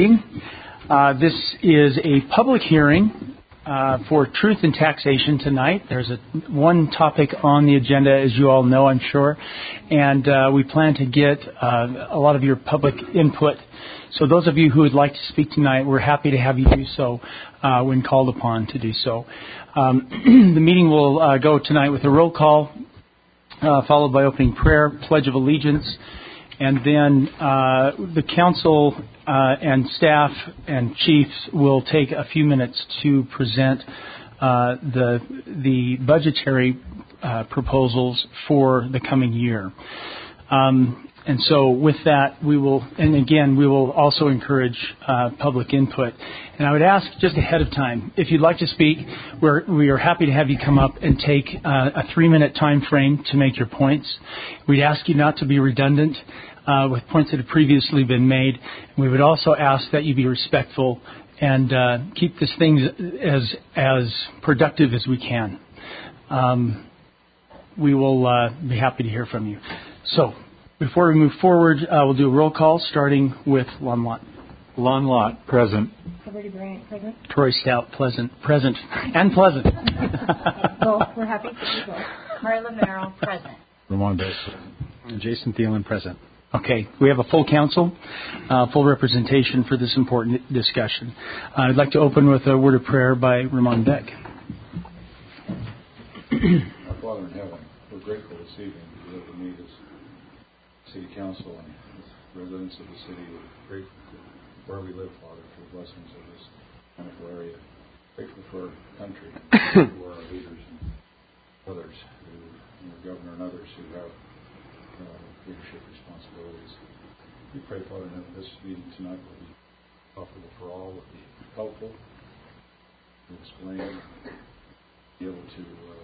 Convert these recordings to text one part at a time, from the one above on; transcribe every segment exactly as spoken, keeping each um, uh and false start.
Uh, this is a public hearing uh, for truth in taxation tonight. There's a, one topic on the agenda, as you all know, I'm sure, and uh, we plan to get uh, a lot of your public input. So those of you who would like to speak tonight, we're happy to have you do so uh, when called upon to do so. Um, the meeting will uh, go tonight with a roll call, uh, followed by opening prayer, pledge of allegiance, and then uh, the council uh, and staff and chiefs will take a few minutes to present uh, the the budgetary uh, proposals for the coming year. Um, and so with that, we will, and again, we will also encourage uh, public input. And I would ask just ahead of time, if you'd like to speak, we're, we are happy to have you come up and take uh, a three-minute time frame to make your points. We'd ask you not to be redundant Uh, with points that have previously been made. We would also ask that you be respectful and uh, keep this thing as as productive as we can. Um, we will uh, be happy to hear from you. So, before we move forward, uh, we'll do a roll call, starting with Lon Lott. Lon Lott, present. Liberty Bryant, present. Troy Stout, pleasant, present, and pleasant. Both, we're happy to be both. Murray Lamero, present. Ramon Bass, and Jason Thielen, present. Okay, we have a full council, uh, full representation for this important discussion. Uh, I'd like to open with a word of prayer by Ramon Beck. Our Father in heaven, we're grateful this evening to be able to meet as City Council and as residents of the city. We're grateful for where we live, Father, for the blessings of this wonderful area. Grateful for our country, for our leaders and others, who, and our governor and others who have uh, leadership responsibilities. We pray, Father, that this meeting tonight will be profitable for all, will be helpful, to explain, be able to uh,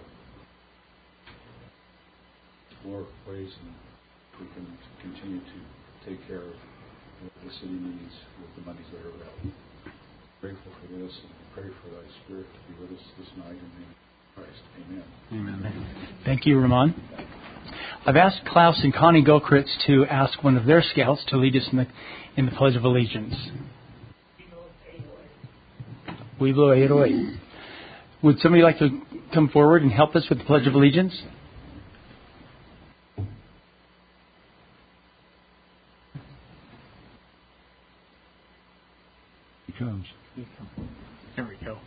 explore ways in which we can continue to take care of what the city needs with the monies that are available. Grateful for this, and pray for Thy Spirit to be with us this night in the name of Christ. Amen. Amen. Thank you, Ramon. I've asked Klaus and Connie Gokritz to ask one of their scouts to lead us in the in the Pledge of Allegiance. We blow eight oh eight. Would somebody like to come forward and help us with the Pledge of Allegiance? He comes. There we go.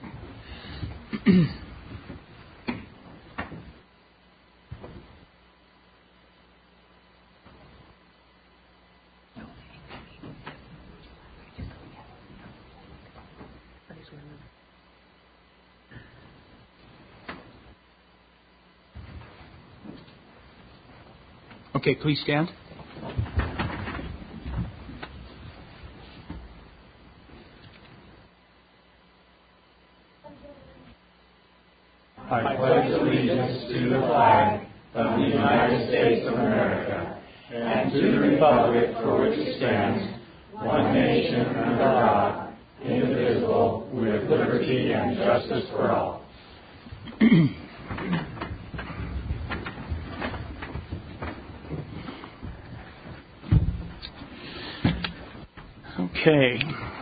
Okay, please stand. I pledge allegiance to the flag of the United States of America and to the republic for which it stands, one nation under God, indivisible, with liberty and justice for all. Okay.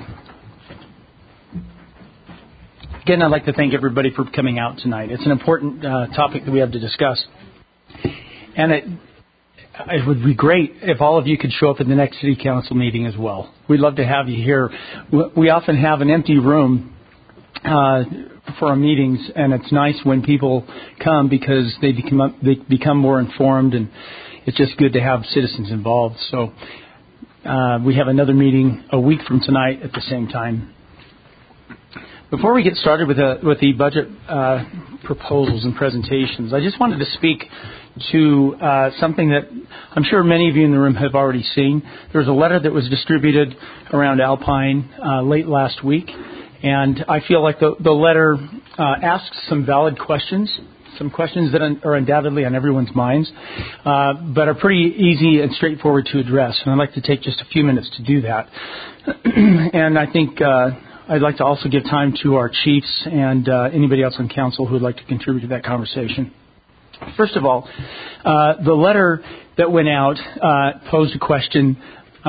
Again, I'd like to thank everybody for coming out tonight. It's an important uh, topic that we have to discuss. And it, it would be great if all of you could show up at the next City Council meeting as well. We'd love to have you here. We often have an empty room uh, for our meetings, and it's nice when people come because they become, they become more informed, and it's just good to have citizens involved. So Uh, we have another meeting a week from tonight at the same time. Before we get started with, the with the budget uh, proposals and presentations, I just wanted to speak to uh, something that I'm sure many of you in the room have already seen. There was a letter that was distributed around Alpine uh, late last week, and I feel like the, the letter uh, asks some valid questions. Some questions that are undoubtedly on everyone's minds, uh, but are pretty easy and straightforward to address. And I'd like to take just a few minutes to do that. And I think uh, I'd like to also give time to our chiefs and uh, anybody else on council who would like to contribute to that conversation. First of all, uh, the letter that went out uh, posed a question, um,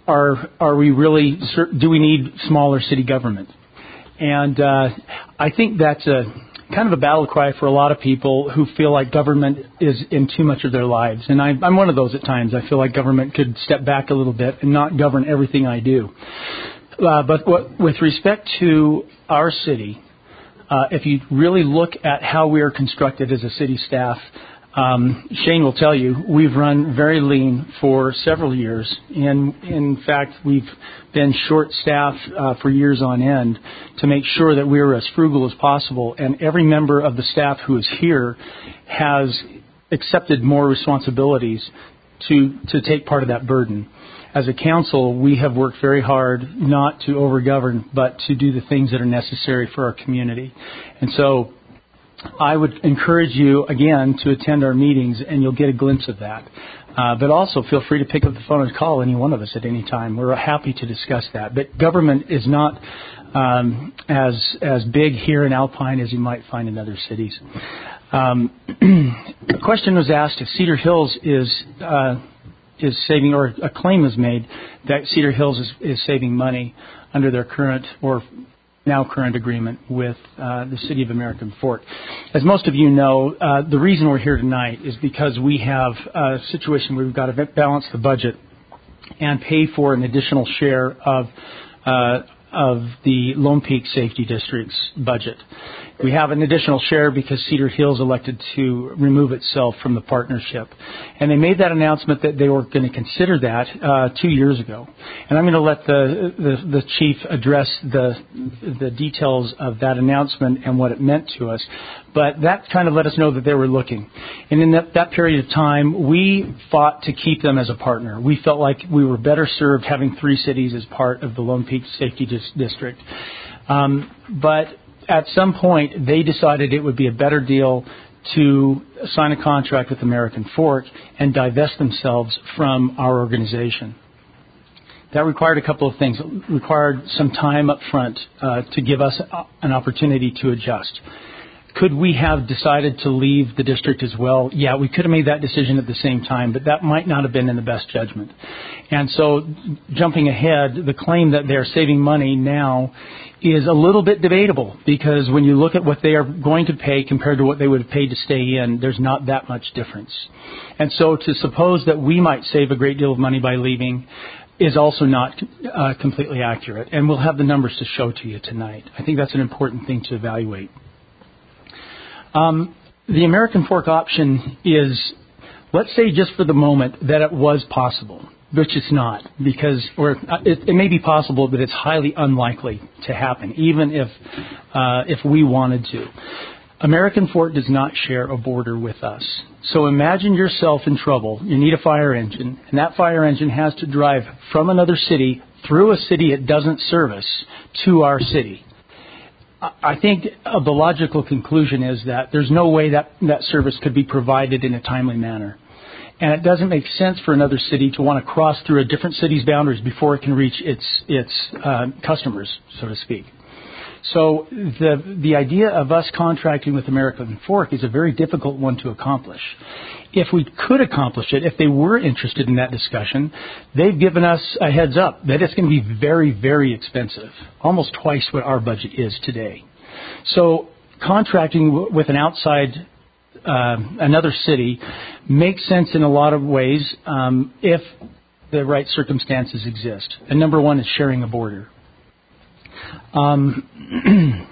are are we really, do we need smaller city government? And uh, I think that's a kind of a battle cry for a lot of people who feel like government is in too much of their lives. And I, I'm one of those at times. I feel like government could step back a little bit and not govern everything I do. Uh, but what, with respect to our city, uh, if you really look at how we are constructed as a city staff, Um, Shane will tell you, we've run very lean for several years. And in fact, we've been short-staffed uh, for years on end to make sure that we're as frugal as possible. And every member of the staff who is here has accepted more responsibilities to, to take part of that burden. As a council, we have worked very hard not to overgovern, but to do the things that are necessary for our community. And so I would encourage you, again, to attend our meetings, and you'll get a glimpse of that. Uh, but also feel free to pick up the phone and call any one of us at any time. We're happy to discuss that. But government is not um, as as big here in Alpine as you might find in other cities. Um, a question was asked if Cedar Hills is uh, is saving, or a claim was made that Cedar Hills is, is saving money under their current or now current agreement with uh, the City of American Fork. As most of you know, uh, the reason we're here tonight is because we have a situation where we've got to balance the budget and pay for an additional share of uh, of the Lone Peak Safety District's budget. We have an additional share because Cedar Hills elected to remove itself from the partnership. And they made that announcement that they were going to consider that uh, two years ago. And I'm going to let the, the, the chief address the, the details of that announcement and what it meant to us. But that kind of let us know that they were looking. And in that, that period of time, we fought to keep them as a partner. We felt like we were better served having three cities as part of the Lone Peak Safety Dis- District. Um, but at some point, they decided it would be a better deal to sign a contract with American Fork and divest themselves from our organization. That required a couple of things. It required some time up front uh, to give us an opportunity to adjust. Could we have decided to leave the district as well? Yeah, we could have made that decision at the same time, but that might not have been in the best judgment. And so, jumping ahead, the claim that they're saving money now is a little bit debatable, because when you look at what they are going to pay compared to what they would have paid to stay in, there's not that much difference. And so to suppose that we might save a great deal of money by leaving is also not uh, completely accurate. And we'll have the numbers to show to you tonight. I think that's an important thing to evaluate. Um, the American Fork option is, let's say just for the moment that it was possible, which it's not, because or it, it may be possible, but it's highly unlikely to happen, even if uh, if we wanted to. American Fork does not share a border with us. So imagine yourself in trouble. You need a fire engine, and that fire engine has to drive from another city through a city it doesn't service to our city. I think uh, the logical conclusion is that there's no way that that service could be provided in a timely manner. And it doesn't make sense for another city to want to cross through a different city's boundaries before it can reach its its uh, customers, so to speak. So the the idea of us contracting with American Fork is a very difficult one to accomplish. If we could accomplish it, if they were interested in that discussion, they've given us a heads up that it's going to be very, very expensive, almost twice what our budget is today. So contracting w- with an outside, uh, another city makes sense in a lot of ways um, if the right circumstances exist. And number one is sharing a border. Um,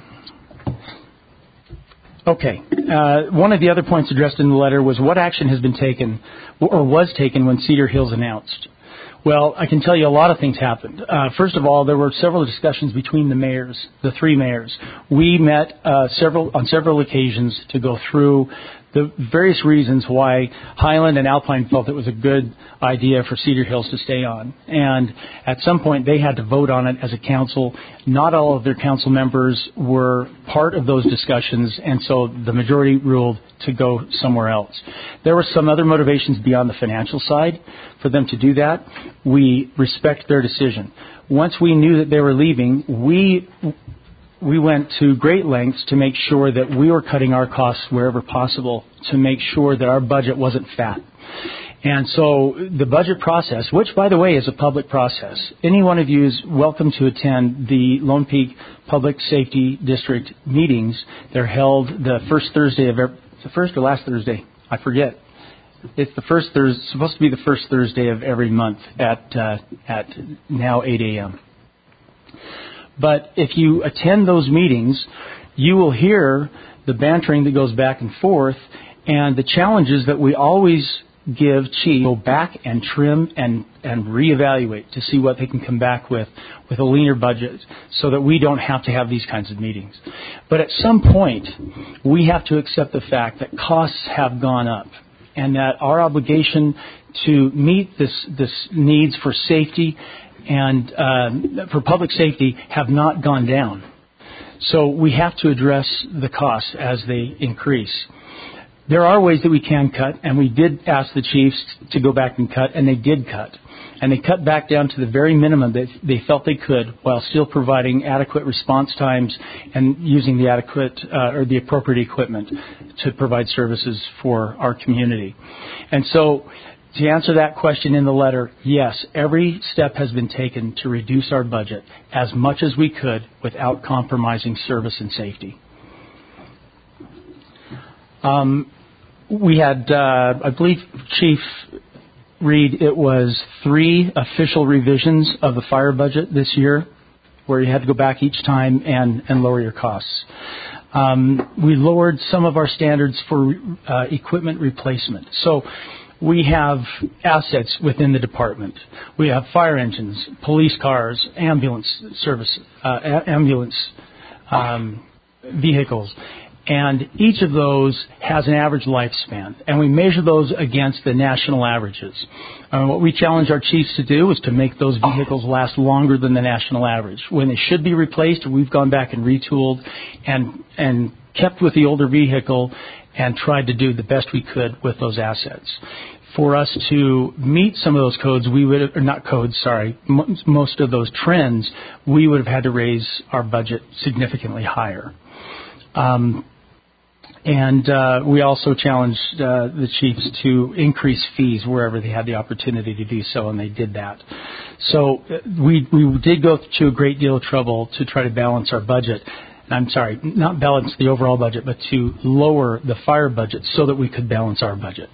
okay. Uh, one of the other points addressed in the letter was what action has been taken or was taken when Cedar Hills announced. Well, I can tell you a lot of things happened. Uh, first of all, there were several discussions between the mayors, the three mayors. We met uh, several on several occasions to go through the various reasons why Highland and Alpine felt it was a good idea for Cedar Hills to stay on. And at some point, they had to vote on it as a council. Not all of their council members were part of those discussions, and so the majority ruled to go somewhere else. There were some other motivations beyond the financial side for them to do that. We respect their decision. Once we knew that they were leaving, we we went to great lengths to make sure that we were cutting our costs wherever possible to make sure that our budget wasn't fat. And so the budget process, which, by the way, is a public process, any one of you is welcome to attend the Lone Peak Public Safety District meetings. They're held the first Thursday of every, the first or last Thursday, I forget. It's the first Thursday, supposed to be the first Thursday of every month at uh, at now eight a.m. But if you attend those meetings, you will hear the bantering that goes back and forth and the challenges that we always give chief go back and trim and, and reevaluate to see what they can come back with with a leaner budget so that we don't have to have these kinds of meetings. But at some point, we have to accept the fact that costs have gone up and that our obligation to meet this, this needs for safety and uh, for public safety have not gone down. So we have to address the costs as they increase. There are ways that we can cut, and we did ask the chiefs to go back and cut, and they did cut. And they cut back down to the very minimum that they felt they could while still providing adequate response times and using the adequate uh, or the appropriate equipment to provide services for our community. And so to answer that question in the letter, yes, every step has been taken to reduce our budget as much as we could without compromising service and safety. Um, we had, uh, I believe, Chief Reed, it was three official revisions of the fire budget this year where you had to go back each time and, and lower your costs. Um, we lowered some of our standards for uh, equipment replacement. So we have assets within the department. We have fire engines, police cars, ambulance service, uh, ambulance um, vehicles. And each of those has an average lifespan, and we measure those against the national averages. Uh, what we challenge our chiefs to do is to make those vehicles last longer than the national average. When they should be replaced, we've gone back and retooled and and kept with the older vehicle and tried to do the best we could with those assets. For us to meet some of those codes, we would have, or not codes, sorry, m- most of those trends, we would have had to raise our budget significantly higher. Um, And uh, we also challenged uh, the chiefs to increase fees wherever they had the opportunity to do so, and they did that. So uh, we we did go to a great deal of trouble to try to balance our budget. I'm sorry, not balance the overall budget, but to lower the fire budget so that we could balance our budget.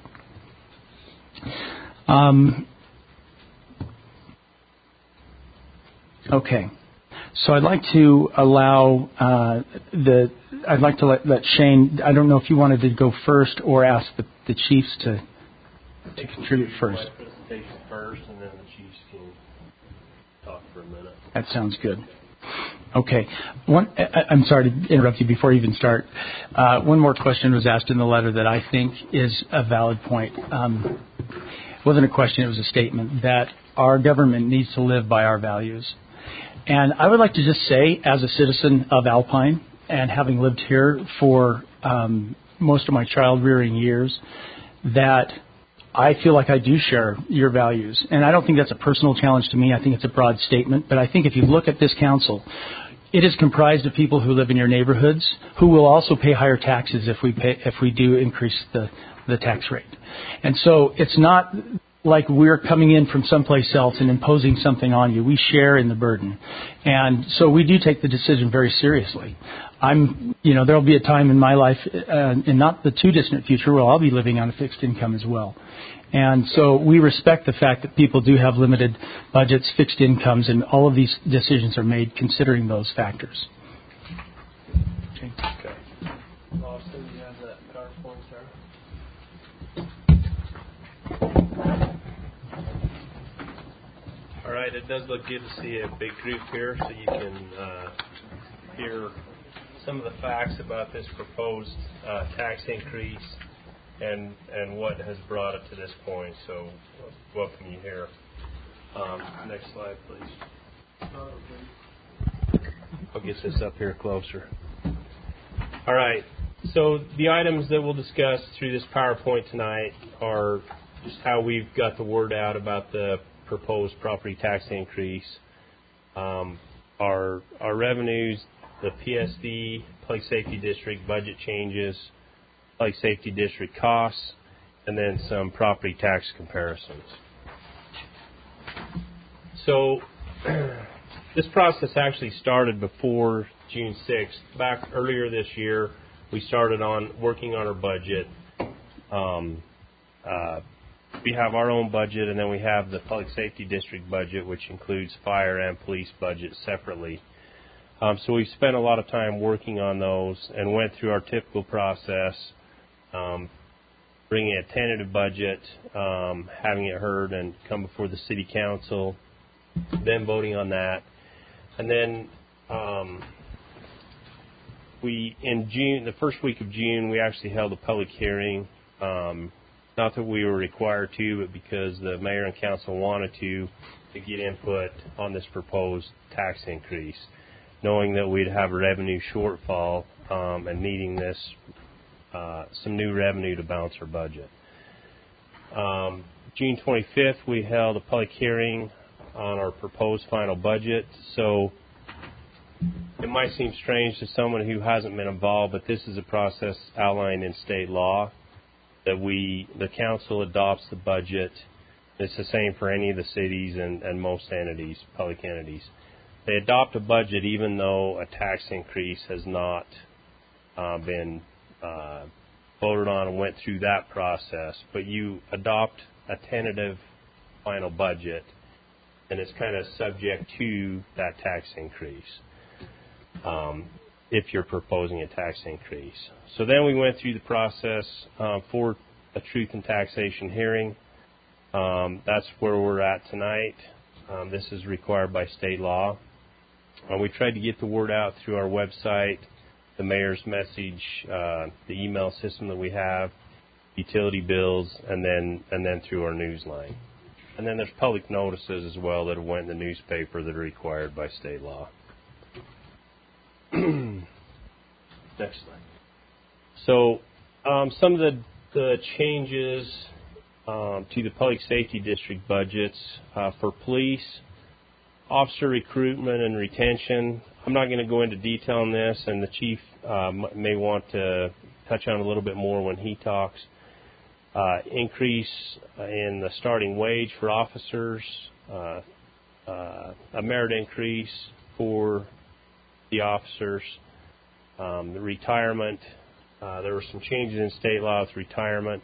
Um, okay. So I'd like to allow uh, the. I'd like to let, let Shane. I don't know if you wanted to go first or ask the, the chiefs to to contribute first. My presentation first, and then the chiefs can talk for a minute. That sounds good. Okay. One. I, I'm sorry to interrupt you before you even start. Uh, one more question was asked in the letter that I think is a valid point. Um, it wasn't a question; it was a statement that our government needs to live by our values. And I would like to just say, as a citizen of Alpine, and having lived here for um, most of my child-rearing years, that I feel like I do share your values. And I don't think that's a personal challenge to me. I think it's a broad statement. But I think if you look at this council, it is comprised of people who live in your neighborhoods who will also pay higher taxes if we pay, if we do increase the, the tax rate. And so it's not like we're coming in from someplace else and imposing something on you. We share in the burden. And so we do take the decision very seriously. I'm, you know, there'll be a time in my life, uh, in not the too distant future, where I'll be living on a fixed income as well. And so we respect the fact that people do have limited budgets, fixed incomes, and all of these decisions are made considering those factors. Okay. Okay. Austin, you have that PowerPoint there? All right, it does look good to see a big group here, so you can uh, hear some of the facts about this proposed uh, tax increase and and what has brought it to this point. So, welcome you here. Um, next slide, please. I'll get this up here closer. All right. So the items that we'll discuss through this PowerPoint tonight are just how we've got the word out about the proposed property tax increase, um, our our revenues, the P S D, Public Safety District budget changes, Public Safety District costs, and then some property tax comparisons. So this process actually started before June sixth. Back earlier this year, we started on working on our budget. Um, uh, we have our own budget, and then we have the Public Safety District budget, which includes fire and police budgets separately. Um, so we spent a lot of time working on those and went through our typical process, um, bringing a tentative budget, um, having it heard and come before the City Council, then voting on that. And then um, we, in June, the first week of June, we actually held a public hearing. Um, not that we were required to, but because the mayor and council wanted to, to get input on this proposed tax increase, knowing that we'd have a revenue shortfall um, and needing this, uh, some new revenue to balance our budget. Um, June twenty-fifth, we held a public hearing on our proposed final budget. So it might seem strange to someone who hasn't been involved, but this is a process outlined in state law that we, the council adopts the budget. It's the same for any of the cities and, and most entities, public entities. They adopt a budget even though a tax increase has not uh, been uh, voted on and went through that process. But you adopt a tentative final budget, and it's kind of subject to that tax increase um, if you're proposing a tax increase. So then we went through the process uh, for a truth and taxation hearing. Um, that's where we're at tonight. Um, this is required by state law. Uh, we tried to get the word out through our website, the mayor's message, uh, the email system that we have, utility bills, and then and then through our news line. And then there's public notices as well that went in the newspaper that are required by state law. Next slide. So um, some of the, the changes um, to the Public Safety District budgets uh, for police, officer recruitment and retention. I'm not going to go into detail on this, and the chief uh, may want to touch on a little bit more when he talks. Uh, increase in the starting wage for officers, uh, uh, a merit increase for the officers, um, the retirement. Uh, there were some changes in state law with retirement,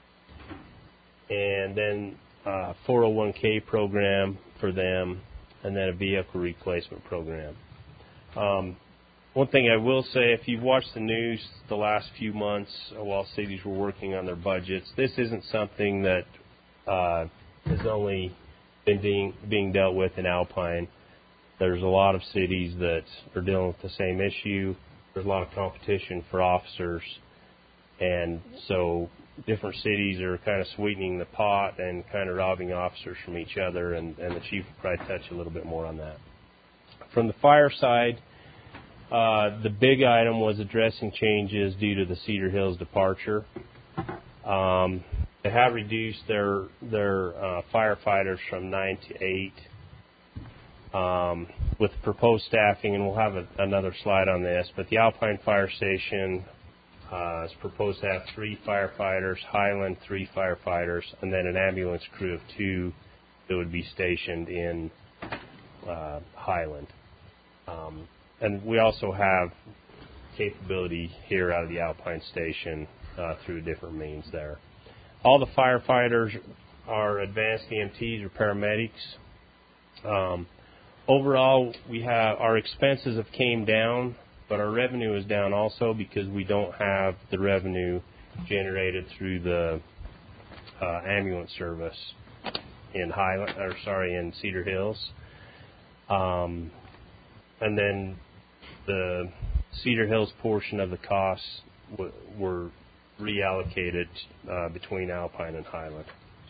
and then uh, four oh one k program for them, and then a vehicle replacement program. Um, one thing I will say, if you've watched the news the last few months while cities were working on their budgets, this isn't something that uh, has only been being, being dealt with in Alpine. There's a lot of cities that are dealing with the same issue. There's a lot of competition for officers, and so different cities are kind of sweetening the pot and kind of robbing officers from each other, and, and the chief will probably touch a little bit more on that. From the fire side, uh, the big item was addressing changes due to the Cedar Hills departure. Um, they have reduced their their uh, firefighters from nine to eight um, with proposed staffing, and we'll have a, another slide on this. But the Alpine Fire Station uh, is proposed to have three firefighters, Highland three firefighters, and then an ambulance crew of two that would be stationed in uh, Highland. Um, and we also have capability here out of the Alpine Station uh, through different means there. All the firefighters are advanced E M Ts or paramedics. Um, overall, we have our expenses have came down, but our revenue is down also because we don't have the revenue generated through the uh, ambulance service in Highland, or sorry, in Cedar Hills. Um, and then the Cedar Hills portion of the costs w- were reallocated uh, between Alpine and Highland.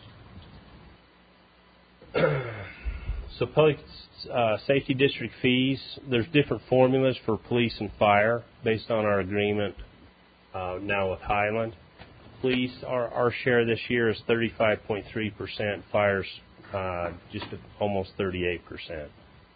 So public uh, safety district fees, there's different formulas for police and fire based on our agreement uh, now with Highland. Police, our, our share this year is thirty-five point three percent, fire's uh, just almost thirty-eight percent.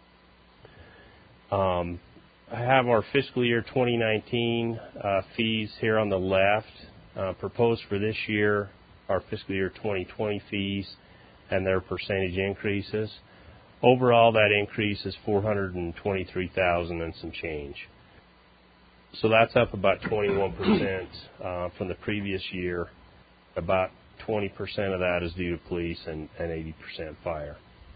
Um, I have our fiscal year twenty nineteen uh, fees here on the left. Uh, proposed for this year our fiscal year twenty twenty fees and their percentage increases. Overall, that increase is four hundred twenty-three thousand dollars and some change. So that's up about twenty-one percent uh, from the previous year. About twenty percent of that is due to police and, and eighty percent fire.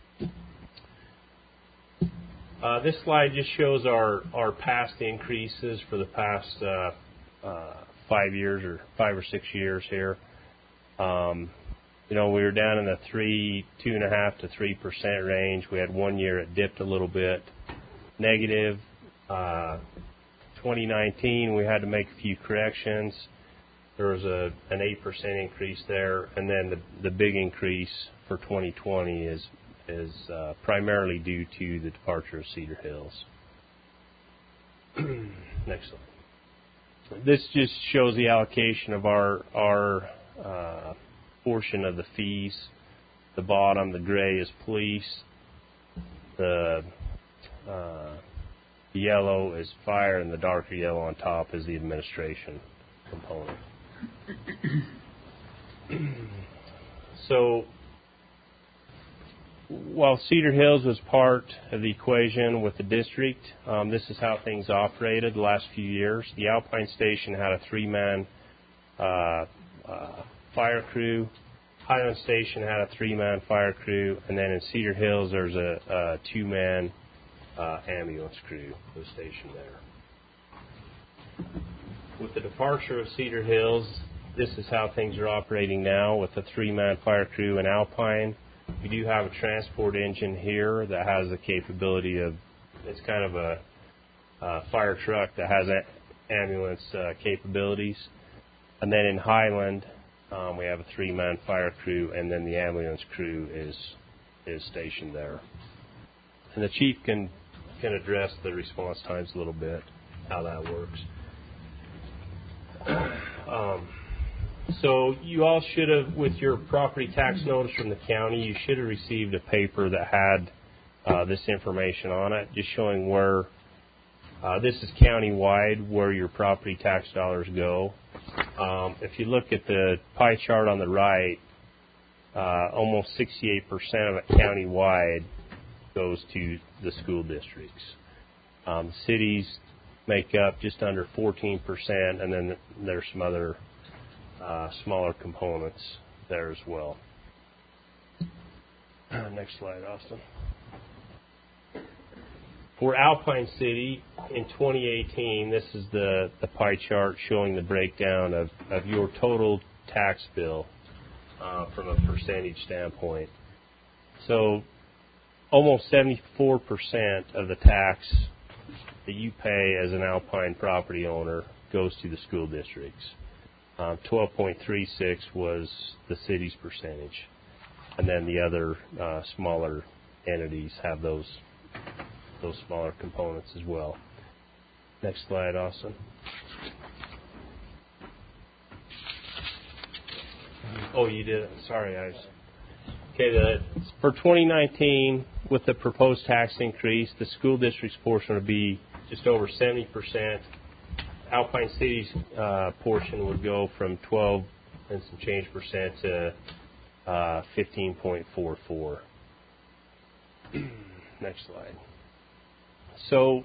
Uh, this slide just shows our, our past increases for the past uh, uh, five years or five or six years here. Um, you know, we were down in the three, two and a half to three percent range. We had one year it dipped a little bit negative. Uh, twenty nineteen, we had to make a few corrections. There was a an eight percent increase there, and then the the big increase for twenty twenty is is uh, primarily due to the departure of Cedar Hills. Next slide. This just shows the allocation of our our uh, portion of the fees. The bottom, the gray, is police. The uh, yellow is fire, and the darker yellow on top is the administration component. So, while Cedar Hills was part of the equation with the district, um, this is how things operated the last few years. The Alpine Station had a three-man uh, uh, fire crew. Highland Station had a three-man fire crew, and then in Cedar Hills there's a, a two-man uh, ambulance crew that was stationed there. With the departure of Cedar Hills, this is how things are operating now with a three-man fire crew in Alpine. We do have a transport engine here that has the capability of, it's kind of a, a fire truck that has a, ambulance uh, capabilities. And then in Highland, um, we have a three-man fire crew, and then the ambulance crew is is stationed there. And the chief can can address the response times a little bit, how that works. Um, so you all should have, with your property tax notice from the county, you should have received a paper that had uh, this information on it, just showing where, uh, this is county-wide, where your property tax dollars go. Um, if you look at the pie chart on the right, uh, almost sixty-eight percent of it county-wide goes to the school districts. Um, cities make up just under fourteen percent, and then there's some other uh, smaller components there as well. Uh, next slide, Austin. For Alpine City in twenty eighteen, this is the, the pie chart showing the breakdown of, of your total tax bill uh, from a percentage standpoint. So almost seventy-four percent of the tax that you pay as an Alpine property owner goes to the school districts. Um, twelve point three six was the city's percentage. And then the other uh, smaller entities have those those smaller components as well. Next slide, Austin. Oh, you did it. Sorry, I was... Okay, the, for twenty nineteen, with the proposed tax increase, the school district's portion would be just over seventy percent. Alpine City's uh, portion would go from twelve and some change percent to uh, fifteen point four four. Next slide. So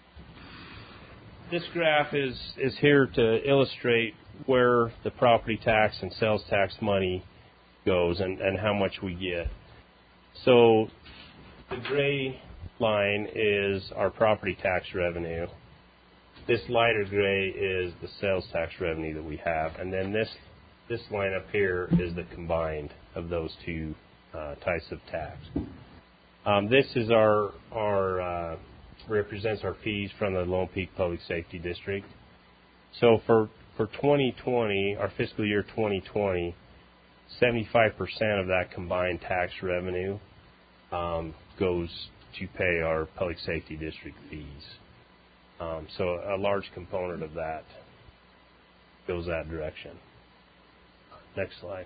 this graph is, is here to illustrate where the property tax and sales tax money goes and, and how much we get. So the gray line is our property tax revenue. This lighter gray is the sales tax revenue that we have. And then this this line up here is the combined of those two uh, types of tax. Um, this is our, our uh, represents our fees from the Lone Peak Public Safety District. So for, for twenty twenty, our fiscal year twenty twenty, seventy-five percent of that combined tax revenue um, goes to pay our public safety district fees. Um, so a large component of that goes that direction. Next slide.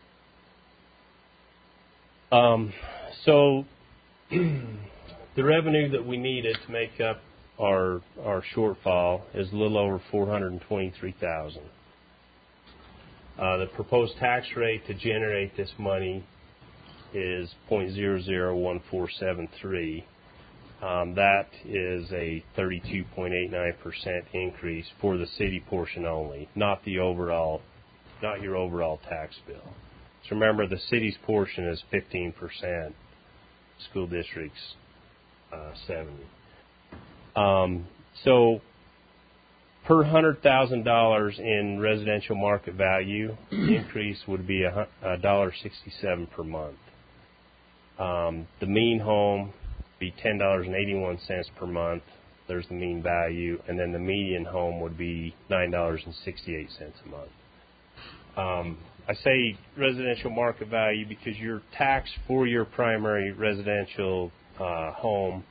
Um, so the revenue that we needed to make up our our shortfall is a little over four hundred twenty-three thousand Uh, the proposed tax rate to generate this money is zero point zero zero one four seven three. Um, that is a thirty-two point eight nine percent increase for the city portion only, not the overall, not your overall tax bill. So remember, the city's portion is fifteen percent, school districts uh, seventy. Um, so per one hundred thousand dollars in residential market value, the increase would be a one dollar sixty-seven per month. Um, the mean home would be ten dollars and eighty-one cents per month. There's the mean value. And then the median home would be nine dollars and sixty-eight cents a month. Um, I say residential market value because your tax for your primary residential uh, home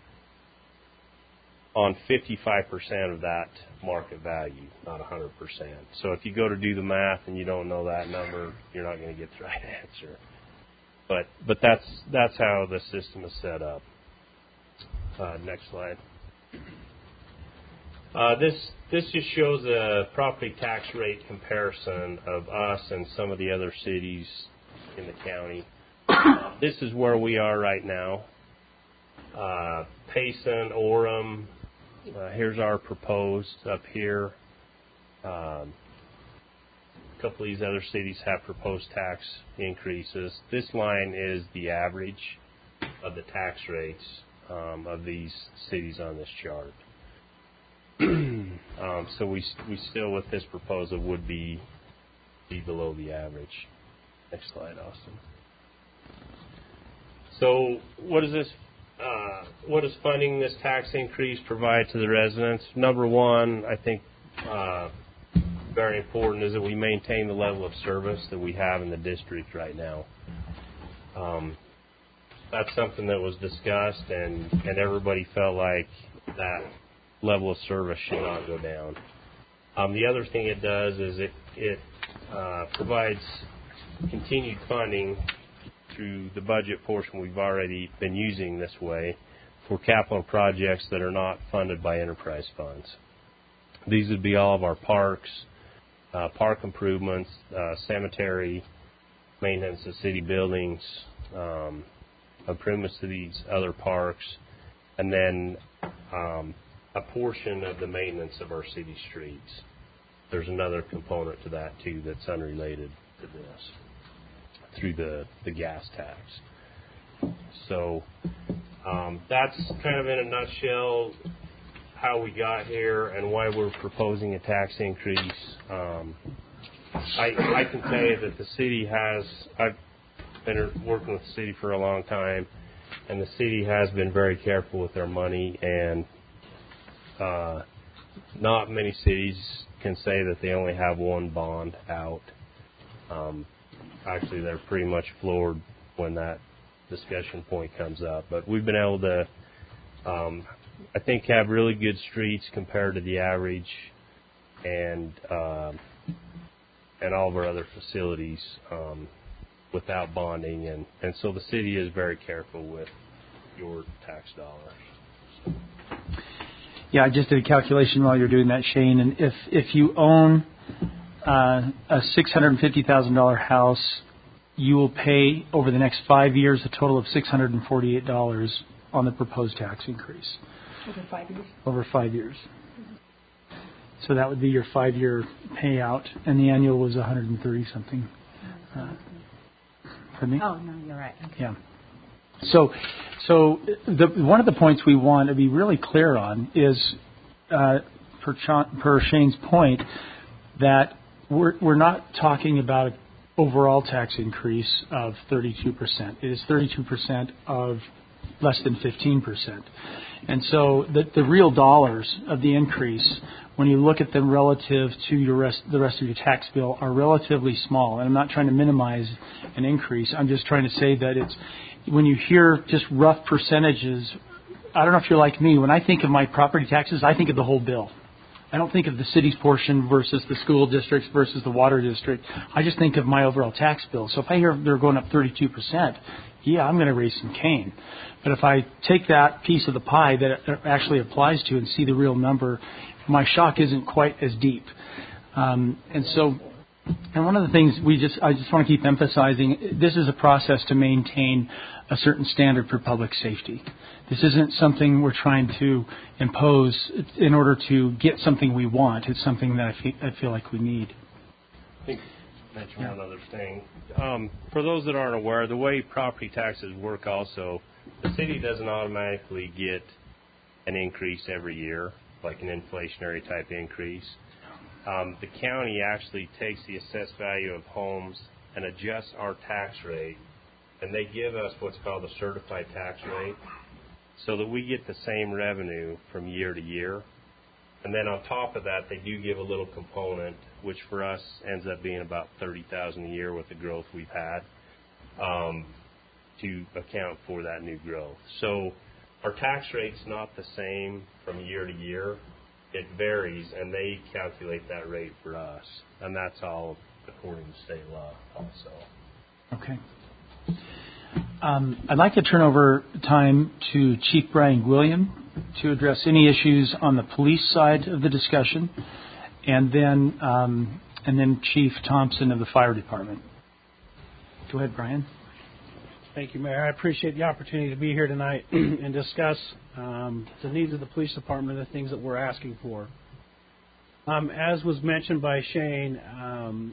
on fifty-five percent of that market value, not one hundred percent. So if you go to do the math and you don't know that number, you're not going to get the right answer. But but that's that's how the system is set up. Uh, next slide. Uh, this this just shows a property tax rate comparison of us and some of the other cities in the county. Uh, this is where we are right now. Uh, Payson, Orem. Uh, here's our proposed up here. Um, a couple of these other cities have proposed tax increases. This line is the average of the tax rates um, of these cities on this chart. um, so we we still, with this proposal, would be be below the average. Next slide, Austin. So what is this? Uh, what does funding this tax increase provide to the residents? Number one, I think uh, very important is that we maintain the level of service that we have in the district right now. Um, that's something that was discussed, and, and everybody felt like that level of service should not go down. Um, the other thing it does is it, it uh, provides continued funding through the budget portion we've already been using this way for capital projects that are not funded by enterprise funds. These would be all of our parks, uh, park improvements, uh, cemetery, maintenance of city buildings, um, improvements to these other parks, and then um, a portion of the maintenance of our city streets. There's another component to that, too, that's unrelated to this, through the, the gas tax. So um, that's kind of in a nutshell how we got here and why we're proposing a tax increase. Um, I, I can tell you that the city has, I've been working with the city for a long time, and the city has been very careful with their money, and uh, not many cities can say that they only have one bond out. Um, Actually, they're pretty much floored when that discussion point comes up. But we've been able to, um, I think, have really good streets compared to the average, and uh, and all of our other facilities um, without bonding. And, and so the city is very careful with your tax dollars. Yeah, I just did a calculation while you're doing that, Shane. And if if you own Uh, a six hundred fifty thousand dollars house, you will pay over the next five years a total of six hundred forty-eight dollars on the proposed tax increase. Over five years? Over five years. So that would be your five-year payout, and the annual was one hundred thirty something. Uh, pardon me? Oh, no, you're right. Okay. Yeah. So, so the, one of the points we want to be really clear on is, uh, per, Ch- per Shane's point, that We're, we're not talking about an overall tax increase of thirty-two percent. It is thirty-two percent of less than fifteen percent. And so the, the real dollars of the increase, when you look at them relative to your rest, the rest of your tax bill, are relatively small. And I'm not trying to minimize an increase. I'm just trying to say that it's, when you hear just rough percentages, I don't know if you're like me, when I think of my property taxes, I think of the whole bill. I don't think of the city's portion versus the school districts versus the water district. I just think of my overall tax bill. So if I hear they're going up thirty-two percent, yeah, I'm going to raise some cane. But if I take that piece of the pie that it actually applies to and see the real number, my shock isn't quite as deep. Um, and so And one of the things we just, I just want to keep emphasizing, this is a process to maintain a certain standard for public safety. This isn't something we're trying to impose in order to get something we want. It's something that I feel, I feel like we need. I think I mention one other thing. Um, for those that aren't aware, the way property taxes work also, the city doesn't automatically get an increase every year, like an inflationary type increase. Um, the county actually takes the assessed value of homes and adjusts our tax rate, and they give us what's called a certified tax rate, so that we get the same revenue from year to year. And then on top of that, they do give a little component, which for us ends up being about thirty thousand dollars a year with the growth we've had, um, to account for that new growth. So our tax rate's not the same from year to year. It varies, and they calculate that rate for us, and that's all according to state law also. Okay. Um, I'd like to turn over time to Chief Brian Gwilliam to address any issues on the police side of the discussion, and then um, and then Chief Thompson of the Fire Department. Go ahead, Brian. Thank you, Mayor. I appreciate the opportunity to be here tonight and discuss um, the needs of the police department and the things that we're asking for. Um, as was mentioned by Shane, um,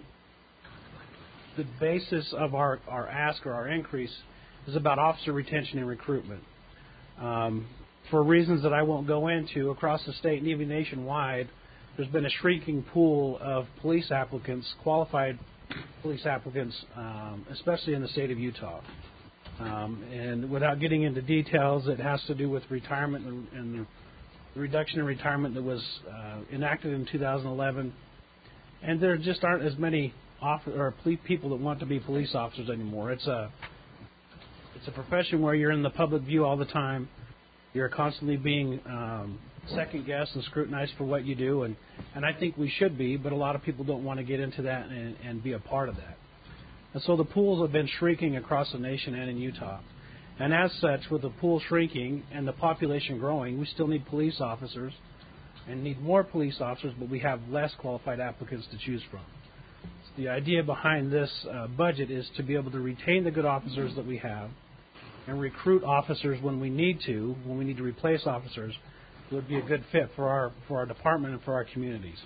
the basis of our, our ask or our increase is about officer retention and recruitment. Um, for reasons that I won't go into, across the state and even nationwide, there's been a shrinking pool of police applicants, qualified police applicants, um, especially in the state of Utah. Um, and without getting into details, it has to do with retirement and, and the reduction in retirement that was uh, enacted in two thousand eleven. And there just aren't as many off- or people that want to be police officers anymore. It's a it's a profession where you're in the public view all the time. You're constantly being um, second guessed and scrutinized for what you do, and, and I think we should be, but a lot of people don't want to get into that and, and be a part of that. And so the pools have been shrinking across the nation and in Utah. And as such, with the pool shrinking and the population growing, we still need police officers and need more police officers, but we have less qualified applicants to choose from. So the idea behind this uh, budget is to be able to retain the good officers that we have and recruit officers when we need to, when we need to replace officers, who would be a good fit for our for our department and for our communities.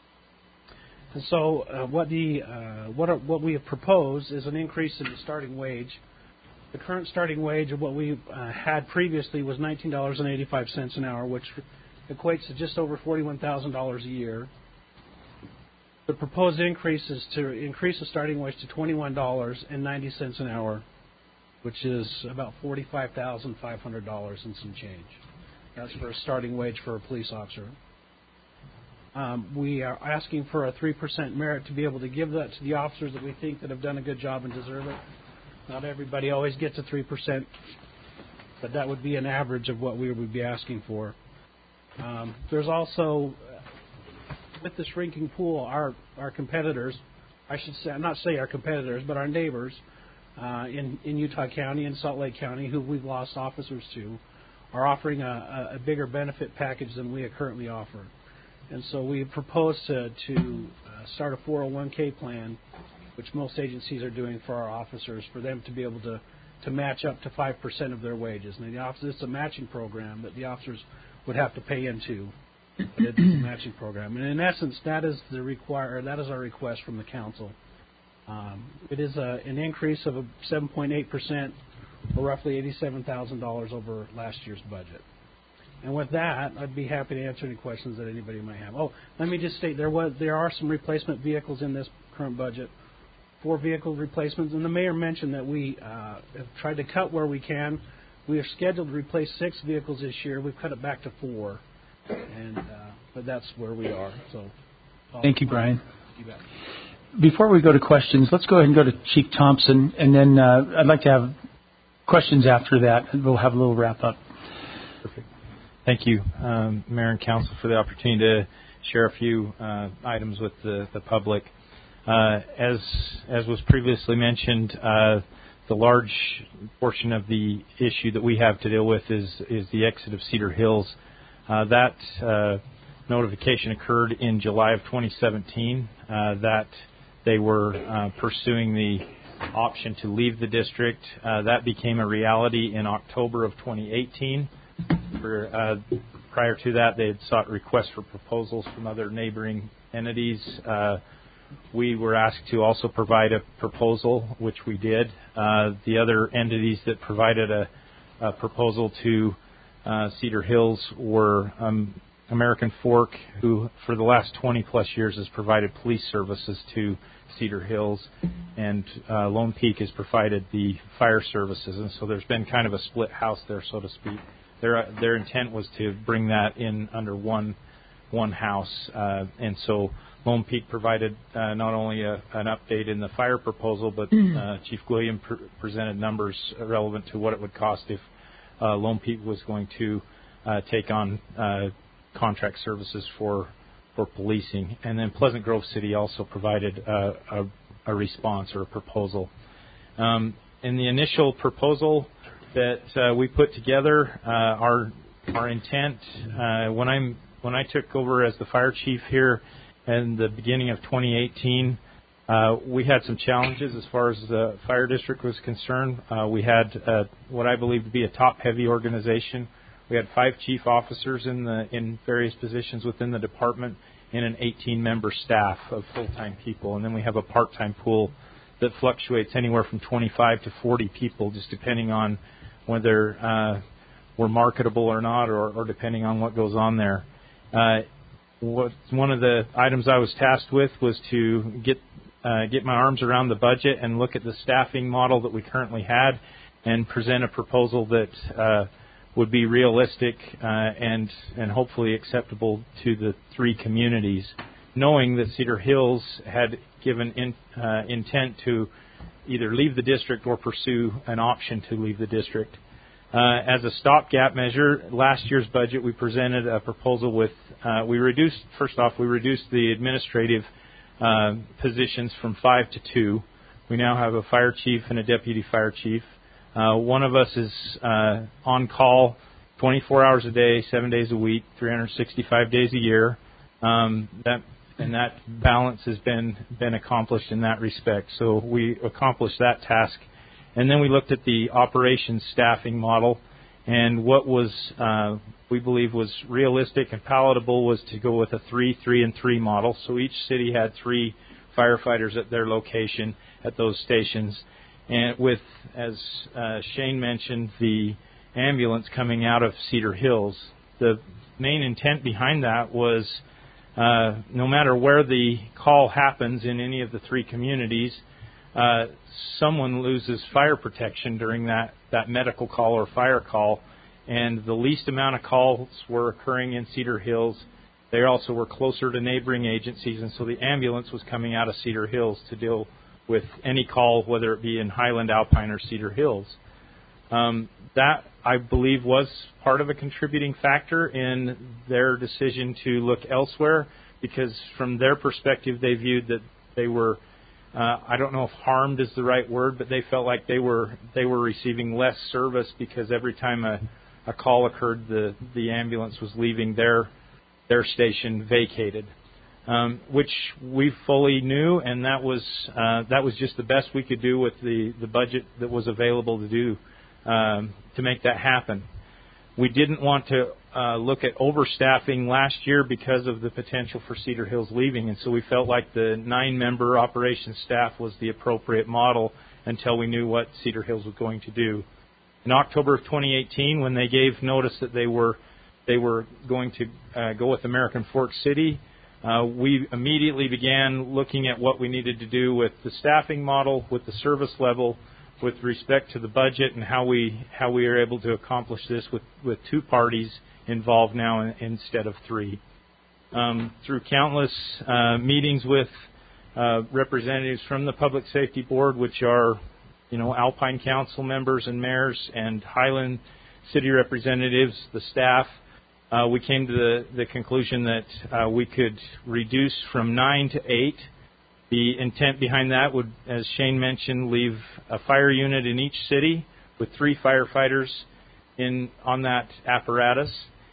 And so, uh, what the uh, what are, what we have proposed is an increase in the starting wage. The current starting wage of what we uh, had previously was nineteen dollars and eighty-five cents an hour, which equates to just over forty-one thousand dollars a year. The proposed increase is to increase the starting wage to twenty-one dollars and ninety cents an hour, which is about forty-five thousand five hundred dollars and some change. That's for a starting wage for a police officer. Um, we are asking for a three percent merit to be able to give that to the officers that we think that have done a good job and deserve it. Not everybody always gets a three percent, but that would be an average of what we would be asking for. Um, there's also, with the shrinking pool, our, our competitors, I should say, not say our competitors, but our neighbors uh, in, in Utah County and Salt Lake County, who we've lost officers to, are offering a, a bigger benefit package than we currently offer. And so we propose to, to uh, start a four oh one k plan, which most agencies are doing for our officers, for them to be able to, to match up to five percent of their wages. Now, the officers, it's a matching program that the officers would have to pay into, but it's a matching program. And in essence, that is the require, that is our request from the council. Um, it is a, an increase of seven point eight percent, or roughly eighty-seven thousand dollars over last year's budget. And with that, I'd be happy to answer any questions that anybody might have. Oh, let me just state, there was there are some replacement vehicles in this current budget, four vehicle replacements. And the mayor mentioned that we uh, have tried to cut where we can. We are scheduled to replace six vehicles this year. We've cut it back to four, and uh, but that's where we are. So, thank you, Brian. You bet. Before we go to questions, let's go ahead and go to Chief Thompson, and then uh, I'd like to have questions after that. We'll have a little wrap up. Perfect. Thank you, um, Mayor and Council, for the opportunity to share a few uh, items with the, the public. Uh, as as was previously mentioned, uh, the large portion of the issue that we have to deal with is is the exit of Cedar Hills. Uh, that uh, notification occurred in July of twenty seventeen. Uh, that they were uh, pursuing the option to leave the district. Uh, that became a reality in October of twenty eighteen. For, uh, prior to that, they had sought requests for proposals from other neighboring entities. Uh, we were asked to also provide a proposal, which we did. Uh, the other entities that provided a, a proposal to uh, Cedar Hills were um, American Fork, who for the last twenty plus years has provided police services to Cedar Hills, and uh, Lone Peak has provided the fire services, and so there's been kind of a split house there, so to speak. Their their intent was to bring that in under one one house, uh, and so Lone Peak provided uh, not only a, an update in the fire proposal, but uh, Chief William pr- presented numbers relevant to what it would cost if uh, Lone Peak was going to uh, take on uh, contract services for for policing. And then Pleasant Grove City also provided uh, a, a response or a proposal. Um, in the initial proposal that uh, we put together, uh, our our intent uh, when I'm when I took over as the fire chief here in the beginning of twenty eighteen, uh, we had some challenges as far as the fire district was concerned. Uh, we had uh, what I believe to be a top-heavy organization. We had five chief officers in the in various positions within the department and an eighteen-member staff of full-time people. And then we have a part-time pool that fluctuates anywhere from twenty-five to forty people, just depending on whether uh, we're marketable or not, or, or depending on what goes on there. Uh, what, one of the items I was tasked with was to get uh, get my arms around the budget and look at the staffing model that we currently had and present a proposal that uh, would be realistic uh, and and hopefully acceptable to the three communities, knowing that Cedar Hills had given in, uh, intent to either leave the district or pursue an option to leave the district. Uh, as a stopgap measure, last year's budget we presented a proposal with, uh, we reduced, first off, we reduced the administrative uh, positions from five to two. We now have a fire chief and a deputy fire chief. Uh, one of us is uh, on call twenty-four hours a day, seven days a week, three hundred sixty-five days a year. Um, that and that balance has been been accomplished in that respect. So we accomplished that task, and then we looked at the operations staffing model, and what was uh, we believe was realistic and palatable was to go with a three, three, and three model. So each city had three firefighters at their location at those stations. And with, as uh, Shane mentioned, the ambulance coming out of Cedar Hills, the main intent behind that was uh, no matter where the call happens in any of the three communities, uh, someone loses fire protection during that, that medical call or fire call. And the least amount of calls were occurring in Cedar Hills. They also were closer to neighboring agencies, and so the ambulance was coming out of Cedar Hills to deal with any call, whether it be in Highland, Alpine, or Cedar Hills. Um, that, I believe, was part of a contributing factor in their decision to look elsewhere, because from their perspective, they viewed that they were, uh, I don't know if harmed is the right word, but they felt like they were they were receiving less service because every time a, a call occurred, the, the ambulance was leaving their their station vacated. Um, which we fully knew, and that was uh, that was just the best we could do with the, the budget that was available to do um, to make that happen. We didn't want to uh, look at overstaffing last year because of the potential for Cedar Hills leaving, and so we felt like the nine-member operations staff was the appropriate model until we knew what Cedar Hills was going to do. In October of twenty eighteen, when they gave notice that they were they were going to uh, go with American Fork City, Uh, we immediately began looking at what we needed to do with the staffing model, with the service level, with respect to the budget, and how we how we are able to accomplish this with, with two parties involved now in, instead of three. Um, through countless uh, meetings with uh, representatives from the Public Safety Board, which are, you know, Alpine Council members and mayors, and Highland City representatives, the staff, Uh, we came to the, the conclusion that uh, we could reduce from nine to eight. The intent behind that would, as Shane mentioned, leave a fire unit in each city with three firefighters in on that apparatus,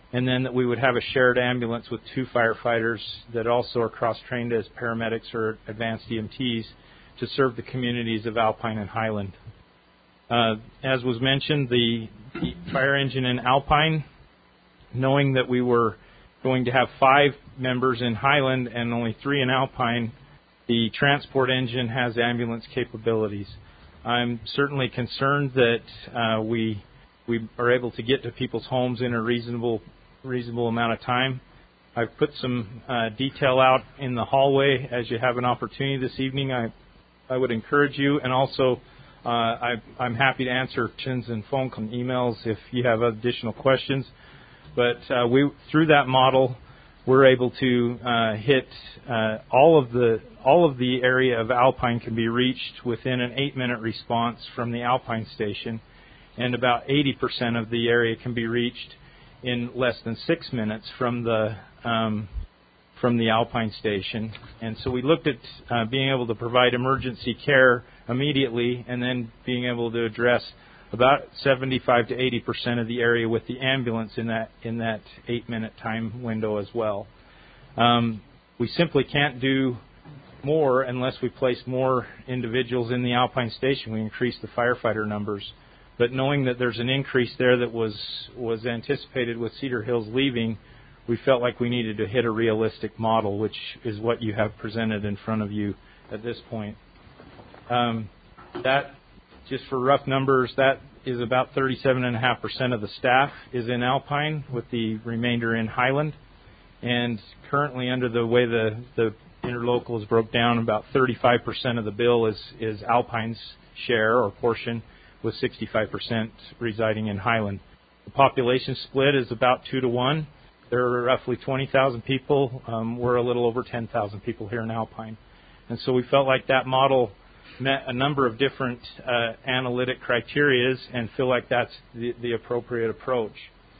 and then that we would have a shared ambulance with two firefighters that also are cross-trained as paramedics or advanced E M Ts to serve the communities of Alpine and Highland. Uh, as was mentioned, the, the fire engine in Alpine, knowing that we were going to have five members in Highland and only three in Alpine, the transport engine has ambulance capabilities. I'm certainly concerned that uh, we we are able to get to people's homes in a reasonable reasonable amount of time. I've put some uh, detail out in the hallway as you have an opportunity this evening. I I would encourage you, and also uh, I, I'm happy to answer questions and phone and emails if you have additional questions. But uh, we through that model, we're able to uh, hit uh, all of the all of the area of Alpine can be reached within an eight-minute response from the Alpine station, and about eighty percent of the area can be reached in less than six minutes from the um, from the Alpine station. And so we looked at uh, being able to provide emergency care immediately, and then being able to address about seventy-five to eighty percent of the area with the ambulance in that in that eight-minute time window as well. Um, we simply can't do more unless we place more individuals in the Alpine station. We increase the firefighter numbers. But knowing that there's an increase there that was was anticipated with Cedar Hills leaving, we felt like we needed to hit a realistic model, which is what you have presented in front of you at this point. Um, that Just for rough numbers, that is about thirty-seven point five percent of the staff is in Alpine, with the remainder in Highland. And currently, under the way the, the interlocal is broke down, about thirty-five percent of the bill is, is Alpine's share or portion, with sixty-five percent residing in Highland. The population split is about two to one. There are roughly twenty thousand people. Um, we're a little over ten thousand people here in Alpine. And so we felt like that model met a number of different uh, analytic criterias and feel like that's the, the appropriate approach.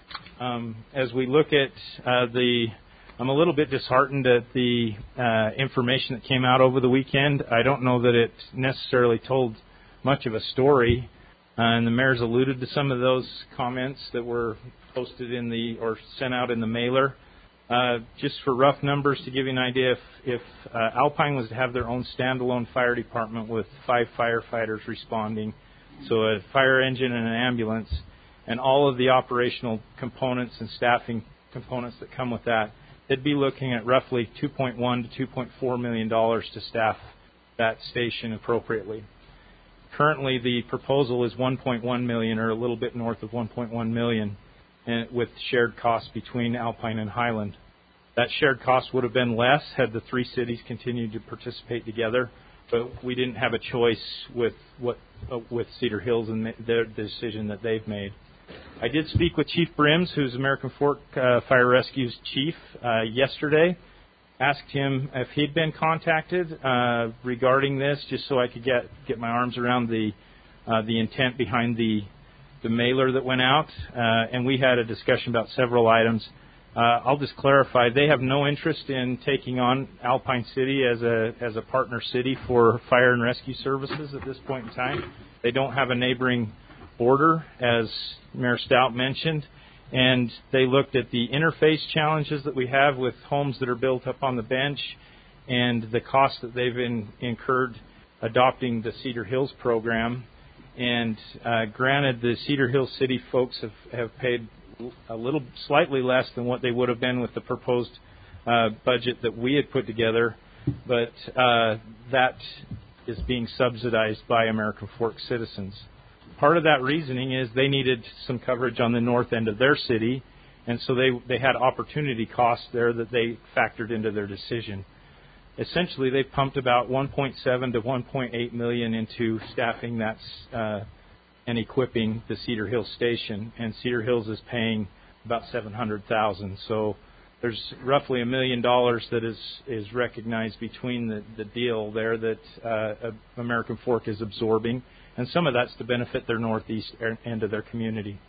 Um, as we look at uh, the, I'm a little bit disheartened at the uh, information that came out over the weekend. I don't know that it necessarily told much of a story, uh, and the mayor's alluded to some of those comments that were posted in the, or sent out in the mailer. Uh, just for rough numbers, to give you an idea, if, if uh, Alpine was to have their own standalone fire department with five firefighters responding, so a fire engine and an ambulance, and all of the operational components and staffing components that come with that, they'd be looking at roughly two point one to two point four million dollars to staff that station appropriately. Currently, the proposal is one point one million dollars, or a little bit north of one point one million dollars. And with shared costs between Alpine and Highland. That shared cost would have been less had the three cities continued to participate together, but we didn't have a choice with what uh, with Cedar Hills and their decision that they've made. I did speak with Chief Brims, who's American Fork uh, Fire Rescue's chief, uh, yesterday. Asked him if he'd been contacted uh, regarding this, just so I could get get my arms around the uh, the intent behind the the mailer that went out, uh, and we had a discussion about several items. Uh, I'll just clarify, they have no interest in taking on Alpine City as a as a partner city for fire and rescue services at this point in time. They don't have a neighboring border, as Mayor Stout mentioned, and they looked at the interface challenges that we have with homes that are built up on the bench and the cost that they've in, incurred adopting the Cedar Hills program. And uh, granted, the Cedar Hills City folks have, have paid a little slightly less than what they would have been with the proposed uh, budget that we had put together, but uh, that is being subsidized by American Fork citizens. Part of that reasoning is they needed some coverage on the north end of their city, and so they, they had opportunity costs there that they factored into their decision. Essentially, they pumped about one point seven to one point eight million into staffing that's uh, and equipping the Cedar Hills station, and Cedar Hills is paying about seven hundred thousand. So there's roughly a million dollars that is is recognized between the, the deal there that uh, American Fork is absorbing, and some of that's to benefit their northeast end of their community.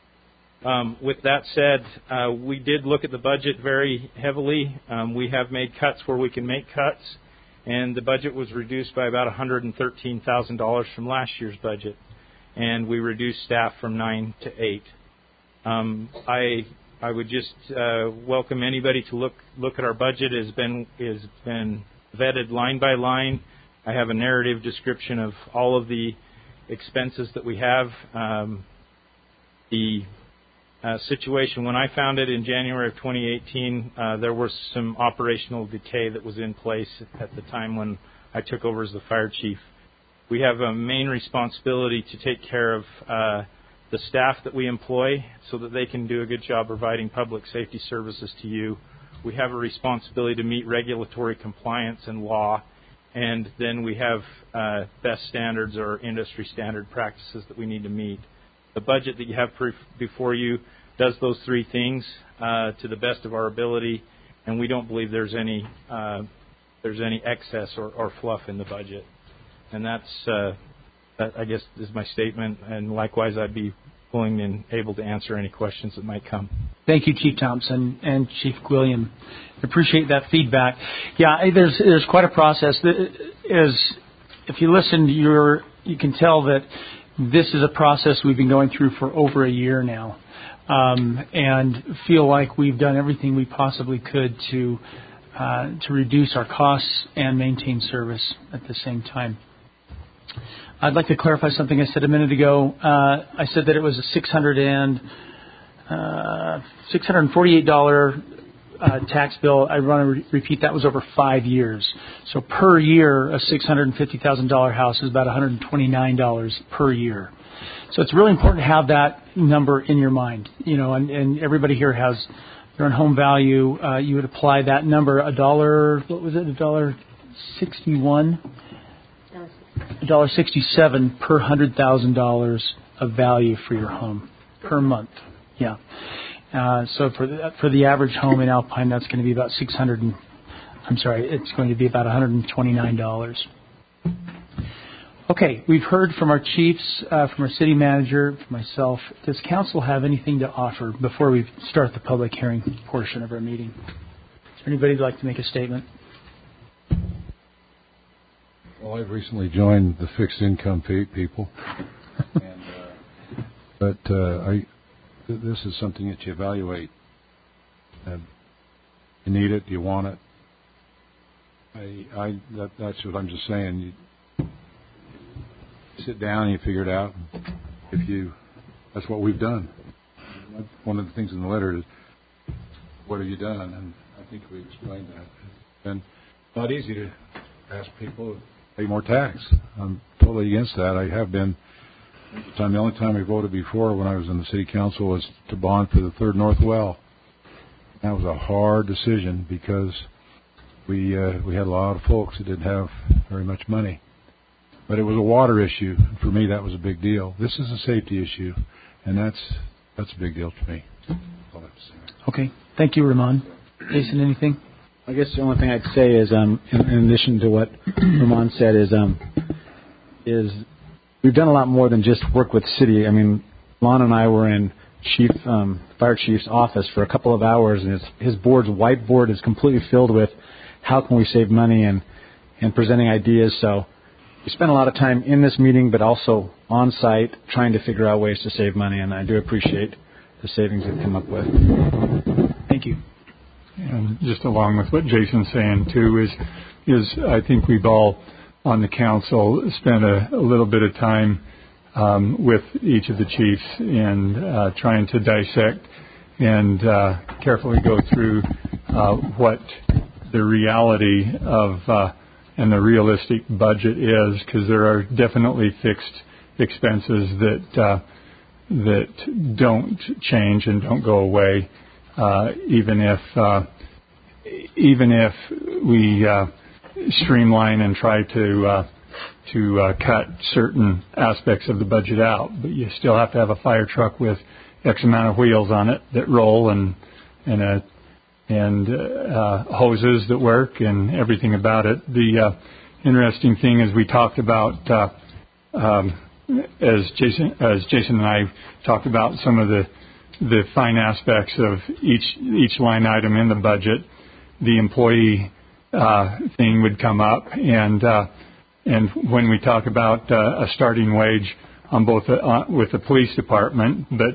Um, with that said, uh, we did look at the budget very heavily. Um, we have made cuts where we can make cuts, and the budget was reduced by about one hundred thirteen thousand dollars from last year's budget, and we reduced staff from nine to eight. Um, I I would just uh, welcome anybody to look look at our budget. It has been has been vetted line by line. I have a narrative description of all of the expenses that we have. Um, the uh, situation when I found it in January of twenty eighteen, uh, there was some operational decay that was in place at the time when I took over as the fire chief. We have a main responsibility to take care of uh, the staff that we employ so that they can do a good job providing public safety services to you. We have a responsibility to meet regulatory compliance and law, and then we have uh, best standards or industry standard practices that we need to meet. The budget that you have pre- before you does those three things uh, to the best of our ability, and we don't believe there's any uh, there's any excess or, or fluff in the budget. And that's, uh, that, I guess, is my statement. And likewise, I'd be willing and able to answer any questions that might come. Thank you, Chief Thompson and Chief Gwilliam. I appreciate that feedback. Yeah, there's there's quite a process. As if you listen, you're you can tell that this is a process we've been going through for over a year now, um, and feel like we've done everything we possibly could to uh, to reduce our costs and maintain service at the same time. I'd like to clarify something I said a minute ago. Uh, I said that it was a six hundred and uh, six hundred forty-eight dollars uh, tax bill. I want to re- repeat that was over five years. So per year, a six hundred fifty thousand dollars house is about one hundred twenty-nine dollars per year. So it's really important to have that number in your mind. You know, and, and everybody here has their own home value. Uh, you would apply that number, a dollar. What was it? A dollar sixty-one. one dollar sixty-seven per one hundred thousand dollars of value for your home per month. Yeah. Uh, so for the, for the average home in Alpine, that's going to be about six hundred. And, I'm sorry, it's going to be about one hundred twenty-nine dollars. Okay, we've heard from our chiefs, uh, from our city manager, from myself. Does council have anything to offer before we start the public hearing portion of our meeting? Is there anybody who'd like to make a statement? Well, I've recently joined the fixed income pe- people, and, uh, but uh, I, th- this is something that you evaluate. Uh, you need it, you want it. I, I that, that's what I'm just saying. You sit down and you figure it out. If you, that's what we've done. One of the things in the letter is, what have you done? And I think we explained that. It's been not easy to ask people pay more tax. I'm totally against that. I have been. At the time, the only time I voted before when I was in the city council was to bond for the Third North Well. That was a hard decision because we uh, we had a lot of folks that didn't have very much money. But it was a water issue. For me, that was a big deal. This is a safety issue, and that's that's a big deal to me. That's all I have to say. Okay. Thank you, Ramon. Jason, anything? I guess the only thing I'd say is, um, in, in addition to what Ramon said, is um, is we've done a lot more than just work with city. I mean, Lon and I were in Chief um, Fire Chief's office for a couple of hours, and his, his board's whiteboard is completely filled with how can we save money and, and presenting ideas. So we spent a lot of time in this meeting, but also on site trying to figure out ways to save money, and I do appreciate the savings we've come up with. Thank you. And just along with what Jason's saying too is, is I think we've all on the council spent a, a little bit of time um, with each of the chiefs and uh, trying to dissect and uh, carefully go through uh, what the reality of uh, and the realistic budget is, because there are definitely fixed expenses that uh, that don't change and don't go away. Uh, even if uh, even if we uh, streamline and try to uh, to uh, cut certain aspects of the budget out, but you still have to have a fire truck with X amount of wheels on it that roll and and a, and uh, hoses that work and everything about it. The uh, interesting thing is we talked about uh, um, as Jason as Jason and I talked about some of the the fine aspects of each each line item in the budget. The employee uh, thing would come up, and uh, and when we talk about uh, a starting wage on both uh, with the police department, but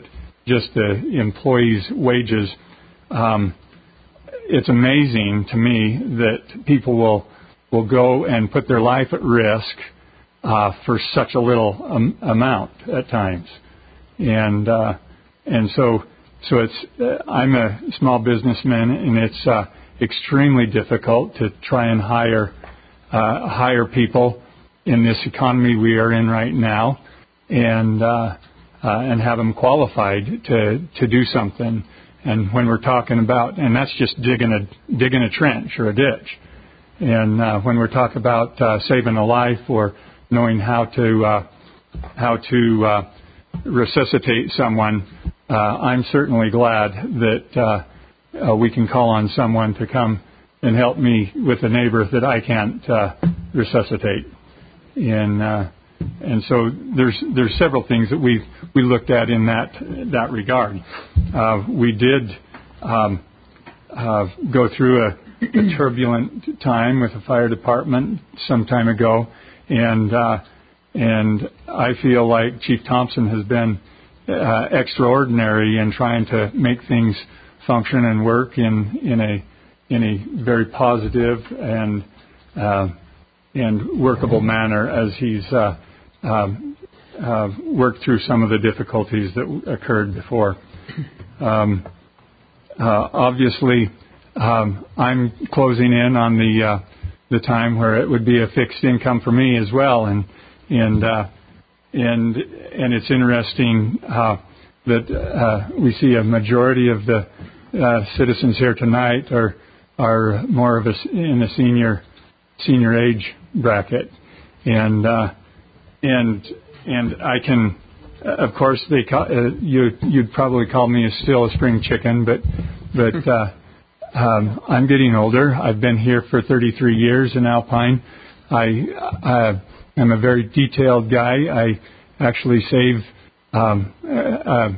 just the employees' wages. Um, it's amazing to me that people will will go and put their life at risk uh, for such a little um, amount at times, and uh, and so so it's uh, I'm a small businessman, and it's uh, extremely difficult to try and hire uh, hire people in this economy we are in right now, and uh, uh, and have them qualified to to do something. And when we're talking about, and that's just digging a digging a trench or a ditch. And uh, when we're talking about uh, saving a life or knowing how to uh, how to uh, resuscitate someone, uh, I'm certainly glad that uh, uh, we can call on someone to come and help me with a neighbor that I can't uh, resuscitate. And uh, and so there's there's several things that we we looked at in that that regard. Uh, we did um, uh, go through a a turbulent time with the fire department some time ago, and uh, and I feel like Chief Thompson has been uh, extraordinary in trying to make things function and work in in a in a very positive and uh, and workable manner as he's uh, um, uh, worked through some of the difficulties that occurred before. Um, uh, obviously. Um, I'm closing in on the uh, the time where it would be a fixed income for me as well, and and uh, and and it's interesting uh, that uh, we see a majority of the uh, citizens here tonight are are more of a in the senior senior age bracket, and uh, and and I can, of course, they call, uh, you you'd probably call me a still a spring chicken, but but. Uh, Um, I'm getting older. I've been here for thirty-three years in Alpine. I uh, am a very detailed guy. I actually save um, uh,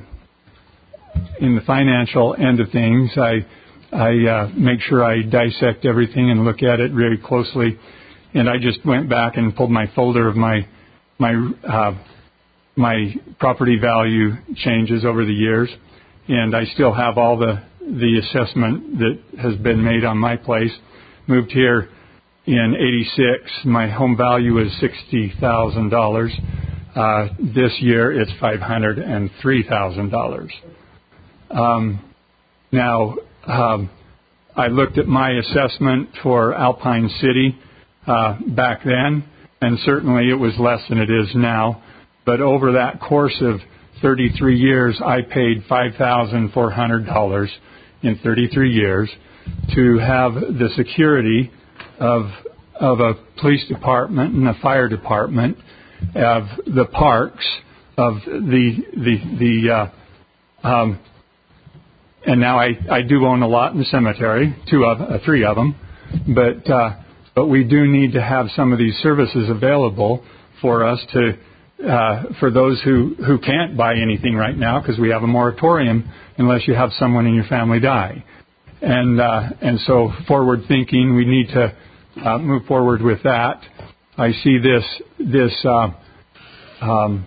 in the financial end of things. I I uh, make sure I dissect everything and look at it very closely. And I just went back and pulled my folder of my my uh, my property value changes over the years, and I still have all the the assessment that has been made on my place. Moved here in eighty-six. My home value is sixty thousand dollars. Uh, this year it's five hundred three thousand dollars. Um, now, um, I looked at my assessment for Alpine City uh, back then, and certainly it was less than it is now. But over that course of thirty-three years, I paid five thousand four hundred dollars in thirty-three years to have the security of of a police department and a fire department, of the parks, of the the the uh, um, and now I, I do own a lot in the cemetery, two of uh, three of them, but uh, but we do need to have some of these services available for us to. Uh, for those who, who can't buy anything right now, because we have a moratorium unless you have someone in your family die. And uh, and so forward thinking, we need to uh, move forward with that. I see this this uh, um,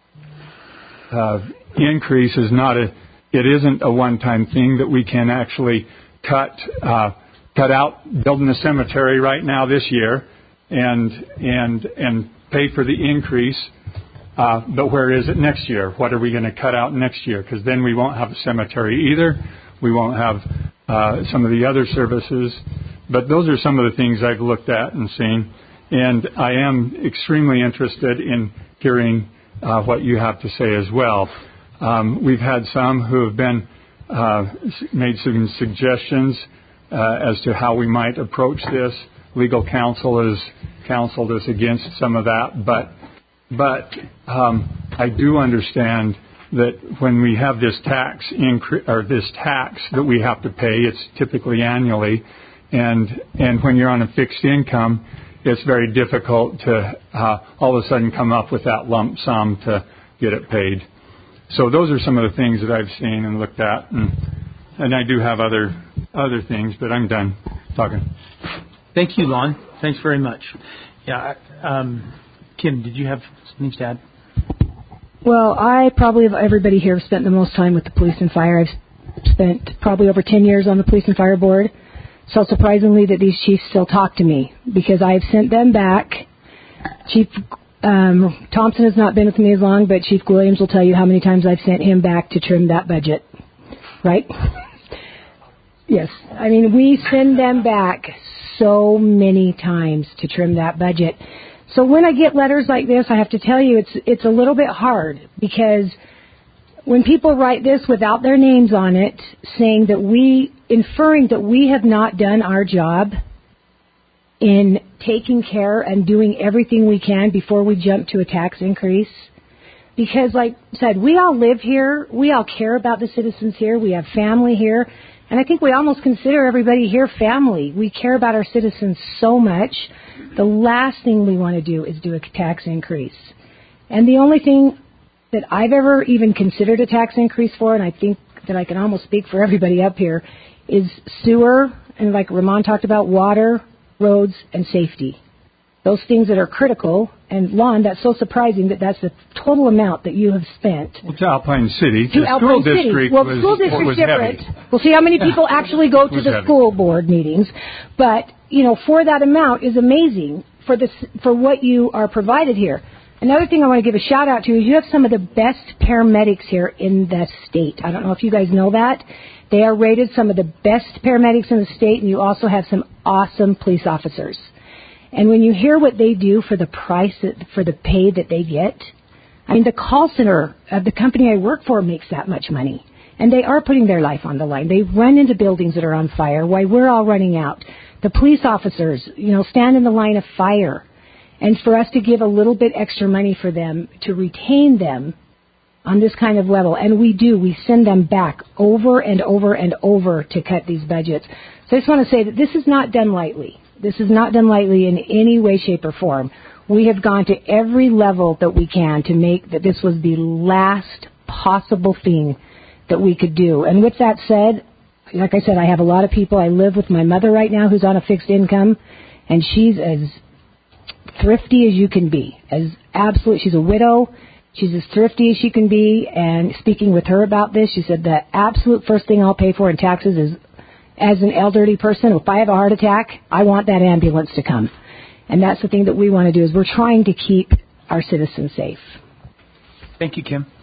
uh, increase is not a it isn't a one-time thing that we can actually cut uh, cut out building a cemetery right now this year and and and pay for the increase. Uh, but where is it next year? What are we going to cut out next year? Because then we won't have a cemetery either. We won't have uh, some of the other services. But those are some of the things I've looked at and seen. And I am extremely interested in hearing uh, what you have to say as well. Um, we've had some who have been uh, made some suggestions uh, as to how we might approach this. Legal counsel has counseled us against some of that, but But um, I do understand that when we have this tax incre- or this tax that we have to pay, it's typically annually, and and when you're on a fixed income, it's very difficult to uh, all of a sudden come up with that lump sum to get it paid. So those are some of the things that I've seen and looked at, and and I do have other other things, but I'm done talking. Thank you, Lon. Thanks very much. Yeah. Um, Kim, did you have something to add? Well, I probably of everybody here have spent the most time with the police and fire. I've spent probably over ten years on the police and fire board. So surprisingly that these chiefs still talk to me, because I've sent them back. Chief um, Thompson has not been with me as long, but Chief Williams will tell you how many times I've sent him back to trim that budget. Right? Yes. I mean, we send them back so many times to trim that budget. So when I get letters like this, I have to tell you it's it's a little bit hard, because when people write this without their names on it, saying that we, inferring that we have not done our job in taking care and doing everything we can before we jump to a tax increase. Because like I said, we all live here, we all care about the citizens here, we have family here, and I think we almost consider everybody here family. We care about our citizens so much. The last thing we want to do is do a tax increase. And the only thing that I've ever even considered a tax increase for, and I think that I can almost speak for everybody up here, is sewer, and like Ramon talked about, water, roads, and safety. Those things that are critical. And Lon, that's so surprising that that's the total amount that you have spent. Well, to Alpine City. To the Alpine school City. district well, was, school district's was different. heavy. We'll see how many people actually go to the heavy. school board meetings. But, you know, for that amount is amazing for this, for what you are provided here. Another thing I want to give a shout out to is you have some of the best paramedics here in the state. I don't know if you guys know that. They are rated some of the best paramedics in the state, and you also have some awesome police officers. And when you hear what they do for the price, that, for the pay that they get, I mean, the call center of the company I work for makes that much money. And they are putting their life on the line. They run into buildings that are on fire while we're all running out. The police officers, you know, stand in the line of fire. And for us to give a little bit extra money for them, to retain them on this kind of level, and we do, we send them back over and over and over to cut these budgets. So I just want to say that this is not done lightly. This is not done lightly in any way, shape, or form. We have gone to every level that we can to make that this was the last possible thing that we could do. And with that said, like I said, I have a lot of people. I live with my mother right now who's on a fixed income, and she's as thrifty as you can be. As absolute, she's a widow. She's as thrifty as she can be. And speaking with her about this, she said the absolute first thing I'll pay for in taxes is, as an elderly person, if I have a heart attack, I want that ambulance to come. And that's the thing that we want to do, is we're trying to keep our citizens safe. Thank you, Kim.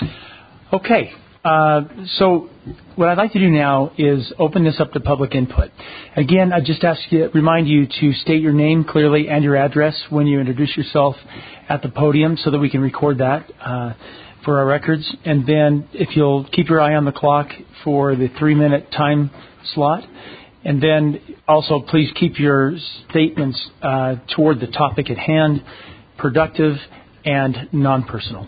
Okay. Uh, so what I'd like to do now is open this up to public input. Again, I just ask you, remind you to state your name clearly and your address when you introduce yourself at the podium so that we can record that uh, for our records. And then if you'll keep your eye on the clock for the three-minute time slot. And then also please keep your statements uh, toward the topic at hand, productive and non-personal.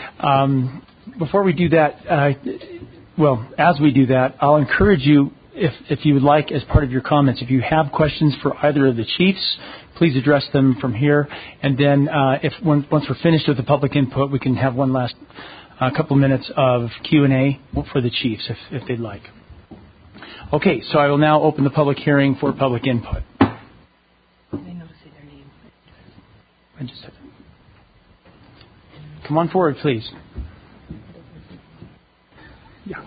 Um, before we do that, uh, well, as we do that, I'll encourage you, if, if you would like, as part of your comments, if you have questions for either of the chiefs, please address them from here. And then uh, if when, once we're finished with the public input, we can have one last uh, couple minutes of Q and A for the chiefs, if, if they'd like. Okay, so I will now open the public hearing for public input. I just said Come on forward, please. Yeah.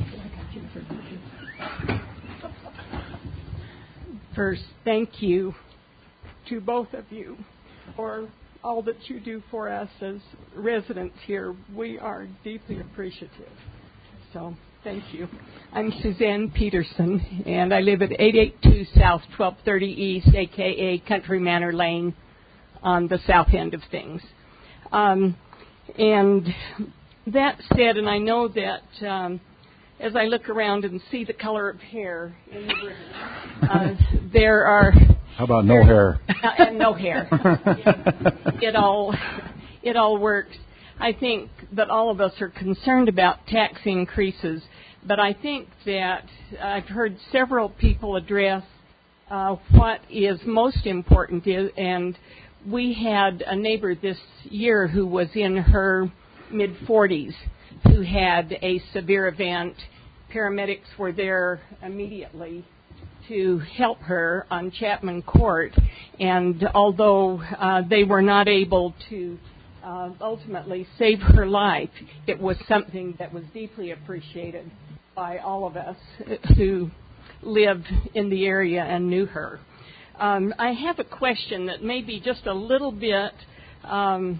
First, thank you to both of you for all that you do for us as residents here. We are deeply appreciative. So, thank you. I'm Suzanne Peterson, and I live at eight eighty-two South twelve thirty East, a k a. Country Manor Lane, on the south end of things. Um, and that said, and I know that um, as I look around and see the color of hair in the room, uh, there are... How about no hair? And no hair. it, it all it all works. I think that all of us are concerned about tax increases, but I think that I've heard several people address uh, what is most important, is, and we had a neighbor this year who was in her mid-forties who had a severe event. Paramedics were there immediately to help her on Chapman Court, and although uh, they were not able to uh, ultimately save her life, it was something that was deeply appreciated by all of us who lived in the area and knew her. Um, I have a question that may be just a little bit, um,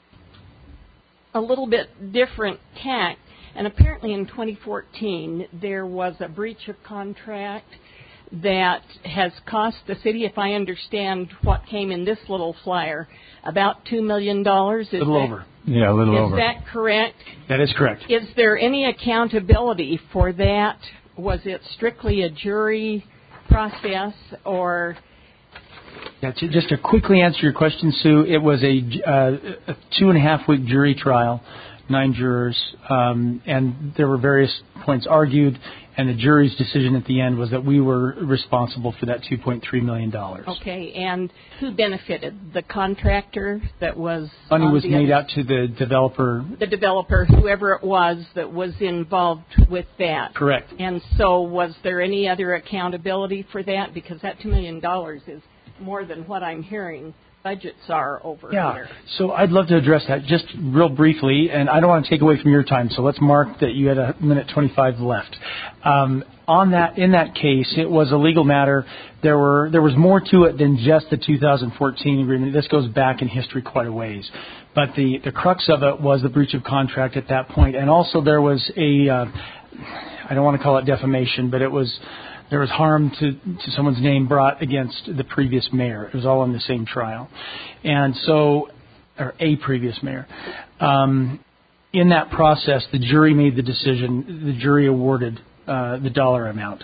a little bit different tack. And apparently in twenty fourteen, there was a breach of contract that has cost the city, if I understand what came in this little flyer, about two million dollars. A little that, over. Yeah, a little is over. Is that correct? That is correct. Is there any accountability for that? Was it strictly a jury process, or... Yeah, to, just to quickly answer your question, Sue, it was a, uh, a two-and-a-half-week jury trial, nine jurors, um, and there were various points argued, and the jury's decision at the end was that we were responsible for that two point three million dollars. Okay, and who benefited? The contractor that was... Money was made other, out to the developer. The developer, whoever it was that was involved with that. Correct. And so was there any other accountability for that? Because that two million dollars is more than what I'm hearing budgets are over yeah. here. So I'd love to address that just real briefly, and I don't want to take away from your time, so let's mark that you had a minute twenty-five left. Um, on that, in that case, it was a legal matter. There were there was more to it than just the two thousand fourteen agreement. This goes back in history quite a ways. But the, the crux of it was the breach of contract at that point, and also there was a, uh, I don't want to call it defamation, but it was... There was harm to, to someone's name brought against the previous mayor. It was all in the same trial. And so, or a previous mayor. Um, in that process, the jury made the decision. The jury awarded uh, the dollar amount.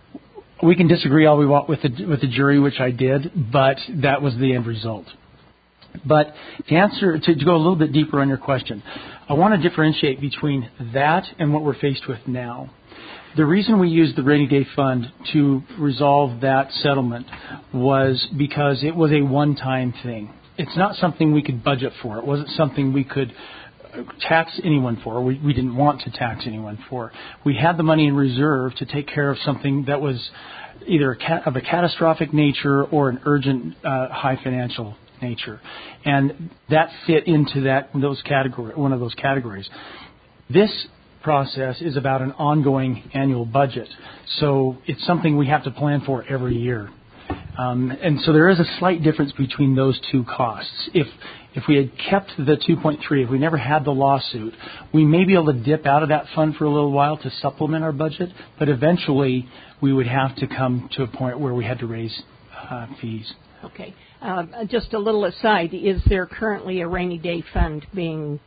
We can disagree all we want with the, with the jury, which I did, but that was the end result. But to answer, to, to go a little bit deeper on your question, I want to differentiate between that and what we're faced with now. The reason we used the rainy day fund to resolve that settlement was because it was a one-time thing. It's not something we could budget for. It wasn't something we could tax anyone for. We, we didn't want to tax anyone for. We had the money in reserve to take care of something that was either a cat, of a catastrophic nature or an urgent uh, high financial nature. And that fit into that those category, one of those categories. This process is about an ongoing annual budget. So it's something we have to plan for every year. Um, and so there is a slight difference between those two costs. If if we had kept the two point three, if we never had the lawsuit, we may be able to dip out of that fund for a little while to supplement our budget, but eventually we would have to come to a point where we had to raise uh, fees. Okay. Uh, just a little aside, is there currently a rainy day fund being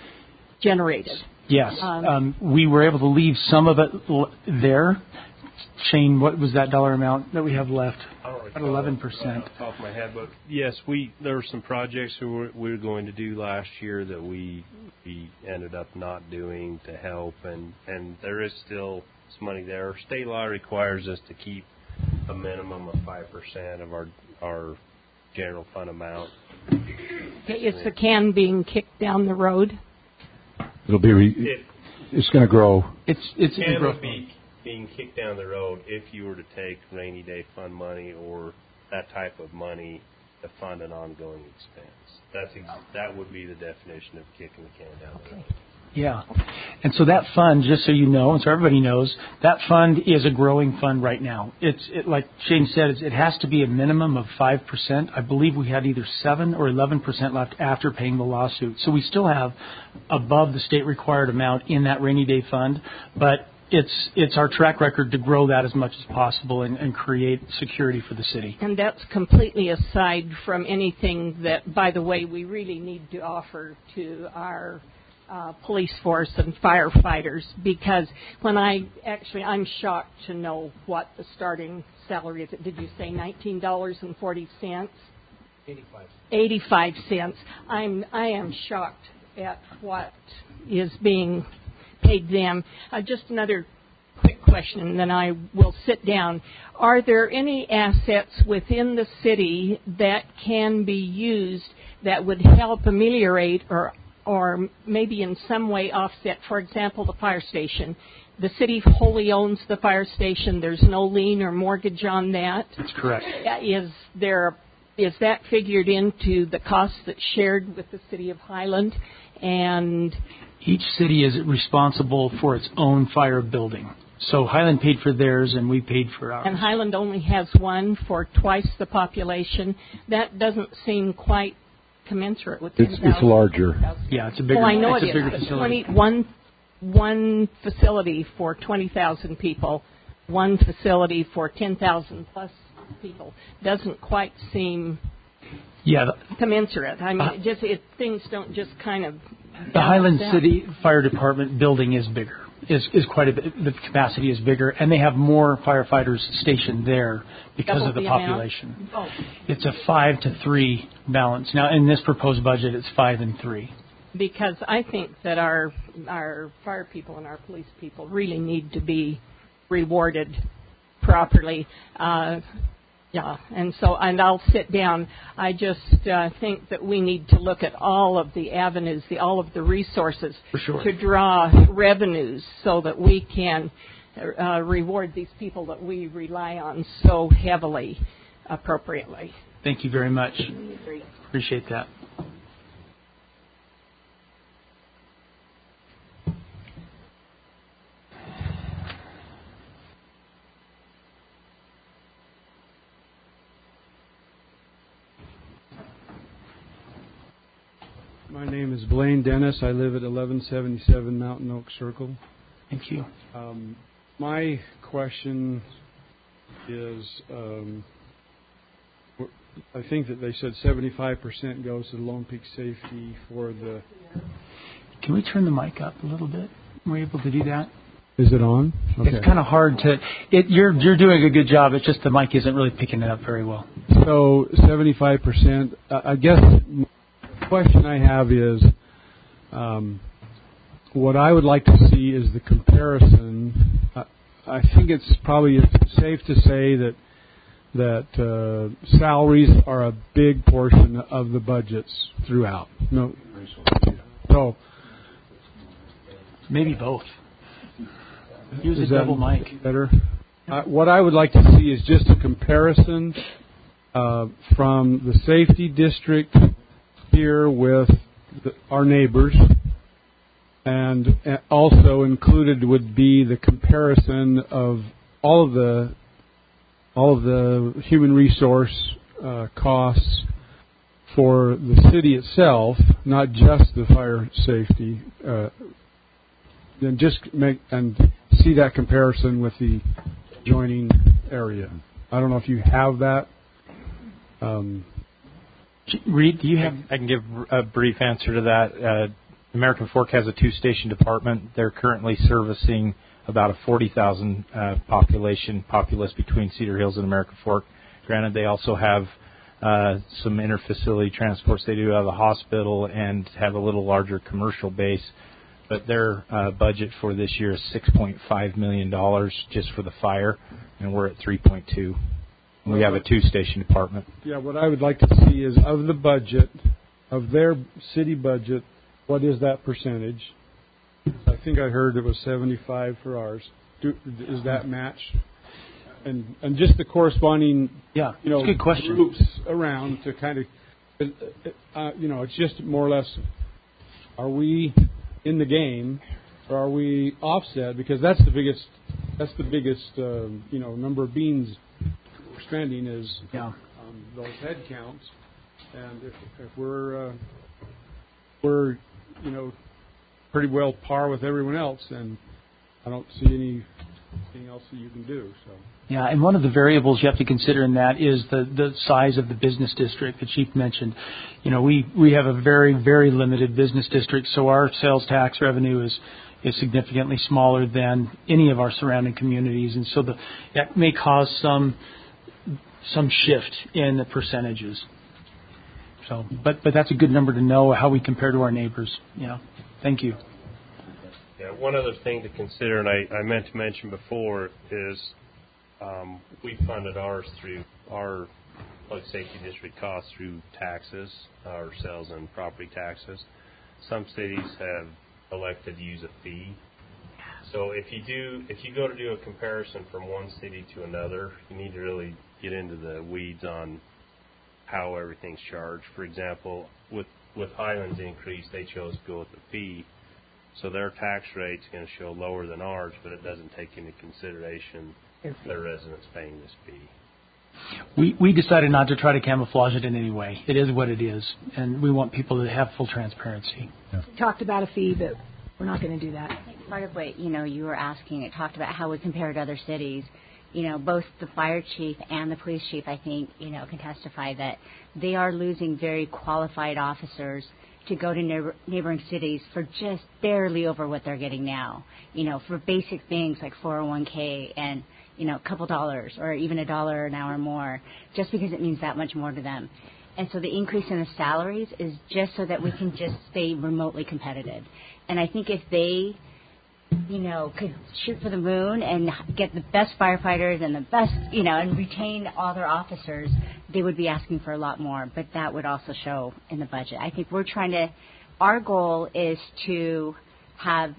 generated? Yes. Um, um, we were able to leave some of it l- there. Shane, what was that dollar amount that we have left? I don't At eleven percent. Off the top of my head, but yes, we there were some projects we were, we were going to do last year that we we ended up not doing to help, and, and there is still some money there. State law requires us to keep a minimum of five percent of our our general fund amount. Okay, is the can being kicked down the road? It'll be. Re- it, it's going to grow. It's it's can grow. be being kicked down the road if you were to take rainy day fund money or that type of money to fund an ongoing expense. That's ex- that would be the definition of kicking the can down the road. Yeah. And so that fund, just so you know, and so everybody knows, that fund is a growing fund right now. It's it, like Shane said, it has to be a minimum of five percent. I believe we had either seven or eleven percent left after paying the lawsuit. So we still have above the state required amount in that rainy day fund, but it's it's our track record to grow that as much as possible and, and create security for the city. And that's completely aside from anything that, by the way, we really need to offer to our Uh, police force and firefighters, because when I actually, I'm shocked to know what the starting salary is. Did you say nineteen dollars and forty cents? eighty-five. eighty-five cents. I'm, I am shocked at what is being paid them. Uh, just another quick question, and then I will sit down. Are there any assets within the city that can be used that would help ameliorate or or maybe in some way offset, for example, the fire station? The city wholly owns the fire station. There's no lien or mortgage on that. That's correct. Is there is that figured into the cost that's shared with the city of Highland? And each city is responsible for its own fire building. So Highland paid for theirs, and we paid for ours. And Highland only has one for twice the population. That doesn't seem quite commensurate with ten thousand. It's, it's larger. Yeah, it's a bigger. Well, I know it's it a bigger is. facility. twenty, one, one facility for twenty thousand people, one facility for ten thousand plus people doesn't quite seem yeah, the, commensurate. I mean, uh, it just it, things don't just kind of. The Highland out. City Fire Department building is bigger. Is is quite a bit. The capacity is bigger, and they have more firefighters stationed there because Double of the, the population. Oh. It's a five to three balance. Now, in this proposed budget, it's five and three. Because I think that our our fire people and our police people really need to be rewarded properly. Uh, yeah, and so and I'll sit down. I just uh, think that we need to look at all of the avenues, the all of the resources For sure. to draw revenues so that we can uh, reward these people that we rely on so heavily appropriately. Thank you very much. Appreciate that. My name is Blaine Dennis. I live at eleven seventy-seven Mountain Oak Circle. Thank you. Um, my question is, um, I think that they said seventy-five percent goes to the Lone Peak Safety for the... Can we turn the mic up a little bit? Are we able to do that? Is it on? Okay. It's kind of hard to... It, you're, you're doing a good job. It's just the mic isn't really picking it up very well. So seventy-five percent, uh, I guess... The question I have is, um, what I would like to see is the comparison. I, I think it's probably safe to say that that uh, salaries are a big portion of the budgets throughout. No, so maybe both. Use a is double that mic. Better. Uh, what I would like to see is just a comparison uh, from the safety district here with the, our neighbors, and also included would be the comparison of all of the all of the human resource uh, costs for the city itself, not just the fire safety. Uh, then just make and see that comparison with the adjoining area. I don't know if you have that. Um, Reed, do you have? I can give a brief answer to that. Uh, American Fork has a two-station department. They're currently servicing about a forty thousand uh, population populace between Cedar Hills and American Fork. Granted, they also have uh, some inter-facility transports. They do have a hospital and have a little larger commercial base. But their uh, budget for this year is six point five million dollars just for the fire, and we're at three point two. We have a two-station department. Yeah, what I would like to see is of the budget, of their city budget, what is that percentage? I think I heard it was seventy-five for ours. Do, is that match? And and just the corresponding, yeah, you know, good question. groups around to kind of, uh, you know, it's just more or less, are we in the game or are we offset? Because that's the biggest, that's the biggest, uh, you know, number of beans spending is yeah. um, those head counts, and if, if we're uh, we're you know pretty well par with everyone else, then I don't see anything else that you can do. So yeah, and one of the variables you have to consider in that is the the size of the business district. The chief mentioned, you know, we we have a very very limited business district, so our sales tax revenue is is significantly smaller than any of our surrounding communities, and so the that may cause some. some shift in the percentages. So, but but that's a good number to know how we compare to our neighbors. Yeah. Thank you. Yeah, one other thing to consider, and I, I meant to mention before, is um, we funded ours through our public safety district costs through taxes, our sales and property taxes. Some cities have elected to use a fee. So if you do, if you go to do a comparison from one city to another, you need to really get into the weeds on how everything's charged. For example, with with Highland's increase, they chose to go with the fee, so their tax rate's going to show lower than ours, but it doesn't take into consideration their residents paying this fee. We we decided not to try to camouflage it in any way. It is what it is, and we want people to have full transparency. Yeah. We talked about a fee, but we're not going to do that. I think part of what, you know, you were asking, it talked about how we compare to other cities. You know, both the fire chief and the police chief, I think, you know, can testify that they are losing very qualified officers to go to neighbor, neighboring cities for just barely over what they're getting now. You know, for basic things like four oh one k and, you know, a couple dollars or even a dollar an hour more, just because it means that much more to them. And so the increase in the salaries is just so that we can just stay remotely competitive. And I think if they, you know, could shoot for the moon and get the best firefighters and the best, you know, and retain all their officers, they would be asking for a lot more. But that would also show in the budget. I think we're trying to, our goal is to have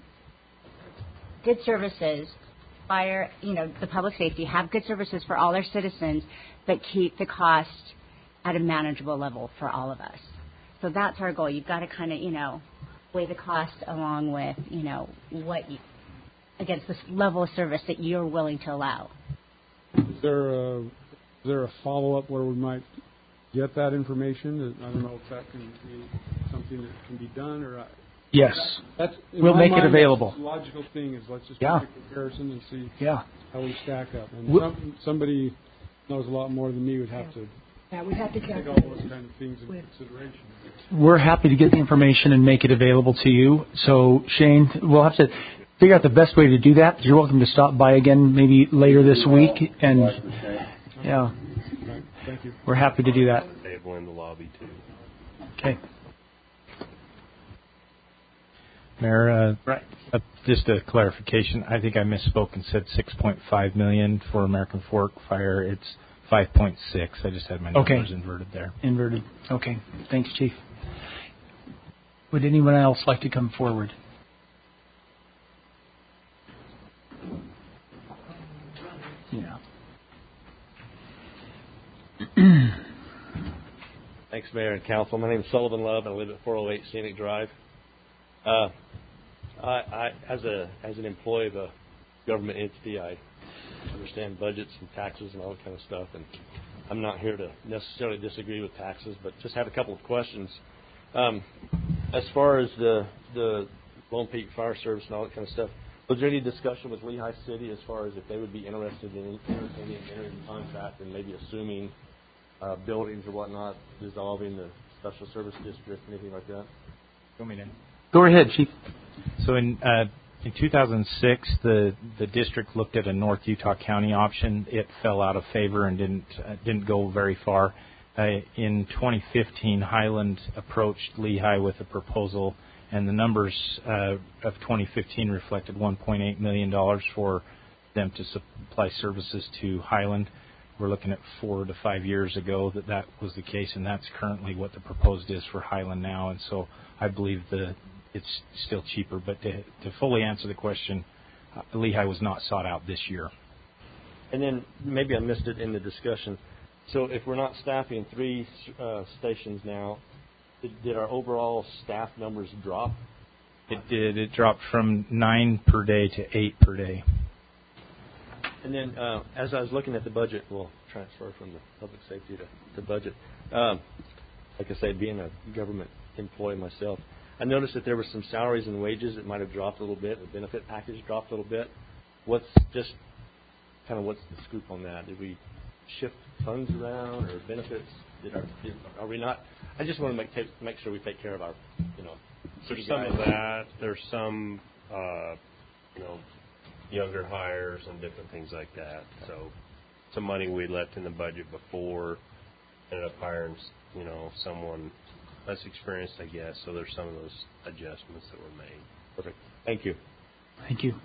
good services, fire, you know, the public safety, have good services for all our citizens, but keep the cost at a manageable level for all of us. So that's our goal. You've got to kind of, you know, weigh the cost along with, you know, what you, against this level of service that you're willing to allow. Is there a, is there a follow-up where we might get that information? I don't know if that can be something that can be done or. I, yes. That's, we'll make mind, it available. The logical thing is let's just yeah. make a comparison and see yeah. how we stack up. And we'll, some, somebody knows a lot more than me would have yeah. to. Yeah, we have to take all those kind of things into consideration. We're happy to get the information and make it available to you. So, Shane, we'll have to figure out the best way to do that. You're welcome to stop by again maybe later this week. And, yeah, thank you. We're happy to do that. Table in the lobby, too. Okay. Mayor, uh, right. uh, just a clarification. I think I misspoke and said six point five million dollars for American Fork Fire. It's five point six. I just had my numbers okay. inverted there. Inverted. Okay. Thanks, Chief. Would anyone else like to come forward? Yeah. Thanks, Mayor and Council. My name is Sullivan Love, and I live at four oh eight Scenic Drive. Uh, I, I, as a as an employee of a government entity, I understand budgets and taxes and all that kind of stuff, and I'm not here to necessarily disagree with taxes, but just have a couple of questions. Um, as far as the the Lone Peak Fire Service and all that kind of stuff, was there any discussion with Lehigh City as far as if they would be interested in entertaining entering the contract and maybe assuming uh, buildings or whatnot, dissolving the special service district, anything like that? Go me in. Go ahead, Chief. So in uh, in two thousand six, the the district looked at a North Utah County option. It fell out of favor and didn't uh, didn't go very far. Uh, in twenty fifteen, Highland approached Lehigh with a proposal, and the numbers uh, of twenty fifteen reflected one point eight million dollars for them to supply services to Highland. We're looking at four to five years ago that that was the case, and that's currently what the proposed is for Highland now. And so I believe the it's still cheaper. But to, to fully answer the question, uh, Lehigh was not sought out this year. And then maybe I missed it in the discussion. So if we're not staffing three uh, stations now, did, did our overall staff numbers drop? It did. It dropped from nine per day to eight per day. And then uh, as I was looking at the budget, we'll transfer from the public safety to the budget. Um, like I say, being a government employee myself, I noticed that there were some salaries and wages that might have dropped a little bit. The benefit package dropped a little bit. What's just kind of what's the scoop on that? Did we shift funds around or benefits? Did our, did, are we not? I just want to make take, make sure we take care of our, you know. There's some of that. There's some, uh, you know, younger hires and different things like that. So some money we left in the budget before ended up hiring, you know, someone less experienced, I guess. So there's some of those adjustments that were made. Perfect. Thank you. Thank you.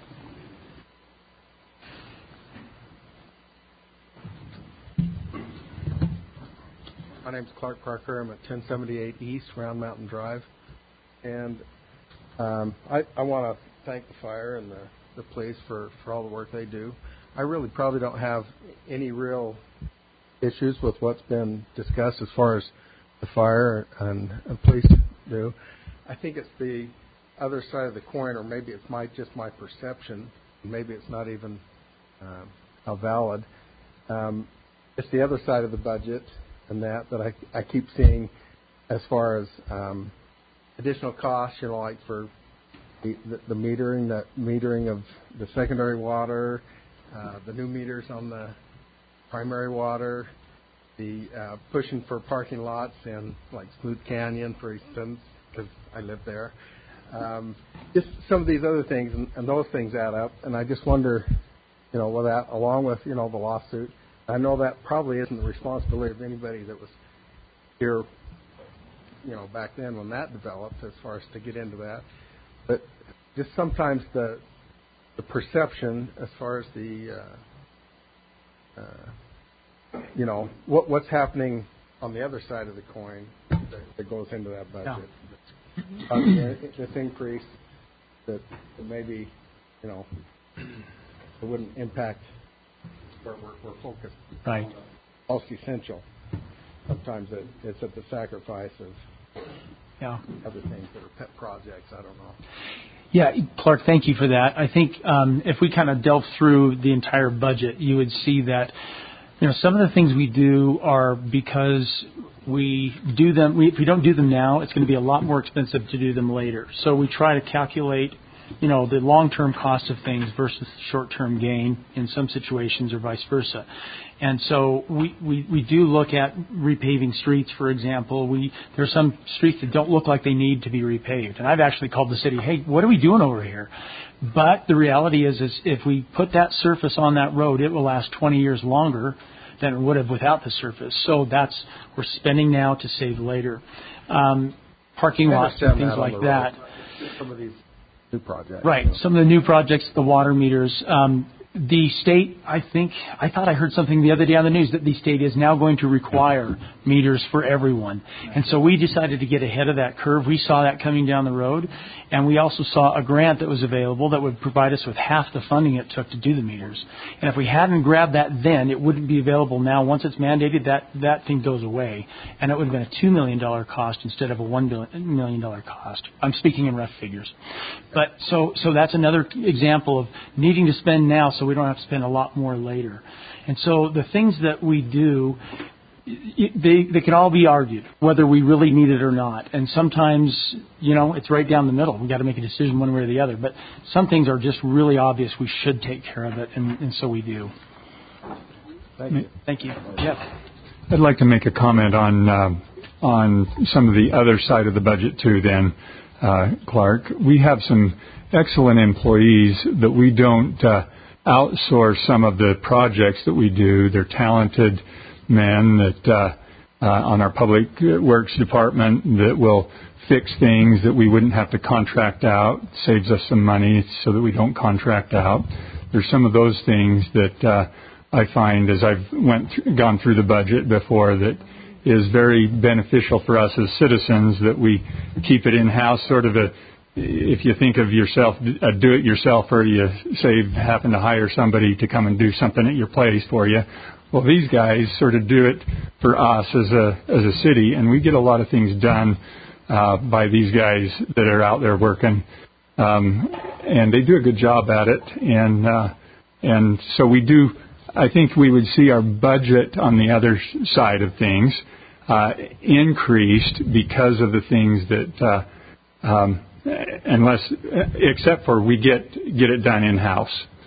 My name's Clark Parker. I'm at ten seventy-eight East Round Mountain Drive. And um, I, I want to thank the fire and the, the police for, for all the work they do. I really probably don't have any real issues with what's been discussed as far as the fire and, and police do. I think it's the other side of the coin, or maybe it's my just my perception. Maybe it's not even um, how valid. Um, it's the other side of the budget and that that I, I keep seeing as far as um, additional costs. You know, like for the, the, the metering, the metering of the secondary water, uh, the new meters on the primary water, the uh, pushing for parking lots in like Smooth Canyon, for instance, because I live there. Um, just some of these other things, and, and those things add up. And I just wonder, you know, with that, along with, you know, the lawsuit, I know that probably isn't the responsibility of anybody that was here, you know, back then when that developed, as far as to get into that. But just sometimes the the perception, as far as the, uh, uh, you know, what what's happening on the other side of the coin that, that goes into that budget. Yeah. Uh, this increase that, that maybe, you know, it wouldn't impact where we're, we're focused. Right. On the most essential. Sometimes it, it's at the sacrifice of yeah. other things that are pet projects. I don't know. Yeah, Clark, thank you for that. I think um, if we kind of delve through the entire budget, you would see that, you know, some of the things we do are because we do them. We, if we don't do them now, it's going to be a lot more expensive to do them later. So we try to calculate, you know, the long-term cost of things versus short-term gain in some situations, or vice versa. And so we, we, we do look at repaving streets, for example. We there are some streets that don't look like they need to be repaved. And I've actually called the city, hey, what are we doing over here? But the reality is, is if we put that surface on that road, it will last twenty years longer than it would have without the surface. So that's, we're spending now to save later. Um, parking lots and things like that. Some of these new projects. Right. Some of the new projects, the water meters. Um, the state, I think, I thought I heard something the other day on the news that the state is now going to require meters for everyone. And so we decided to get ahead of that curve. We saw that coming down the road. And we also saw a grant that was available that would provide us with half the funding it took to do the meters. And if we hadn't grabbed that then, it wouldn't be available now. Once it's mandated, that, that thing goes away. And it would have been a two million dollars cost instead of a one million dollars cost. I'm speaking in rough figures. But so, so that's another example of needing to spend now so we don't have to spend a lot more later. And so the things that we do, they, they can all be argued, whether we really need it or not. And sometimes, you know, it's right down the middle. We've got to make a decision one way or the other. But some things are just really obvious. We should take care of it, and, and so we do. Thank you. Thank you. Jeff. I'd like to make a comment on uh, on some of the other side of the budget, too, then, uh, Clark. We have some excellent employees that we don't uh, outsource some of the projects that we do. They're talented men that uh, uh, on our public works department that will fix things that we wouldn't have to contract out. Saves us some money so that we don't contract out. There's some of those things that uh, I find as I've went th- gone through the budget before that is very beneficial for us as citizens, that we keep it in-house, sort of a, if you think of yourself, a do-it-yourselfer, you save having to hire somebody to come and do something at your place for you. Well, these guys sort of do it for us as a as a city, and we get a lot of things done uh, by these guys that are out there working, um, and they do a good job at it. And uh, and so we do. I think we would see our budget on the other side of things uh, increased because of the things that, uh, um, unless except for we get get it done in house.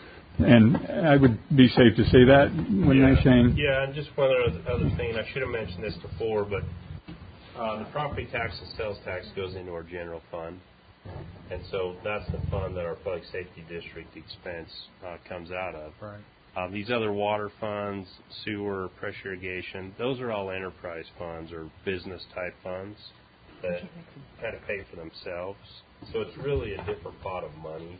And I would be safe to say that, wouldn't yeah. I, Shane? Yeah, and just one other, other thing, I should have mentioned this before, but uh, the property tax and sales tax goes into our general fund. And so that's the fund that our public safety district expense uh, comes out of. Right. Um, these other water funds, sewer, pressure irrigation, those are all enterprise funds or business-type funds that kind of pay for themselves. So it's really a different pot of money.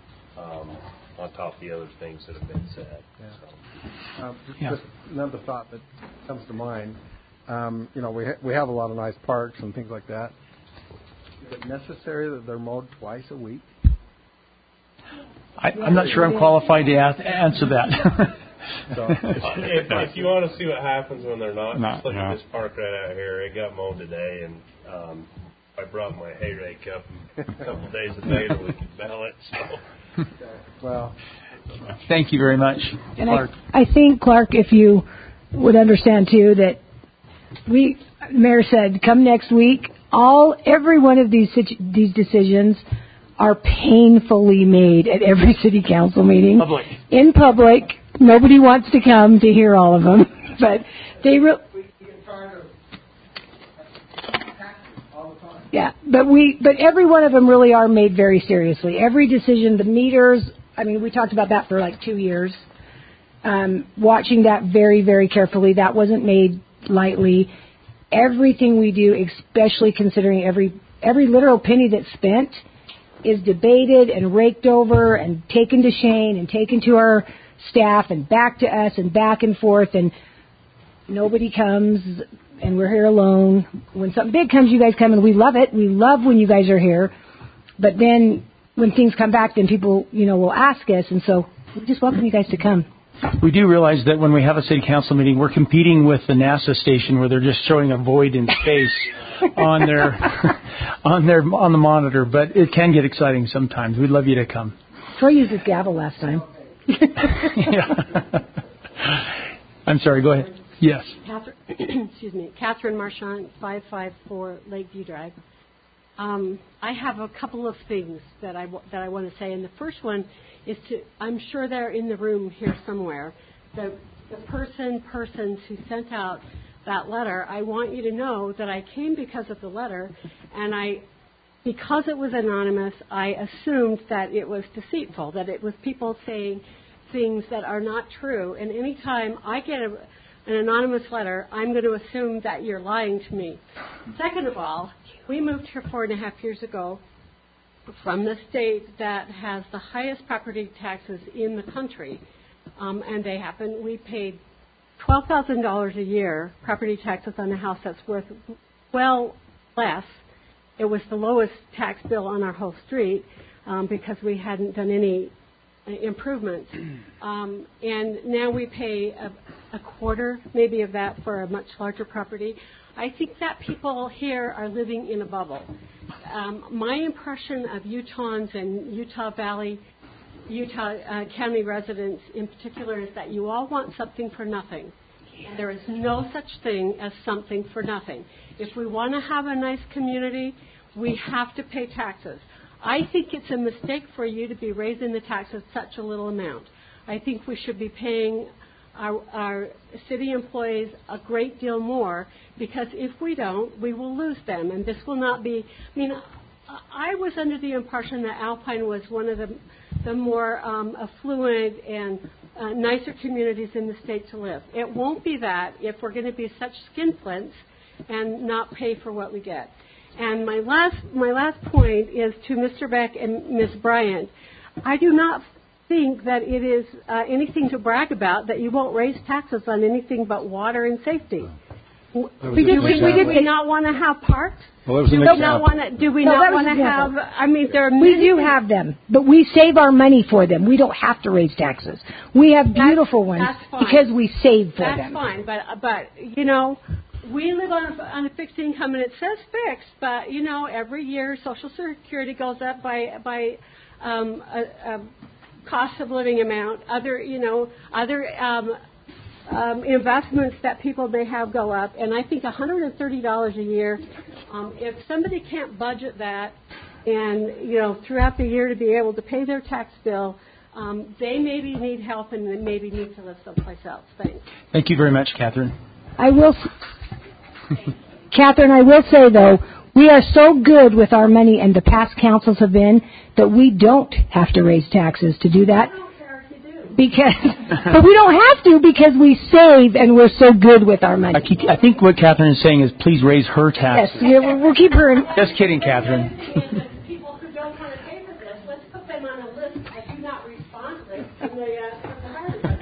Um, on top of the other things that have been said. Yeah. So. Um, just, yeah. just another thought that comes to mind. Um, you know, we ha- we have a lot of nice parks and things like that. Is it necessary that they're mowed twice a week? I, I'm not sure I'm qualified to ask, answer that. So, if, if you want to see what happens when they're not, not just look no. at this park right out here. It got mowed today, and um, I brought my hay rake up. A couple days later, we could bale it. So, well, thank you very much, and Clark. I, I think, Clark, if you would understand too that we, the mayor said, come next week, all every one of these these decisions are painfully made at every city council meeting. Public. In public. Nobody wants to come to hear all of them, but they re- yeah, but we, but every one of them really are made very seriously. Every decision, the meters, I mean, we talked about that for like two years. Um, watching that very, very carefully. That wasn't made lightly. Everything we do, especially considering every every literal penny that's spent, is debated and raked over and taken to Shane and taken to our staff and back to us and back and forth, and nobody comes and we're here alone. When something big comes, you guys come, and we love it. We love when you guys are here. But then when things come back, then people, you know, will ask us, and so we just welcome you guys to come. We do realize that when we have a city council meeting, we're competing with the NASA station where they're just showing a void in space on their on their on the monitor. But it can get exciting sometimes. We'd love you to come. Troy used his gavel last time. Yeah. I'm sorry. Go ahead. Yes. Catherine, excuse me, Catherine Marchant, five five four Lakeview Drive. Um, I have a couple of things that I that I want to say, and the first one is to, I'm sure they're in the room here somewhere. The the person persons who sent out that letter. I want you to know that I came because of the letter, and I. Because it was anonymous, I assumed that it was deceitful, that it was people saying things that are not true. And any time I get a, an anonymous letter, I'm going to assume that you're lying to me. Second of all, we moved here four and a half years ago from the state that has the highest property taxes in the country. Um, and they happen. We paid twelve thousand dollars a year property taxes on a house that's worth well less. It was the lowest tax bill on our whole street um, because we hadn't done any uh, improvements. Um, and now we pay a, a quarter maybe of that for a much larger property. I think that people here are living in a bubble. Um, my impression of Utahns and Utah Valley, Utah uh, County residents in particular is that you all want something for nothing. There is no such thing as something for nothing. If we want to have a nice community, we have to pay taxes. I think it's a mistake for you to be raising the taxes such a little amount. I think we should be paying our, our city employees a great deal more, because if we don't, we will lose them. And this will not be, I mean, I was under the impression that Alpine was one of the, the more um, affluent and Uh, nicer communities in the state to live. It won't be that if we're going to be such skinflints and not pay for what we get. And my last my last point is to Mister Beck and Miz Bryant. I do not think that it is uh, anything to brag about that you won't raise taxes on anything but water and safety. We did, we, we did we not want to have parks? Well, do we not want to? Do we no, not want to have? I mean, there are we do have them, but we save our money for them. We don't have to raise taxes. We have beautiful that's, ones that's because we save for that's them. That's fine, but but you know, we live on a, on a fixed income, and it says fixed, but you know, every year Social Security goes up by by um, a, a cost of living amount. Other you know other. Um, Um, investments that people may have go up, and I think one hundred thirty dollars a year, um, if somebody can't budget that and, you know, throughout the year to be able to pay their tax bill, um, they maybe need help and they maybe need to live someplace else. Thanks. Thank you very much, Catherine. I will, Catherine, I will say, though, we are so good with our money, and the past councils have been, that we don't have to raise taxes to do that. Because, but we don't have to because we save and we're so good with our money. I, keep, I think what Catherine is saying is please raise her taxes. Yes, yeah, we'll, we'll keep her in. Just kidding, Catherine. People who don't want to pay for this, let's put them on a list of do not respond list from the, uh, from the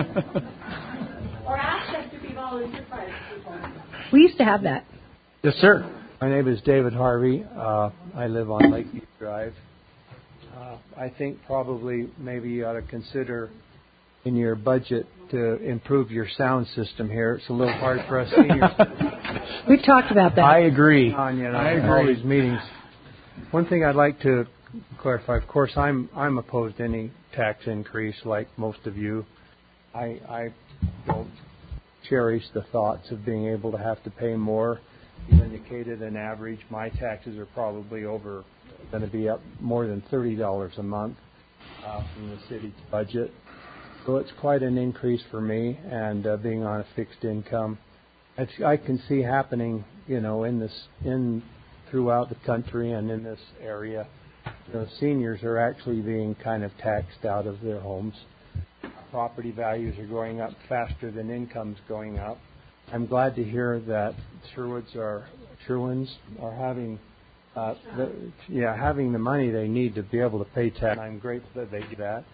hiring. Or ask them to be volunteer fire people. We used to have that. Yes, sir. My name is David Harvey. Uh, I live on Lakeview Drive. Uh, I think probably maybe you ought to consider in your budget to improve your sound system here. It's a little hard for us seniors. We've talked about that. I agree. On, you know, I agree. all these meetings. One thing I'd like to clarify, of course, I'm I'm opposed to any tax increase like most of you. I I don't cherish the thoughts of being able to have to pay more. You indicated an average. My taxes are probably over, going to be up more than thirty dollars a month uh, from the city's budget. So it's quite an increase for me, and uh, being on a fixed income, it's, I can see happening, you know, in this in throughout the country and in this area. You know, seniors are actually being kind of taxed out of their homes. Property values are going up faster than income's going up. I'm glad to hear that Sherwoods are Sherwins are having, uh, the, yeah, having the money they need to be able to pay tax. I'm grateful that they do that.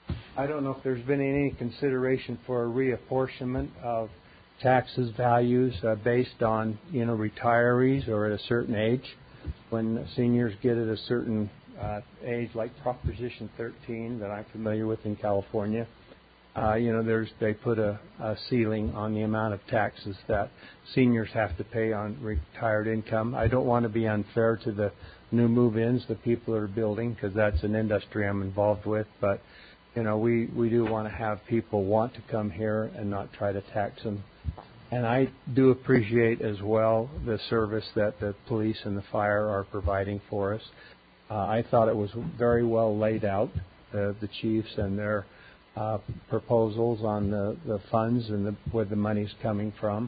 I don't know if there's been any consideration for a reapportionment of taxes values uh, based on, you know, retirees or at a certain age. When seniors get at a certain uh, age, like Proposition thirteen that I'm familiar with in California, uh, you know, there's they put a, a ceiling on the amount of taxes that seniors have to pay on retired income. I don't want to be unfair to the new move-ins, the people that are building, because that's an industry I'm involved with, but you know, we, we do want to have people want to come here and not try to tax them. And I do appreciate as well the service that the police and the fire are providing for us. Uh, I thought it was very well laid out, uh, the chiefs and their uh, proposals on the, the funds and the, where the money's coming from.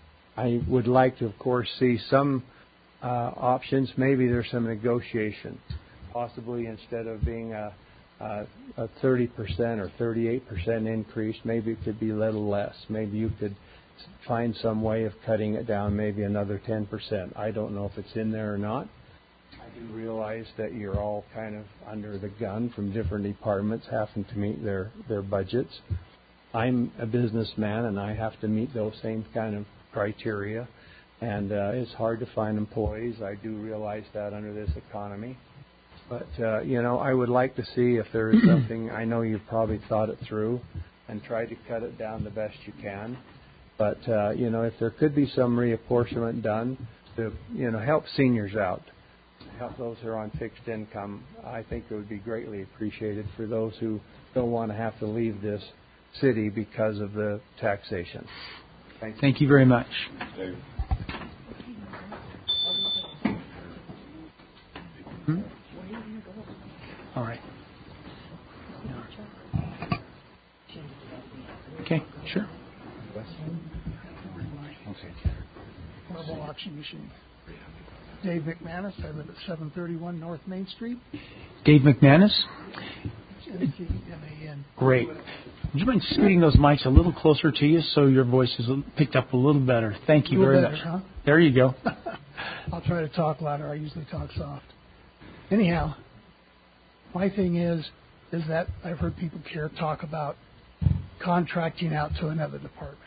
I would like to, of course, see some uh, options. Maybe there's some negotiation, possibly instead of being a Uh, a thirty percent or thirty-eight percent increase, maybe it could be a little less. Maybe you could find some way of cutting it down, maybe another ten percent. I don't know if it's in there or not. I do realize that you're all kind of under the gun from different departments having to meet their, their budgets. I'm a businessman and I have to meet those same kind of criteria. And uh, it's hard to find employees. I do realize that under this economy. But, uh, you know, I would like to see if there is something. I know you've probably thought it through and tried to cut it down the best you can. But, uh, you know, if there could be some reapportionment done to, you know, help seniors out, help those who are on fixed income, I think it would be greatly appreciated for those who don't want to have to leave this city because of the taxation. Thank you. Thank you very much. Hmm? All right. Okay, sure. Mobile auction machine. Dave McManus. I live at seven thirty-one North Main Street. Dave McManus. M C M A N. Great. Would you mind scooting those mics a little closer to you so your voice is picked up a little better? Thank you very better, much. Huh? There you go. I'll try to talk louder. I usually talk soft. Anyhow, my thing is, is that I've heard people care talk about contracting out to another department.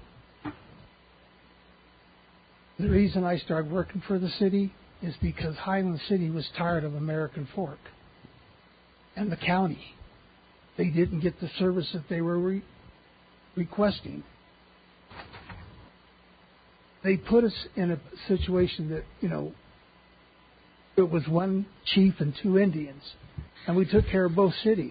The reason I started working for the city is because Highland City was tired of American Fork and the county. They didn't get the service that they were re- requesting. They put us in a situation that, you know, it was one chief and two Indians, and we took care of both cities.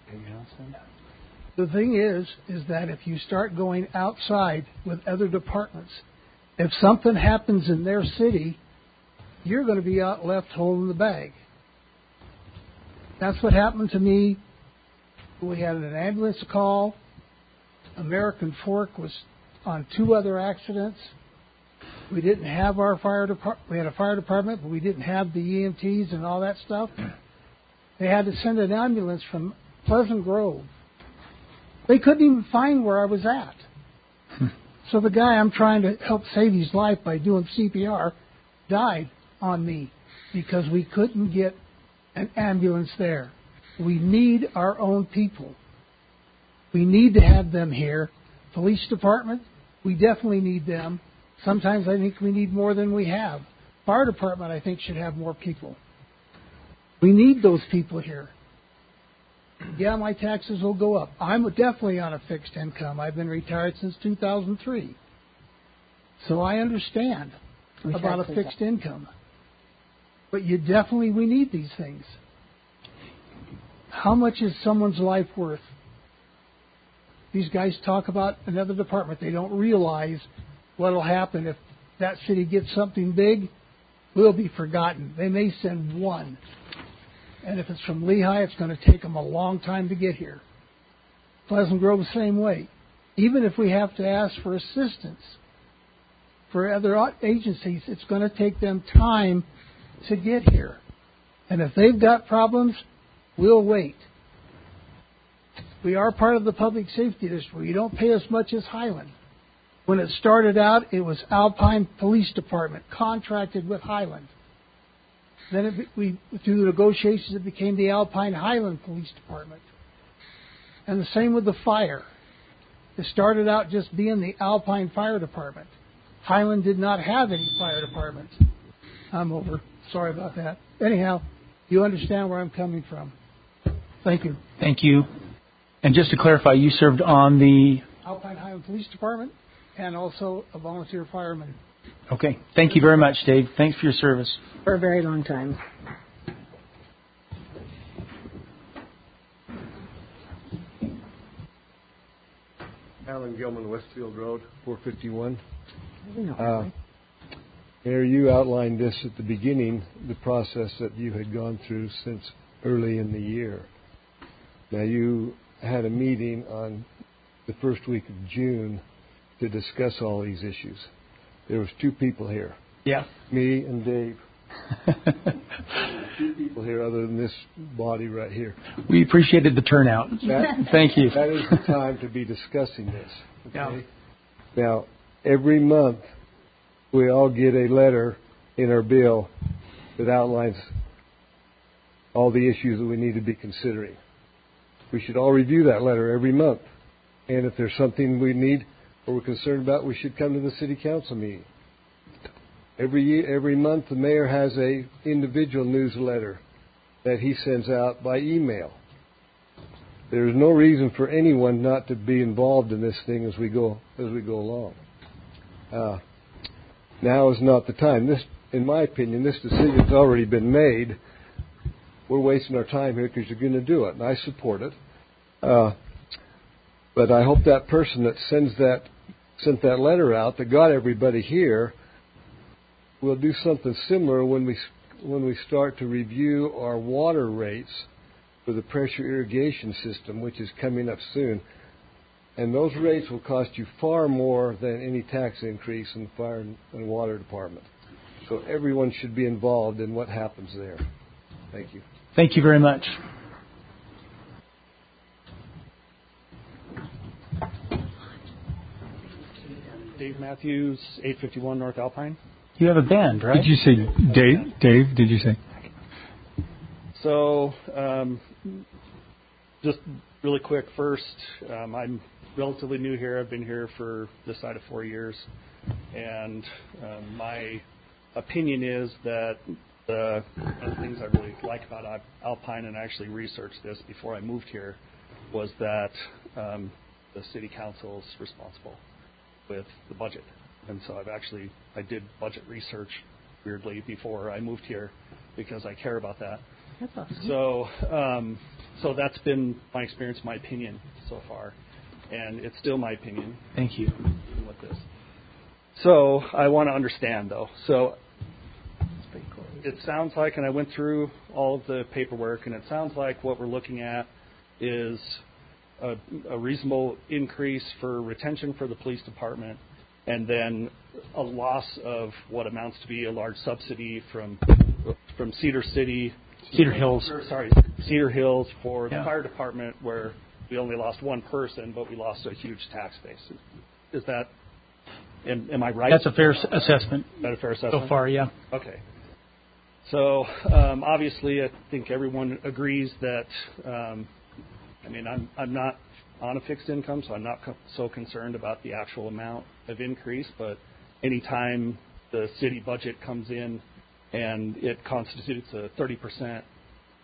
The thing is, is that if you start going outside with other departments, if something happens in their city, you're going to be out left holding the bag. That's what happened to me. We had an ambulance call. American Fork was on two other accidents. We didn't have our fire department. We had a fire department, but we didn't have the E M Ts and all that stuff. They had to send an ambulance from Pleasant Grove. They couldn't even find where I was at. So the guy I'm trying to help save his life by doing C P R died on me because we couldn't get an ambulance there. We need our own people. We need to have them here. Police department, we definitely need them. Sometimes I think we need more than we have. Fire department, I think, should have more people. We need those people here. yeah, my taxes will go up. I'm definitely on a fixed income. I've been retired since two thousand three. So I understand about a fixed income. But you definitely, we need these things. How much is someone's life worth? These guys talk about another department. They don't realize what will happen if that city gets something big. We'll be forgotten. They may send one. And if it's from Lehigh, it's going to take them a long time to get here. Pleasant Grove the same way. Even if we have to ask for assistance for other agencies, it's going to take them time to get here. And if they've got problems, we'll wait. We are part of the public safety district. We don't pay as much as Highland. When it started out, it was Alpine Police Department, contracted with Highland. Then it, we, through the negotiations, it became the Alpine Highland Police Department. And the same with the fire. It started out just being the Alpine Fire Department. Highland did not have any fire departments. I'm over. Sorry about that. Anyhow, you understand where I'm coming from. Thank you. Thank you. And just to clarify, you served on the Alpine Highland Police Department and also a volunteer fireman. Okay. Thank you very much, Dave. Thanks for your service. For a very long time. Alan Gilman, Westfield Road, four fifty-one. Uh, Mayor, you outlined this at the beginning, the process that you had gone through since early in the year. Now, you had a meeting on the first week of June to discuss all these issues. There was two people here. Yeah. Me and Dave. Two people here other than this body right here. We appreciated the turnout. That, Thank you. That is the time to be discussing this. Okay? Yeah. Now, every month we all get a letter in our bill that outlines all the issues that we need to be considering. We should all review that letter every month. And if there's something we need or we're concerned about, we should come to the city council meeting. Every year, every month, the mayor has a individual newsletter that he sends out by email. There's no reason for anyone not to be involved in this thing as we go as we go along. Uh, now is not the time. This, in my opinion, this decision's already been made. We're wasting our time here because you're going to do it, and I support it. Uh, but I hope that person that sends that sent that letter out that got everybody here will do something similar when we when we start to review our water rates for the pressure irrigation system, which is coming up soon. And those rates will cost you far more than any tax increase in the fire and water department. So everyone should be involved in what happens there. Thank you. Thank you very much. Dave Matthews, eight fifty-one North Alpine. You have a band, right? Did you say Dave? Dave, did you say? So, um, just really quick first, um, I'm relatively new here. I've been here for this side of four years. And um, my opinion is that the, one of the things I really like about Alpine, and I actually researched this before I moved here, was that um, the city council is responsible with the budget. And so I've actually, I did budget research, weirdly, before I moved here because I care about that. That's awesome. So, um, so that's been my experience, my opinion so far. And it's still my opinion. Thank you. With this. So I want to understand, though. So it sounds like, and I went through all of the paperwork, and it sounds like what we're looking at is a, a reasonable increase for retention for the police department, and then a loss of what amounts to be a large subsidy from from Cedar City, Cedar Hills. Or, sorry, Cedar Hills for the yeah. fire department, where we only lost one person, but we lost a huge tax base. Is that, am, am I right? That's a fair assessment. Is that a fair assessment? So far, yeah. Okay. So um, obviously, I think everyone agrees that. Um, I mean, I'm I'm not on a fixed income, so I'm not co- so concerned about the actual amount of increase. But anytime the city budget comes in and it constitutes a thirty percent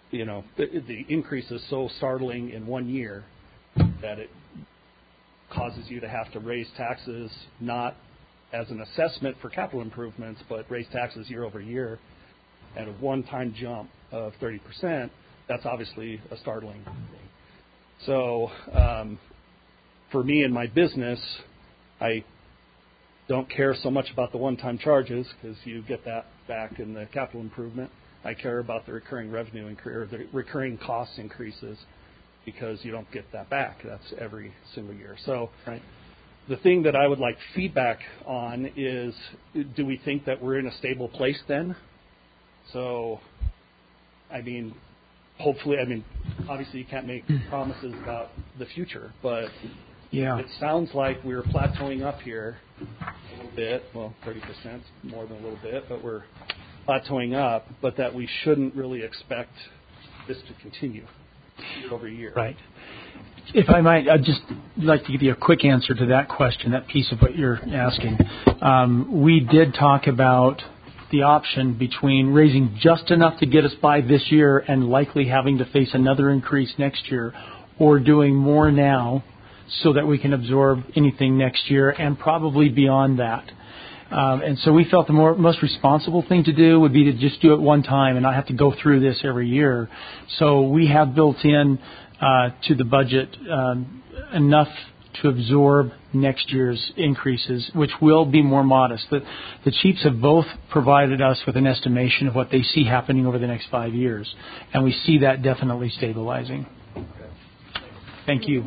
you know, the, the increase is so startling in one year that it causes you to have to raise taxes, not as an assessment for capital improvements, but raise taxes year over year at a one-time jump of thirty percent. That's obviously a startling thing. So um, for me and my business, I don't care so much about the one-time charges because you get that back in the capital improvement. I care about the recurring revenue and or the recurring cost increases because you don't get that back. That's every single year. So right. The thing that I would like feedback on is, do we think that we're in a stable place then? So, I mean, hopefully, I mean, obviously you can't make promises about the future, but yeah. It sounds like we're plateauing up here a little bit. Well, thirty percent, more than a little bit, but we're plateauing up, but that we shouldn't really expect this to continue year over year. Right. If I might, I'd just like to give you a quick answer to that question, that piece of what you're asking. Um, we did talk about the option between raising just enough to get us by this year and likely having to face another increase next year, or doing more now so that we can absorb anything next year and probably beyond that. Um, and so we felt the more, most responsible thing to do would be to just do it one time and not have to go through this every year. So we have built in uh, to the budget um, enough to absorb next year's increases, which will be more modest. The, the chiefs have both provided us with an estimation of what they see happening over the next five years, and we see that definitely stabilizing. Thank you.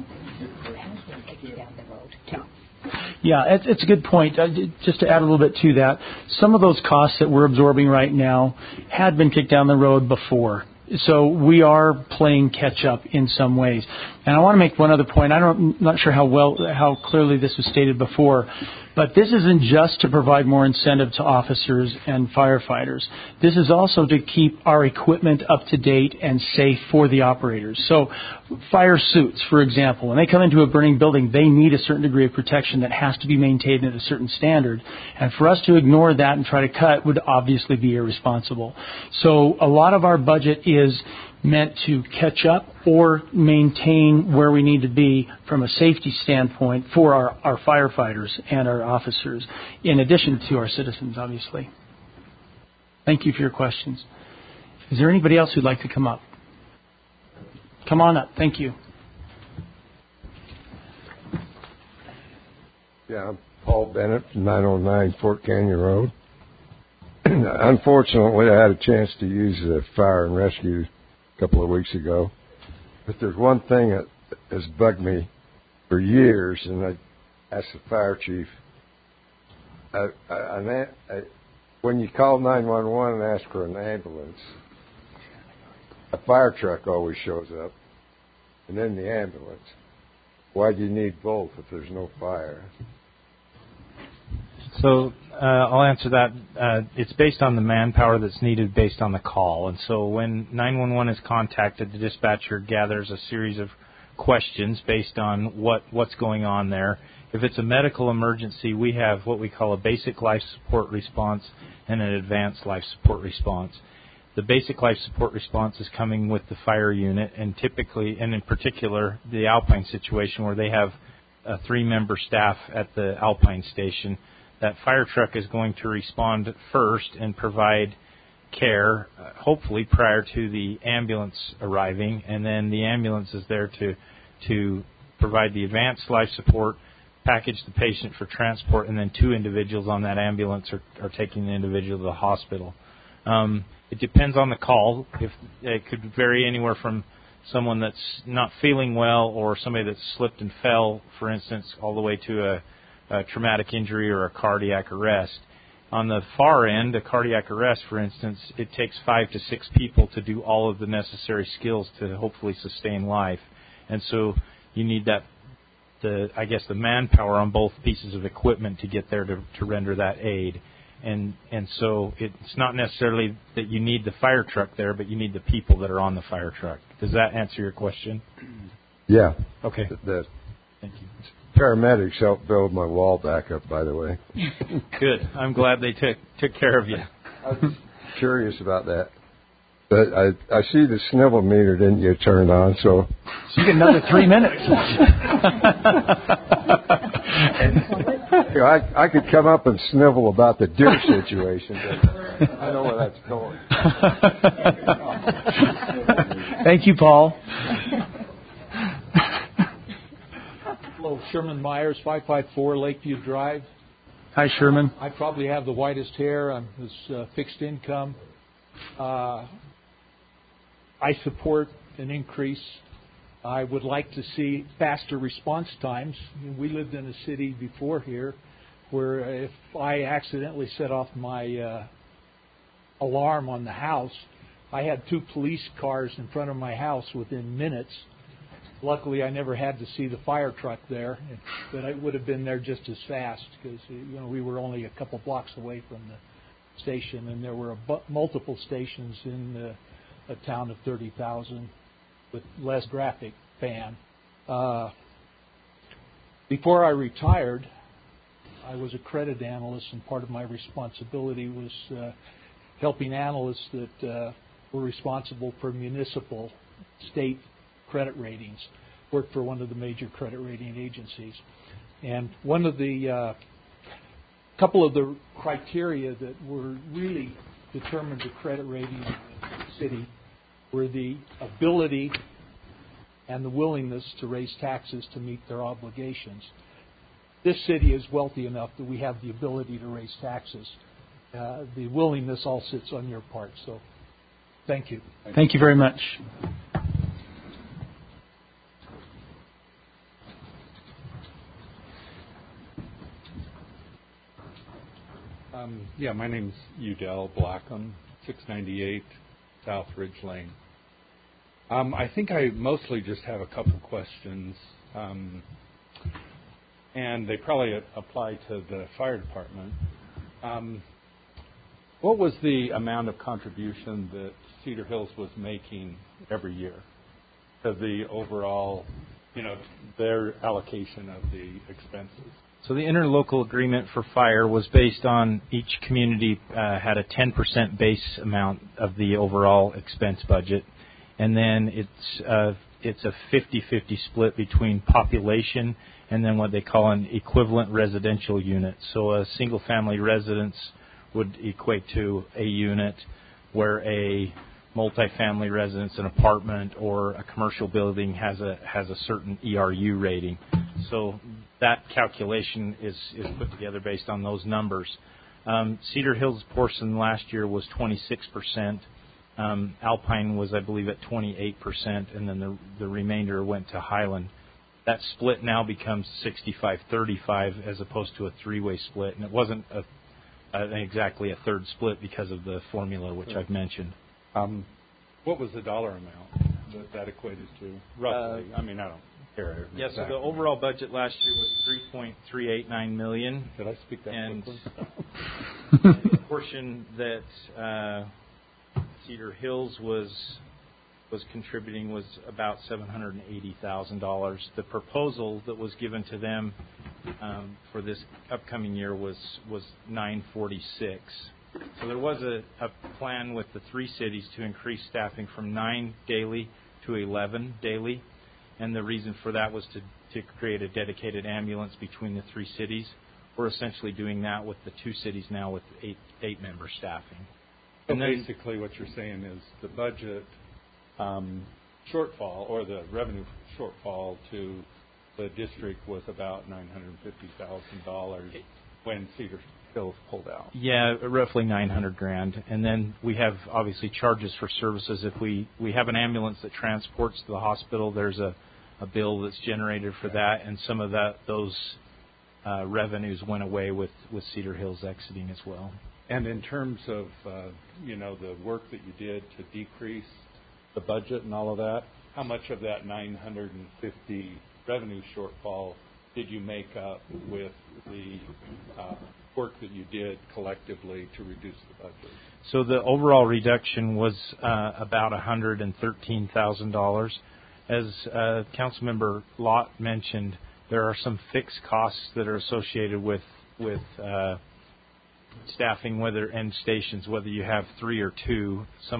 Yeah, it's, it's a good point. Uh, just to add a little bit to that, some of those costs that we're absorbing right now had been kicked down the road before. So we are playing catch up in some ways. And I want to make one other point. I don't, I'm not sure how well, how clearly this was stated before, but this isn't just to provide more incentive to officers and firefighters. This is also to keep our equipment up to date and safe for the operators. So fire suits, for example, when they come into a burning building, they need a certain degree of protection that has to be maintained at a certain standard. And for us to ignore that and try to cut would obviously be irresponsible. So a lot of our budget is meant to catch up or maintain where we need to be from a safety standpoint for our, our firefighters and our officers, in addition to our citizens, obviously. Thank you for your questions. Is there anybody else who'd like to come up? Come on up. Thank you. Yeah, I'm Paul Bennett from nine oh nine Fort Canyon Road. Unfortunately, I had a chance to use the fire and rescue a couple of weeks ago. But there's one thing that has bugged me for years, and I asked the fire chief, I, I, I, I, when you call nine one one and ask for an ambulance, a fire truck always shows up, and then the ambulance. Why do you need both if there's no fire? So uh, I'll answer that. Uh, it's based on the manpower that's needed based on the call. And so when nine one one is contacted, the dispatcher gathers a series of questions based on what, what's going on there. If it's a medical emergency, we have what we call a basic life support response and an advanced life support response. The basic life support response is coming with the fire unit, and typically, and in particular, the Alpine situation where they have a three-member staff at the Alpine station. That fire truck is going to respond first and provide care, uh, hopefully prior to the ambulance arriving, and then the ambulance is there to to provide the advanced life support, package the patient for transport, and then two individuals on that ambulance are, are taking the individual to the hospital. Um, it depends on the call. If it could vary anywhere from someone that's not feeling well or somebody that's slipped and fell, for instance, all the way to a a traumatic injury or a cardiac arrest. On the far end, a cardiac arrest, for instance, it takes five to six people to do all of the necessary skills to hopefully sustain life. And so you need that, the I guess, the manpower on both pieces of equipment to get there to, to render that aid. And and so it's not necessarily that you need the fire truck there, but you need the people that are on the fire truck. Does that answer your question? Yeah. Okay. The, the Thank you. Paramedics helped build my wall back up, by the way. Good. I'm glad they took took care of you. I was curious about that. But I, I see the snivel meter didn't get turned on, so. So you get another three minutes. You know, I, I could come up and snivel about the deer situation, but I know where that's going. Thank you, Paul. Hello, Sherman Myers, five five four Lakeview Drive. Hi, Sherman. I probably have the whitest hair. I'm this uh, fixed income. Uh, I support an increase. I would like to see faster response times. We lived in a city before here where if I accidentally set off my uh, alarm on the house, I had two police cars in front of my house within minutes. Luckily, I never had to see the fire truck there, but it would have been there just as fast because you know we were only a couple blocks away from the station, and there were a bu- multiple stations in the, a town of thirty thousand with less traffic fan. Uh, before I retired, I was a credit analyst, and part of my responsibility was uh, helping analysts that uh, were responsible for municipal, state credit ratings. Worked for one of the major credit rating agencies, and one of the uh, couple of the criteria that were really determined the credit rating in the city were the ability and the willingness to raise taxes to meet their obligations. This city is wealthy enough that we have the ability to raise taxes. Uh, the willingness all sits on your part. So, thank you. Thank you very much. Um, yeah, my name's Udell Blackham, six ninety-eight South Ridge Lane. Um, I think I mostly just have a couple questions, um, and they probably apply to the fire department. Um, what was the amount of contribution that Cedar Hills was making every year to the overall, you know, their allocation of the expenses? So the interlocal agreement for fire was based on each community uh, had a ten percent base amount of the overall expense budget, and then it's uh, it's a fifty-fifty split between population and then what they call an equivalent residential unit. So a single-family residence would equate to a unit, where a multifamily residence, an apartment, or a commercial building has a has a certain E R U rating. So that calculation is, is put together based on those numbers. Um, Cedar Hills' portion last year was twenty-six percent. Um, Alpine was, I believe, at twenty-eight percent, and then the, the remainder went to Highland. That split now becomes sixty-five thirty-five as opposed to a three-way split, and it wasn't a, a, exactly a third split because of the formula which I've mentioned. Um, what was the dollar amount that that equated to, roughly? Uh, I mean, I don't care. Yeah, exactly. So the overall budget last year was three point three eight nine million dollars. Did I speak that and quickly? The portion that uh, Cedar Hills was was contributing was about seven hundred eighty thousand dollars. The proposal that was given to them um, for this upcoming year was was nine forty-six. So there was a, a plan with the three cities to increase staffing from nine daily to eleven daily, and the reason for that was to, to create a dedicated ambulance between the three cities. We're essentially doing that with the two cities now with eight eight member staffing. So and then, basically what you're saying is the budget um, shortfall or the revenue shortfall to the district was about nine hundred fifty thousand dollars when Cedar Hills pulled out. Yeah, roughly nine hundred grand. And then we have obviously charges for services. If we, we have an ambulance that transports to the hospital, there's a, a bill that's generated for that, and some of that those uh, revenues went away with, with Cedar Hills exiting as well. And in terms of uh, you know the work that you did to decrease the budget and all of that, how much of that nine hundred fifty revenue shortfall did you make up with the uh, work that you did collectively to reduce the budget? So the overall reduction was uh, about one hundred thirteen thousand dollars. As uh, Councilmember Lott mentioned, there are some fixed costs that are associated with with uh, staffing, whether end stations, whether you have three or two. Some of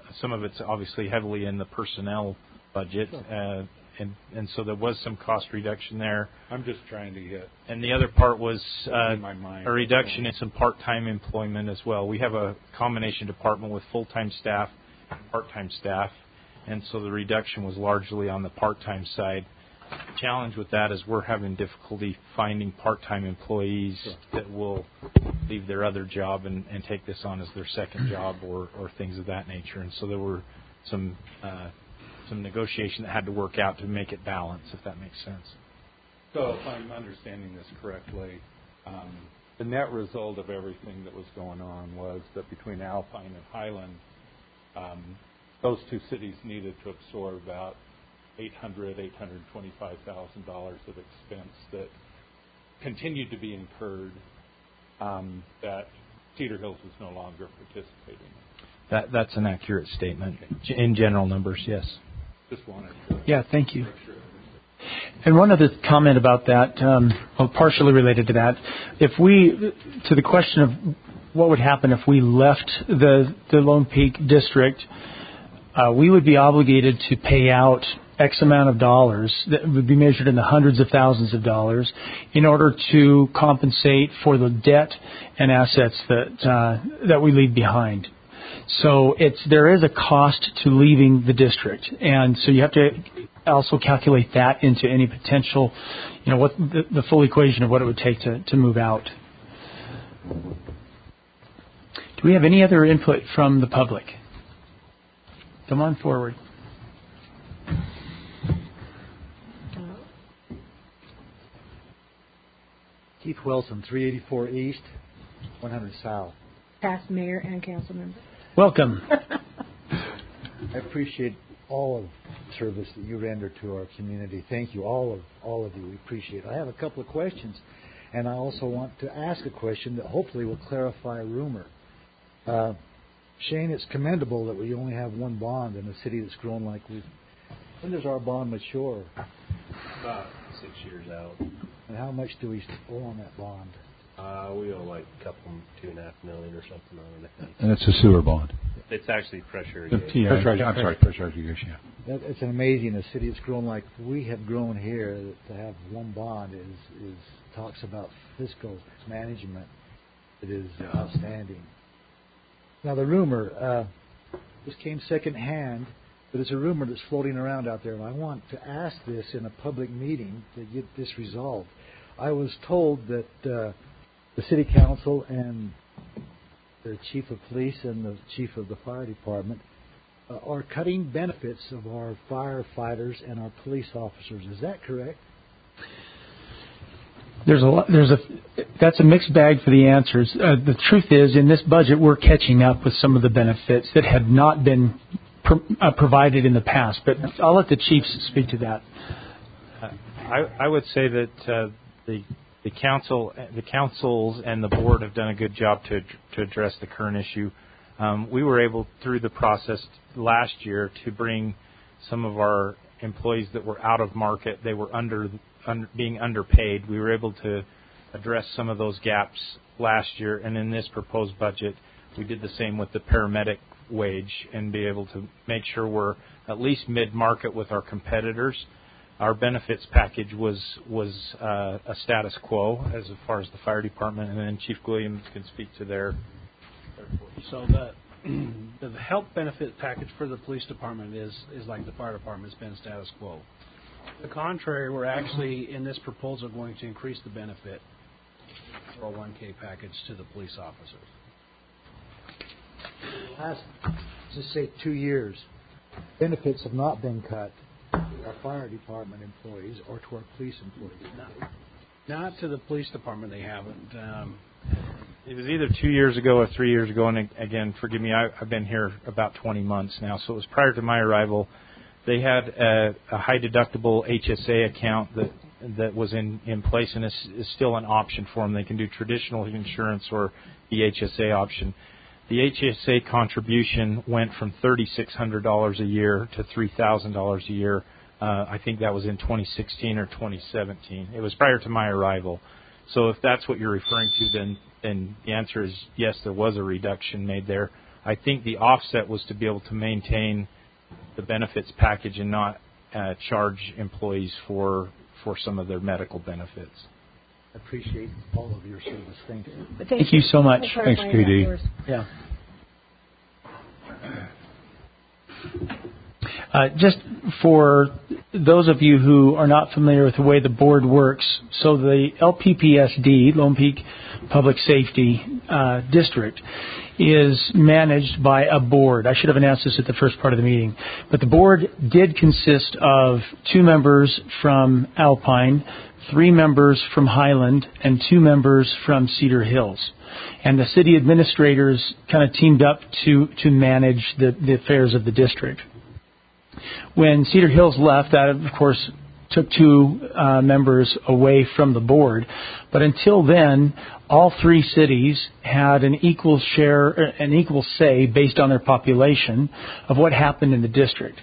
some of it's obviously heavily in the personnel budget, uh, and and so there was some cost reduction there. I'm just trying to get. And the other part was uh, in my mind. a reduction in some part-time employment as well. We have a combination department with full-time staff and part-time staff, and so the reduction was largely on the part-time side. The challenge with that is we're having difficulty finding part-time employees sure. that will leave their other job and, and take this on as their second job or, or things of that nature. And so there were some uh, some negotiation that had to work out to make it balance, if that makes sense. So if I'm understanding this correctly, um, the net result of everything that was going on was that between Alpine and Highland, um, those two cities needed to absorb about eight hundred thousand dollars, eight hundred twenty-five thousand dollars of expense that continued to be incurred um, that Cedar Hills was no longer participating in. That, that's an accurate statement. Okay. In general numbers, yes. Just wanted to yeah, thank you. make sure. And one other comment about that, um, well, partially related to that, if we, to the question of what would happen if we left the, the Lone Peak district, uh, we would be obligated to pay out X amount of dollars that would be measured in the hundreds of thousands of dollars in order to compensate for the debt and assets that uh, that we leave behind. So it's there is a cost to leaving the district, and so you have to also calculate that into any potential, you know, what the, the full equation of what it would take to, to move out. Do we have any other input from the public? Come on forward. Keith Wilson, three eighty-four East, one hundred South. Past mayor and council member. Welcome. I appreciate all of the service that you render to our community. Thank you, all of all of you. We appreciate it. I have a couple of questions, and I also want to ask a question that hopefully will clarify a rumor. Uh, Shane, it's commendable that we only have one bond in a city that's grown like we've. When does our bond mature? About six years out. And how much do we owe on that bond? Uh, we owe like a couple, two and a half million or something on it, I think. And it's a sewer bond. It's actually pressure irrigation. Yeah, pressure, I'm sorry, pressure irrigation. Yeah. That, it's amazing. A city that's grown like we have grown here, to have one bond is is talks about fiscal management. It is outstanding. Now the rumor, uh, this came secondhand, but it's a rumor that's floating around out there, and I want to ask this in a public meeting to get this resolved. I was told that uh, the city council and the chief of police and the chief of the fire department uh, are cutting benefits of our firefighters and our police officers. Is that correct? There's a lot, there's a that's a mixed bag for the answers. Uh, the truth is, in this budget, we're catching up with some of the benefits that had not been pro, uh, provided in the past. But I'll let the chiefs speak to that. Uh, I, I would say that uh, the the council, the councils, and the board have done a good job to to address the current issue. Um, we were able, through the process last year, to bring some of our employees that were out of market. They were under. Under, being underpaid. We were able to address some of those gaps last year, and in this proposed budget, we did the same with the paramedic wage and be able to make sure we're at least mid-market with our competitors. Our benefits package was was uh, a status quo as far as the fire department, and then Chief Williams can speak to their. So the the health benefit package for the police department is is like the fire department. It's been status quo. The contrary, we're actually, in this proposal, going to increase the benefit for a one K package to the police officers. Last, just say two years, benefits have not been cut to our fire department employees or to our police employees. Not, not to the police department, they haven't. Um, it was either two years ago or three years ago, and again, forgive me, I, I've been here about twenty months now, so it was prior to my arrival. They had a, a high deductible H S A account that that was in, in place and is, is still an option for them. They can do traditional insurance or the H S A option. The H S A contribution went from three thousand six hundred dollars a year to three thousand dollars a year. Uh, I think that was in twenty sixteen or twenty seventeen. It was prior to my arrival. So if that's what you're referring to, then, then the answer is yes, there was a reduction made there. I think the offset was to be able to maintain the benefits package and not uh, charge employees for for some of their medical benefits. I appreciate all of your service. Thank you. Thank, Thank you so much. Thanks, K D. Yeah. Uh, just for those of you who are not familiar with the way the board works, so the L P P S D, Lone Peak Public Safety uh, District, is managed by a board. I should have announced this at the first part of the meeting. But the board did consist of two members from Alpine, three members from Highland, and two members from Cedar Hills. And the city administrators kind of teamed up to, to manage the, the affairs of the district. When Cedar Hills left, that, of course, took two uh, members away from the board. But until then, all three cities had an equal share, an equal say based on their population of what happened in the district.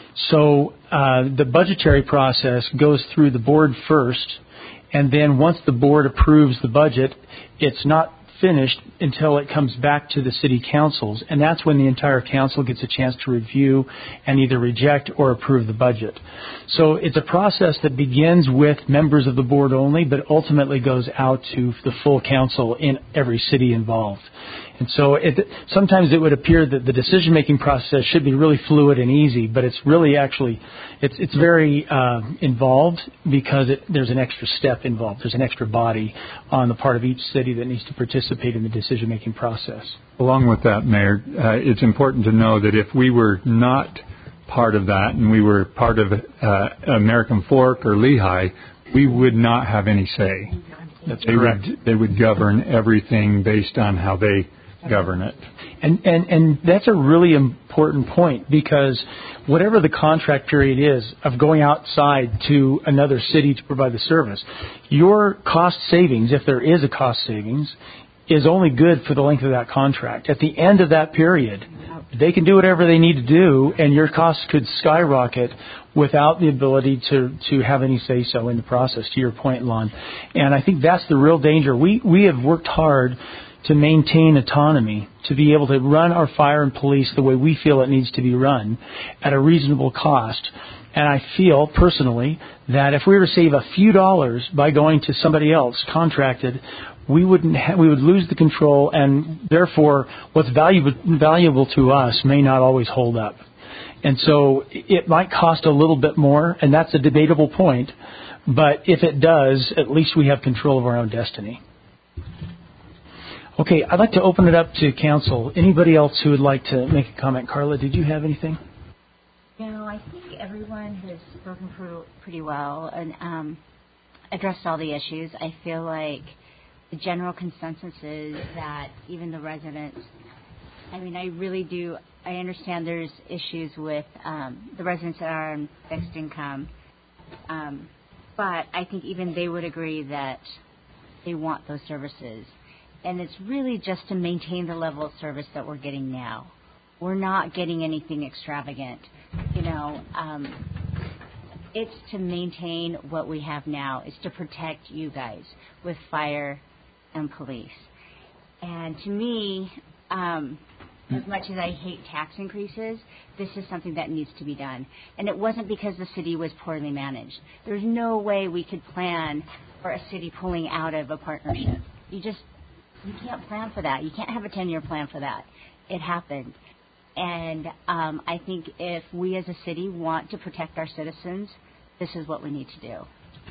So uh, the budgetary process goes through the board first, and then once the board approves the budget, it's not finished until it comes back to the city councils, and that's when the entire council gets a chance to review and either reject or approve the budget. So it's a process that begins with members of the board only, but ultimately goes out to the full council in every city involved. And so it, sometimes it would appear that the decision-making process should be really fluid and easy, but it's really actually, it's, it's very uh, involved because it, there's an extra step involved. There's an extra body on the part of each city that needs to participate in the decision-making process. Along with that, Mayor, uh, it's important to know that if we were not part of that and we were part of uh, American Fork or Lehigh, we would not have any say. That's they correct. Would, they would govern everything based on how they govern it. And, and and that's a really important point, because whatever the contract period is of going outside to another city to provide the service, your cost savings, if there is a cost savings, is only good for the length of that contract. At the end of that period, they can do whatever they need to do, and your costs could skyrocket without the ability to, to have any say-so in the process, to your point, Lon. And I think that's the real danger. We, we have worked hard to maintain autonomy, to be able to run our fire and police the way we feel it needs to be run at a reasonable cost. And I feel, personally, that if we were to save a few dollars by going to somebody else contracted, we wouldn't ha- we would lose the control, and therefore what's valuable, valuable to us may not always hold up. And so it might cost a little bit more, and that's a debatable point, but if it does, at least we have control of our own destiny. Okay, I'd like to open it up to council. Anybody else who would like to make a comment? Carla, did you have anything? No, I think everyone has spoken pretty well and um, addressed all the issues. I feel like the general consensus is that even the residents, I mean, I really do, I understand there's issues with um, the residents that are on fixed income, um, but I think even they would agree that they want those services. And it's really just to maintain the level of service that we're getting now. We're not getting anything extravagant. You know, um, it's to maintain what we have now. It's to protect you guys with fire and police. And to me, um, as much as I hate tax increases, this is something that needs to be done. And it wasn't because the city was poorly managed. There's no way we could plan for a city pulling out of a partnership. You just... You can't plan for that. You can't have a ten-year plan for that. It happened. And um, I think if we as a city want to protect our citizens, this is what we need to do.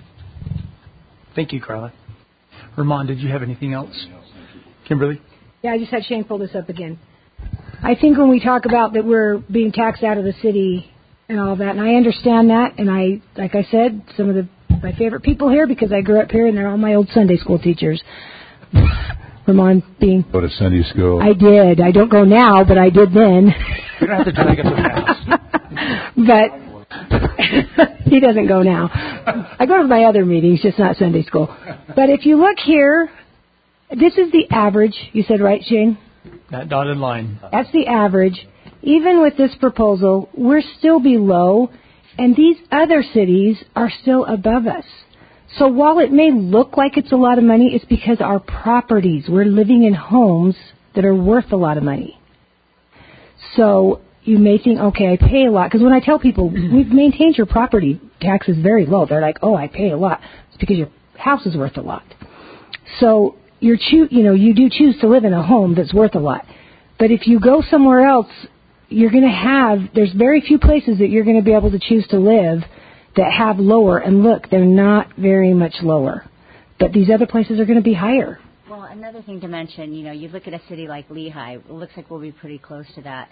Thank you, Carla. Ramon, did you have anything else? Kimberly? Yeah, I just had Shane pull this up again. I think when we talk about that we're being taxed out of the city and all that, and I understand that, and I, like I said, some of the my favorite people here because I grew up here and they're all my old Sunday school teachers. Ramon being... Go to Sunday school. I did. I don't go now, but I did then. You don't have to drag us to But he doesn't go now. I go to my other meetings, just not Sunday school. But if you look here, this is the average. You said right, Shane? That dotted line. That's the average. Even with this proposal, we're still below, and these other cities are still above us. So while it may look like it's a lot of money, it's because our properties, we're living in homes that are worth a lot of money. So you may think, okay, I pay a lot. Because when I tell people, we've maintained your property taxes very low, they're like, oh, I pay a lot. It's because your house is worth a lot. So you're choo- you know, you do choose to live in a home that's worth a lot. But if you go somewhere else, you're going to have, there's very few places that you're going to be able to choose to live that have lower. And look, they're not very much lower. But these other places are going to be higher. Well, another thing to mention, you know, you look at a city like Lehigh, it looks like we'll be pretty close to that.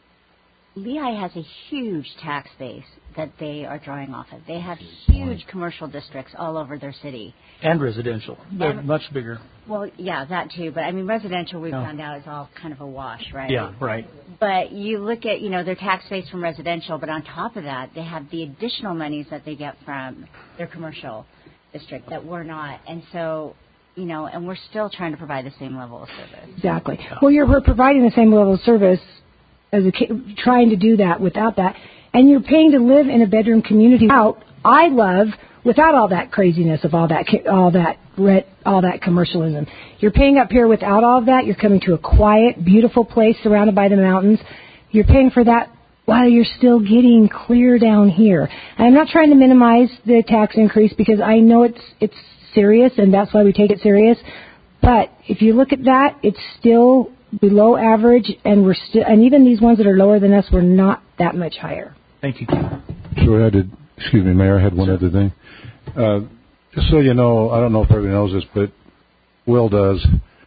Lehigh has a huge tax base that they are drawing off of. They have huge commercial districts all over their city. And residential. They're And, much bigger. Well, yeah, that too. But, I mean, residential, we've No. found out, is all kind of a wash, right? Yeah, right. But you look at, you know, their tax base from residential, but on top of that, they have the additional monies that they get from their commercial district that we're not. And so, you know, and we're still trying to provide the same level of service. Exactly. Well, you're we're providing the same level of service as a, trying to do that without that, and you're paying to live in a bedroom community. Out, I love without all that craziness of all that all that red, all that commercialism. You're paying up here without all of that. You're coming to a quiet, beautiful place surrounded by the mountains. You're paying for that while you're still getting clear down here. And I'm not trying to minimize the tax increase because I know it's it's serious, and that's why we take it serious. But if you look at that, it's still below average, and we're still, and even these ones that are lower than us, we're not that much higher. Thank you. So I did, excuse me, Mayor, I had one sure. other thing. Uh, just so you know, I don't know if everybody knows this, but Will does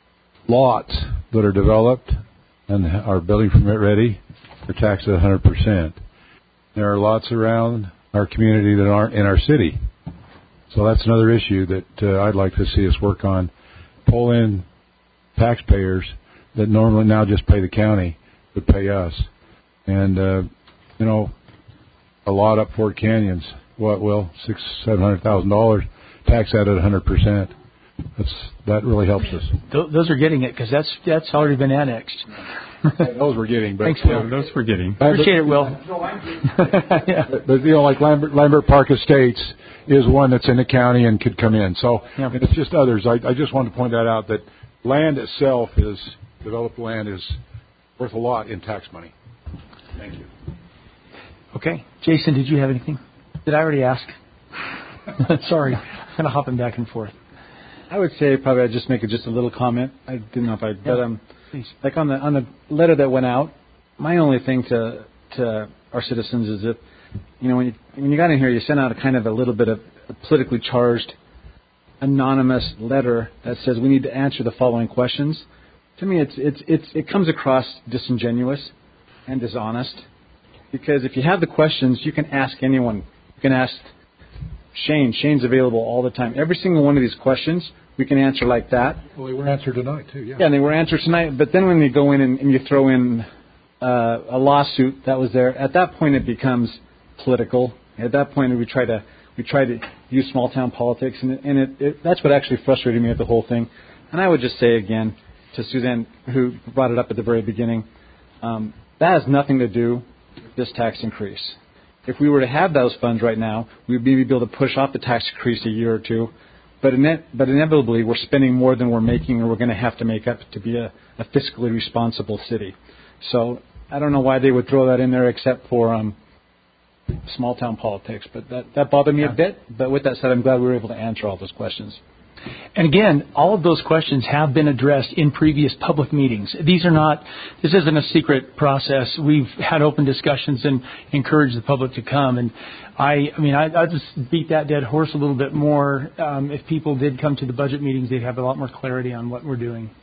lots that are developed and are building permit ready are taxed at one hundred percent. There are lots around our community that aren't in our city. So that's another issue that uh, I'd like to see us work on. Pull in taxpayers that normally now just pay the county would pay us. And, uh, you know, a lot up Fort Canyon's, what, Will, six, seven hundred thousand dollars, tax that at one hundred percent. That's, that really helps us. Those are getting it because that's that's already been annexed. Those we're getting. But, Thanks, Will. Yeah, those we're getting. Lambert, Appreciate it, Will. yeah. but, but, you know, like Lambert, Lambert Park Estates is one that's in the county and could come in. So yeah. And it's just others. I, I just wanted to point that out, that land itself is, developed land is worth a lot in tax money. Thank you. Okay. Jason, did you have anything? Did I already ask? Sorry. I'm kind of hopping back and forth. I would say probably I'd just make it just a little comment. I didn't know if I, but um, like on the on the letter that went out, my only thing to to our citizens is that, you know, when you when you got in here, you sent out a kind of a little bit of a politically charged, anonymous letter that says we need to answer the following questions. To me, it's it's it's it comes across disingenuous and dishonest, because if you have the questions, you can ask anyone. You can ask Shane. Shane's available all the time. Every single one of these questions we can answer like that. Well, they were answered tonight, too, yeah. Yeah, and they were answered tonight. But then when you go in and, and you throw in uh, a lawsuit that was there, at that point it becomes political. At that point we try to we try to use small town politics, and, it, and it, it, that's what actually frustrated me with the whole thing. And I would just say again to Suzanne, who brought it up at the very beginning, um, that has nothing to do with this tax increase. If we were to have those funds right now, we'd maybe be able to push off the tax increase a year or two. But, ine- but inevitably, we're spending more than we're making, and we're going to have to make up to be a, a fiscally responsible city. So I don't know why they would throw that in there except for um, small town politics. But that, that bothered me yeah. a bit. But with that said, I'm glad we were able to answer all those questions. And again, all of those questions have been addressed in previous public meetings. These are not, this isn't a secret process. We've had open discussions and encouraged the public to come. And I, I mean, I, I just beat that dead horse a little bit more. Um, if people did come to the budget meetings, they'd have a lot more clarity on what we're doing.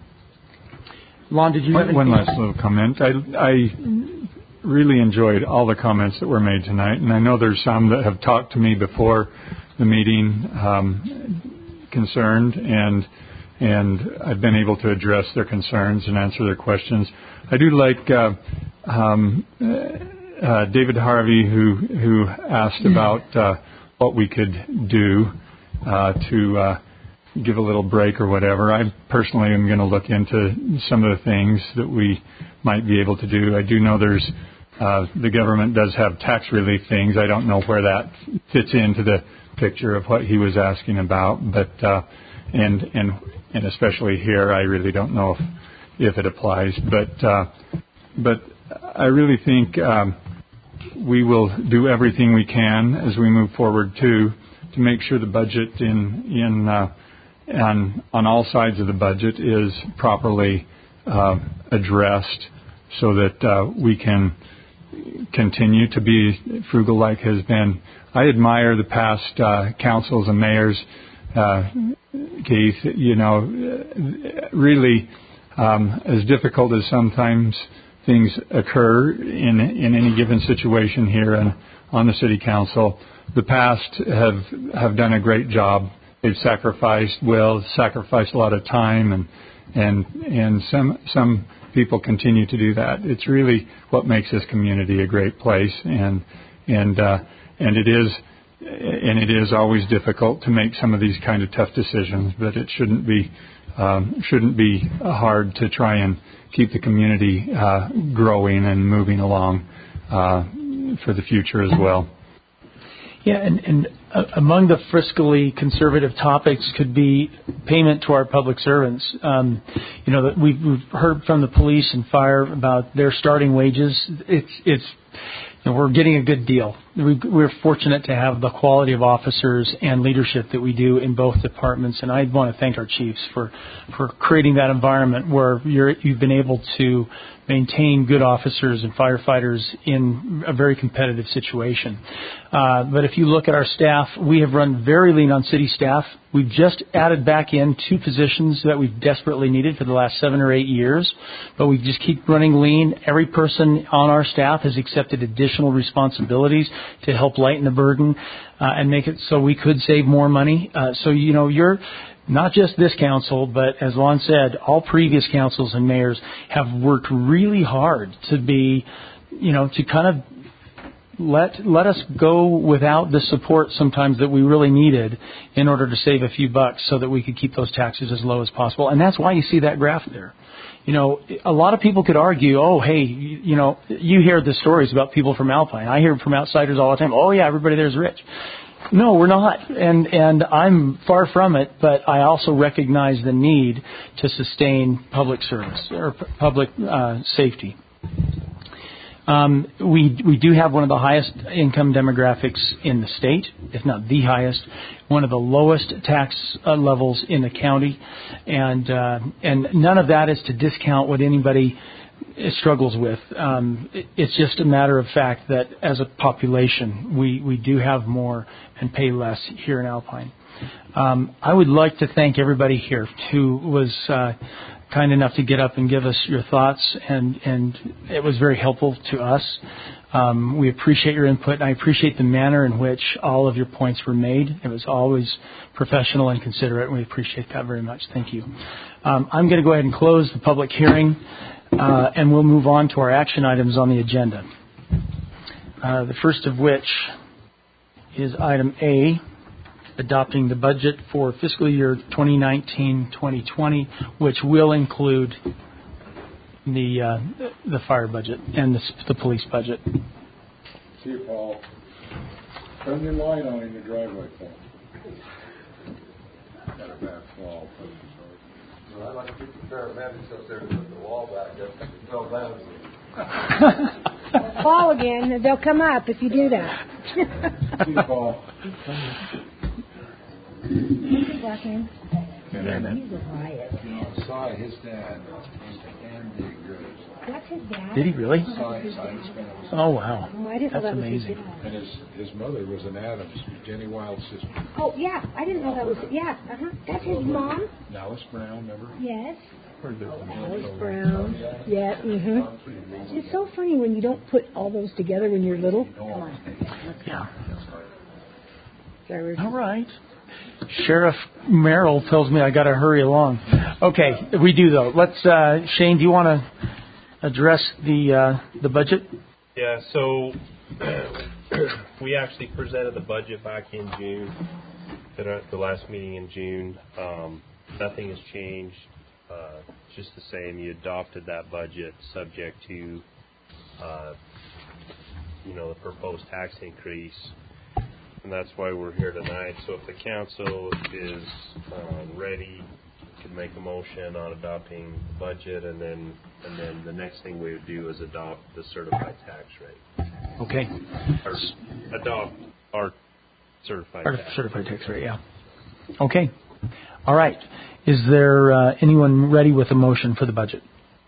Lon, did you have One, one last else? little comment. I, I really enjoyed all the comments that were made tonight. And I know there's some that have talked to me before the meeting, um, concerned, and and I've been able to address their concerns and answer their questions. I do like uh, um, uh, David Harvey, who who asked about uh, what we could do uh, to uh, give a little break or whatever. I personally am going to look into some of the things that we might be able to do. I do know there's uh, the government does have tax relief things. I don't know where that fits into the picture of what he was asking about, but uh, and and and especially here, I really don't know if if it applies. But uh, but I really think um, we will do everything we can as we move forward too to make sure the budget in in uh, on on all sides of the budget is properly uh, addressed, so that uh, we can continue to be frugal like has been. I admire the past uh, councils and mayors, uh, Keith. You know, really, um, as difficult as sometimes things occur in in any given situation here and on the city council, the past have have done a great job. They've sacrificed well, sacrificed a lot of time, and and and some some people continue to do that. It's really what makes this community a great place, and and uh, and it is and it is always difficult to make some of these kind of tough decisions, but it shouldn't be um, shouldn't be hard to try and keep the community uh, growing and moving along uh, for the future as well. Yeah, and, and uh, among the fiscally conservative topics could be payment to our public servants. Um, you know, that we've, we've heard from the police and fire about their starting wages. It's it's you know, we're getting a good deal. We, we're fortunate to have the quality of officers and leadership that we do in both departments, and I want to thank our chiefs for for creating that environment where you're, you've been able to maintain good officers and firefighters in a very competitive situation. Uh, but if you look at our staff, we have run very lean on city staff. We've just added back in two positions that we've desperately needed for the last seven or eight years, but we just keep running lean. Every person on our staff has accepted additional responsibilities to help lighten the burden uh, and make it so we could save more money. Uh, so, you know, you're not just this council, but as Lon said, all previous councils and mayors have worked really hard to be, you know, to kind of let let us go without the support sometimes that we really needed in order to save a few bucks so that we could keep those taxes as low as possible. And that's why you see that graph there. You know, a lot of people could argue, oh, hey, you, you know, you hear the stories about people from Alpine. I hear from outsiders all the time, oh, yeah, everybody there's rich. No, we're not, and and I'm far from it, but I also recognize the need to sustain public service or p- public uh, safety. Um, we we do have one of the highest income demographics in the state, if not the highest, one of the lowest tax uh, levels in the county, and uh, and none of that is to discount what anybody struggles with. Um, it's just a matter of fact that as a population, we, we do have more and pay less here in Alpine. Um, I would like to thank everybody here who was uh, kind enough to get up and give us your thoughts, and, and it was very helpful to us. Um, we appreciate your input, and I appreciate the manner in which all of your points were made. It was always professional and considerate, and we appreciate that very much. Thank you. Um, I'm going to go ahead and close the public hearing. Uh, and we'll move on to our action items on the agenda. Uh, the first of which is item A, adopting the budget for fiscal year twenty nineteen twenty twenty, which will include the uh, the fire budget and the, the police budget. See you, Paul. Turn your light on in your driveway, Paul. Got a bad fall. I'd like to keep the paramedics up there to put the wall back up. It fell down. Fall again. They'll come up if you do that. See you, Paul. He's walking. He's a riot. I saw his dad, Andy Gross. That's his dad? Did he really? Saw it, saw it. Oh, wow. Oh, I didn't know That's that was amazing. his dad. And his, his mother was an Adams, Jenny Wild's sister. Oh, yeah. I didn't know that was... Yeah, uh-huh. That's his mom? Dallas Brown, remember? Yes. Dallas Brown. Yeah, mm-hmm. It's so funny when you don't put all those together when you're little. Come on. Yeah. Sorry. All right. Sheriff Merrill tells me I got to hurry along. Okay, we do though. Let's, uh, Shane, do you want to address the uh, the budget? Yeah. So we actually presented the budget back in June, at the last meeting in June. Um, nothing has changed. Uh, just the same. You adopted that budget subject to, uh, you know, the proposed tax increase. And that's why we're here tonight. So if the council is um, ready could make a motion on adopting the budget, and then and then the next thing we would do is adopt the certified tax rate. Okay. Or adopt our certified Our tax certified tax rate, yeah. Okay. All right. Is there uh, anyone ready with a motion for the budget?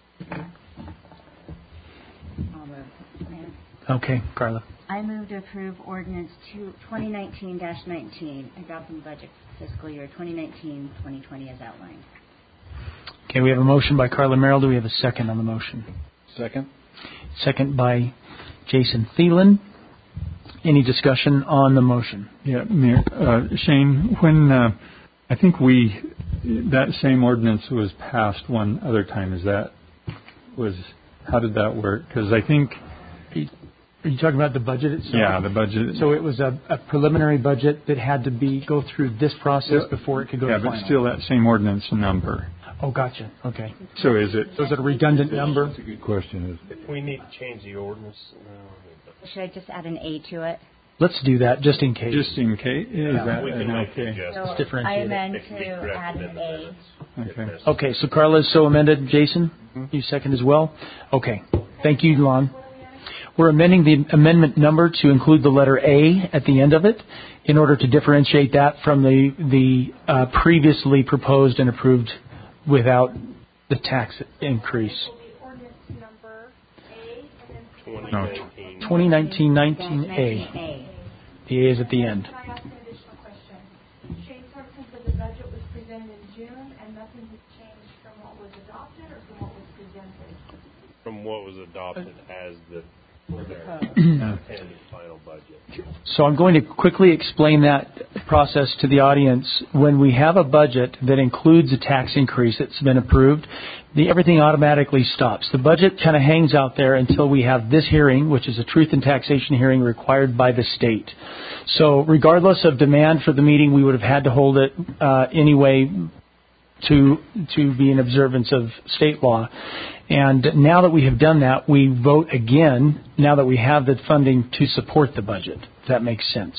Okay, Carla. I move to approve ordinance twenty nineteen dash nineteen, adopting the budget fiscal year twenty nineteen twenty twenty as outlined. Okay, we have a motion by Carla Merrill. Do we have a second on the motion? Second. Second by Jason Thielen. Any discussion on the motion? Yeah, Mayor, uh, Shane, when uh, I think we, that same ordinance was passed one other time, is that, was, how did that work? Because I think... Are you talking about the budget itself? Yeah, the budget. So it was a, a preliminary budget that had to be go through this process before it could go yeah, to final. Yeah, but still that same ordinance number. Oh, gotcha. Okay. So is it? So is it a redundant number? That's a good question. If we need to change the ordinance, no. Should I just add an A to it? Let's do that just in case. Just in case. Is Yeah, that we can an make okay? the So Let's differentiate I it. amend It can to be add corrected an in the A. minutes. Okay. Okay, so Carla is so amended. Jason, mm-hmm. you second as well? Okay. Thank you, Lon. We're amending the amendment number to include the letter A at the end of it in order to differentiate that from the, the uh, previously proposed and approved without the tax increase. No. twenty nineteen nineteen A. The A is at the end. Can I ask an additional question? Shane Thompson said the budget was presented in June and nothing has changed from what was adopted or from what was presented? From what was adopted as the and final budget. So I'm going to quickly explain that process to the audience. When we have a budget that includes a tax increase that's been approved, the, everything automatically stops. The budget kind of hangs out there until we have this hearing, which is a truth and taxation hearing required by the state. So regardless of demand for the meeting, we would have had to hold it uh, anyway to to be in observance of state law. And now that we have done that, we vote again, now that we have the funding to support the budget, if that makes sense.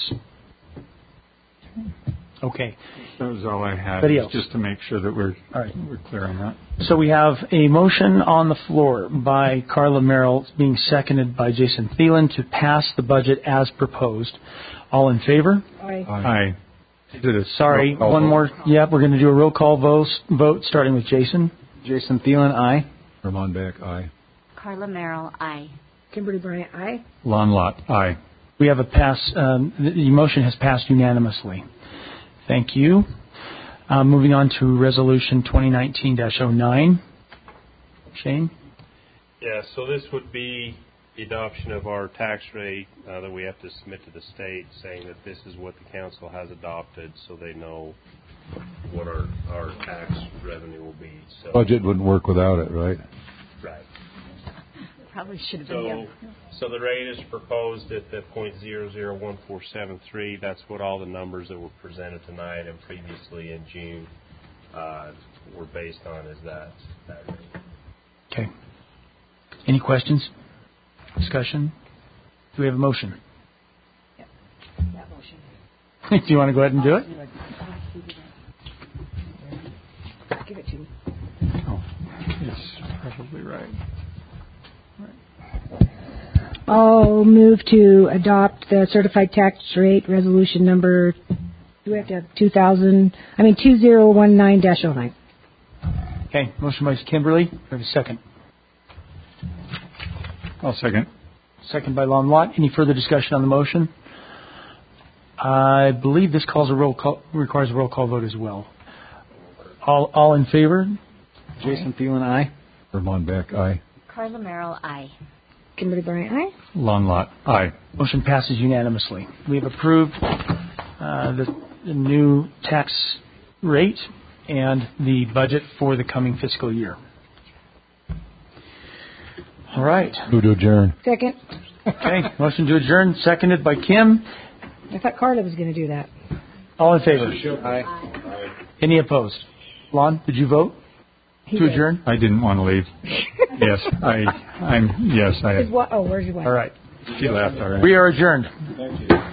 Okay. That was all I had, Anybody else? just to make sure that we're, all right. we're clear on that. So we have a motion on the floor by Carla Merrill being seconded by Jason Thielen to pass the budget as proposed. All in favor? Aye. Aye. Is it a Sorry, roll call one vote? more. Yeah, we're going to do a roll call vote, vote starting with Jason. Jason Thielen, aye. Herman Beck, aye. Carla Merrill, aye. Kimberly Bryant, aye. Lon Lott, aye. We have a pass. Um, the, the motion has passed unanimously. Thank you. Uh, moving on to Resolution twenty nineteen dash oh nine. Shane? Yeah, so this would be the adoption of our tax rate uh, that we have to submit to the state, saying that this is what the council has adopted, so they know what our, our tax revenue will be. So, Budget wouldn't work without it, right? right. Probably should have So, been. so the rate is proposed at the point zero zero one four seven three. That's what all the numbers that were presented tonight and previously in June uh, were based on. Is that that rate? Okay. Any questions? Discussion? Do we have a motion? Yep. That motion. Do you want to go ahead and do it? Give it to me. Oh, yes, probably right. I'll move to adopt the certified tax rate resolution number. Do we have to have two thousand? I mean two zero one nine dash oh nine. Okay. Motion by Kimberly. We have a second. I'll second. Second by Lon Lott. Any further discussion on the motion? I believe this calls a roll call, requires a roll call vote as well. All, all in favor? Jason Thielen, aye. Herman Beck, aye. Carla Merrill, aye. Kimberly Bryant, aye. Lon Lott, aye. Motion passes unanimously. We have approved uh, the, the new tax rate and the budget for the coming fiscal year. All right. Move to adjourn. Second. Okay. Motion to adjourn, seconded by Kim. I thought Carla was going to do that. All in favor? Aye. Aye. Any opposed? Lon, did you vote He to did. adjourn? I didn't want to leave. Yes, I, I'm, yes, I His wa- oh, where's your wife? All right. She left already. We are adjourned. Thank you.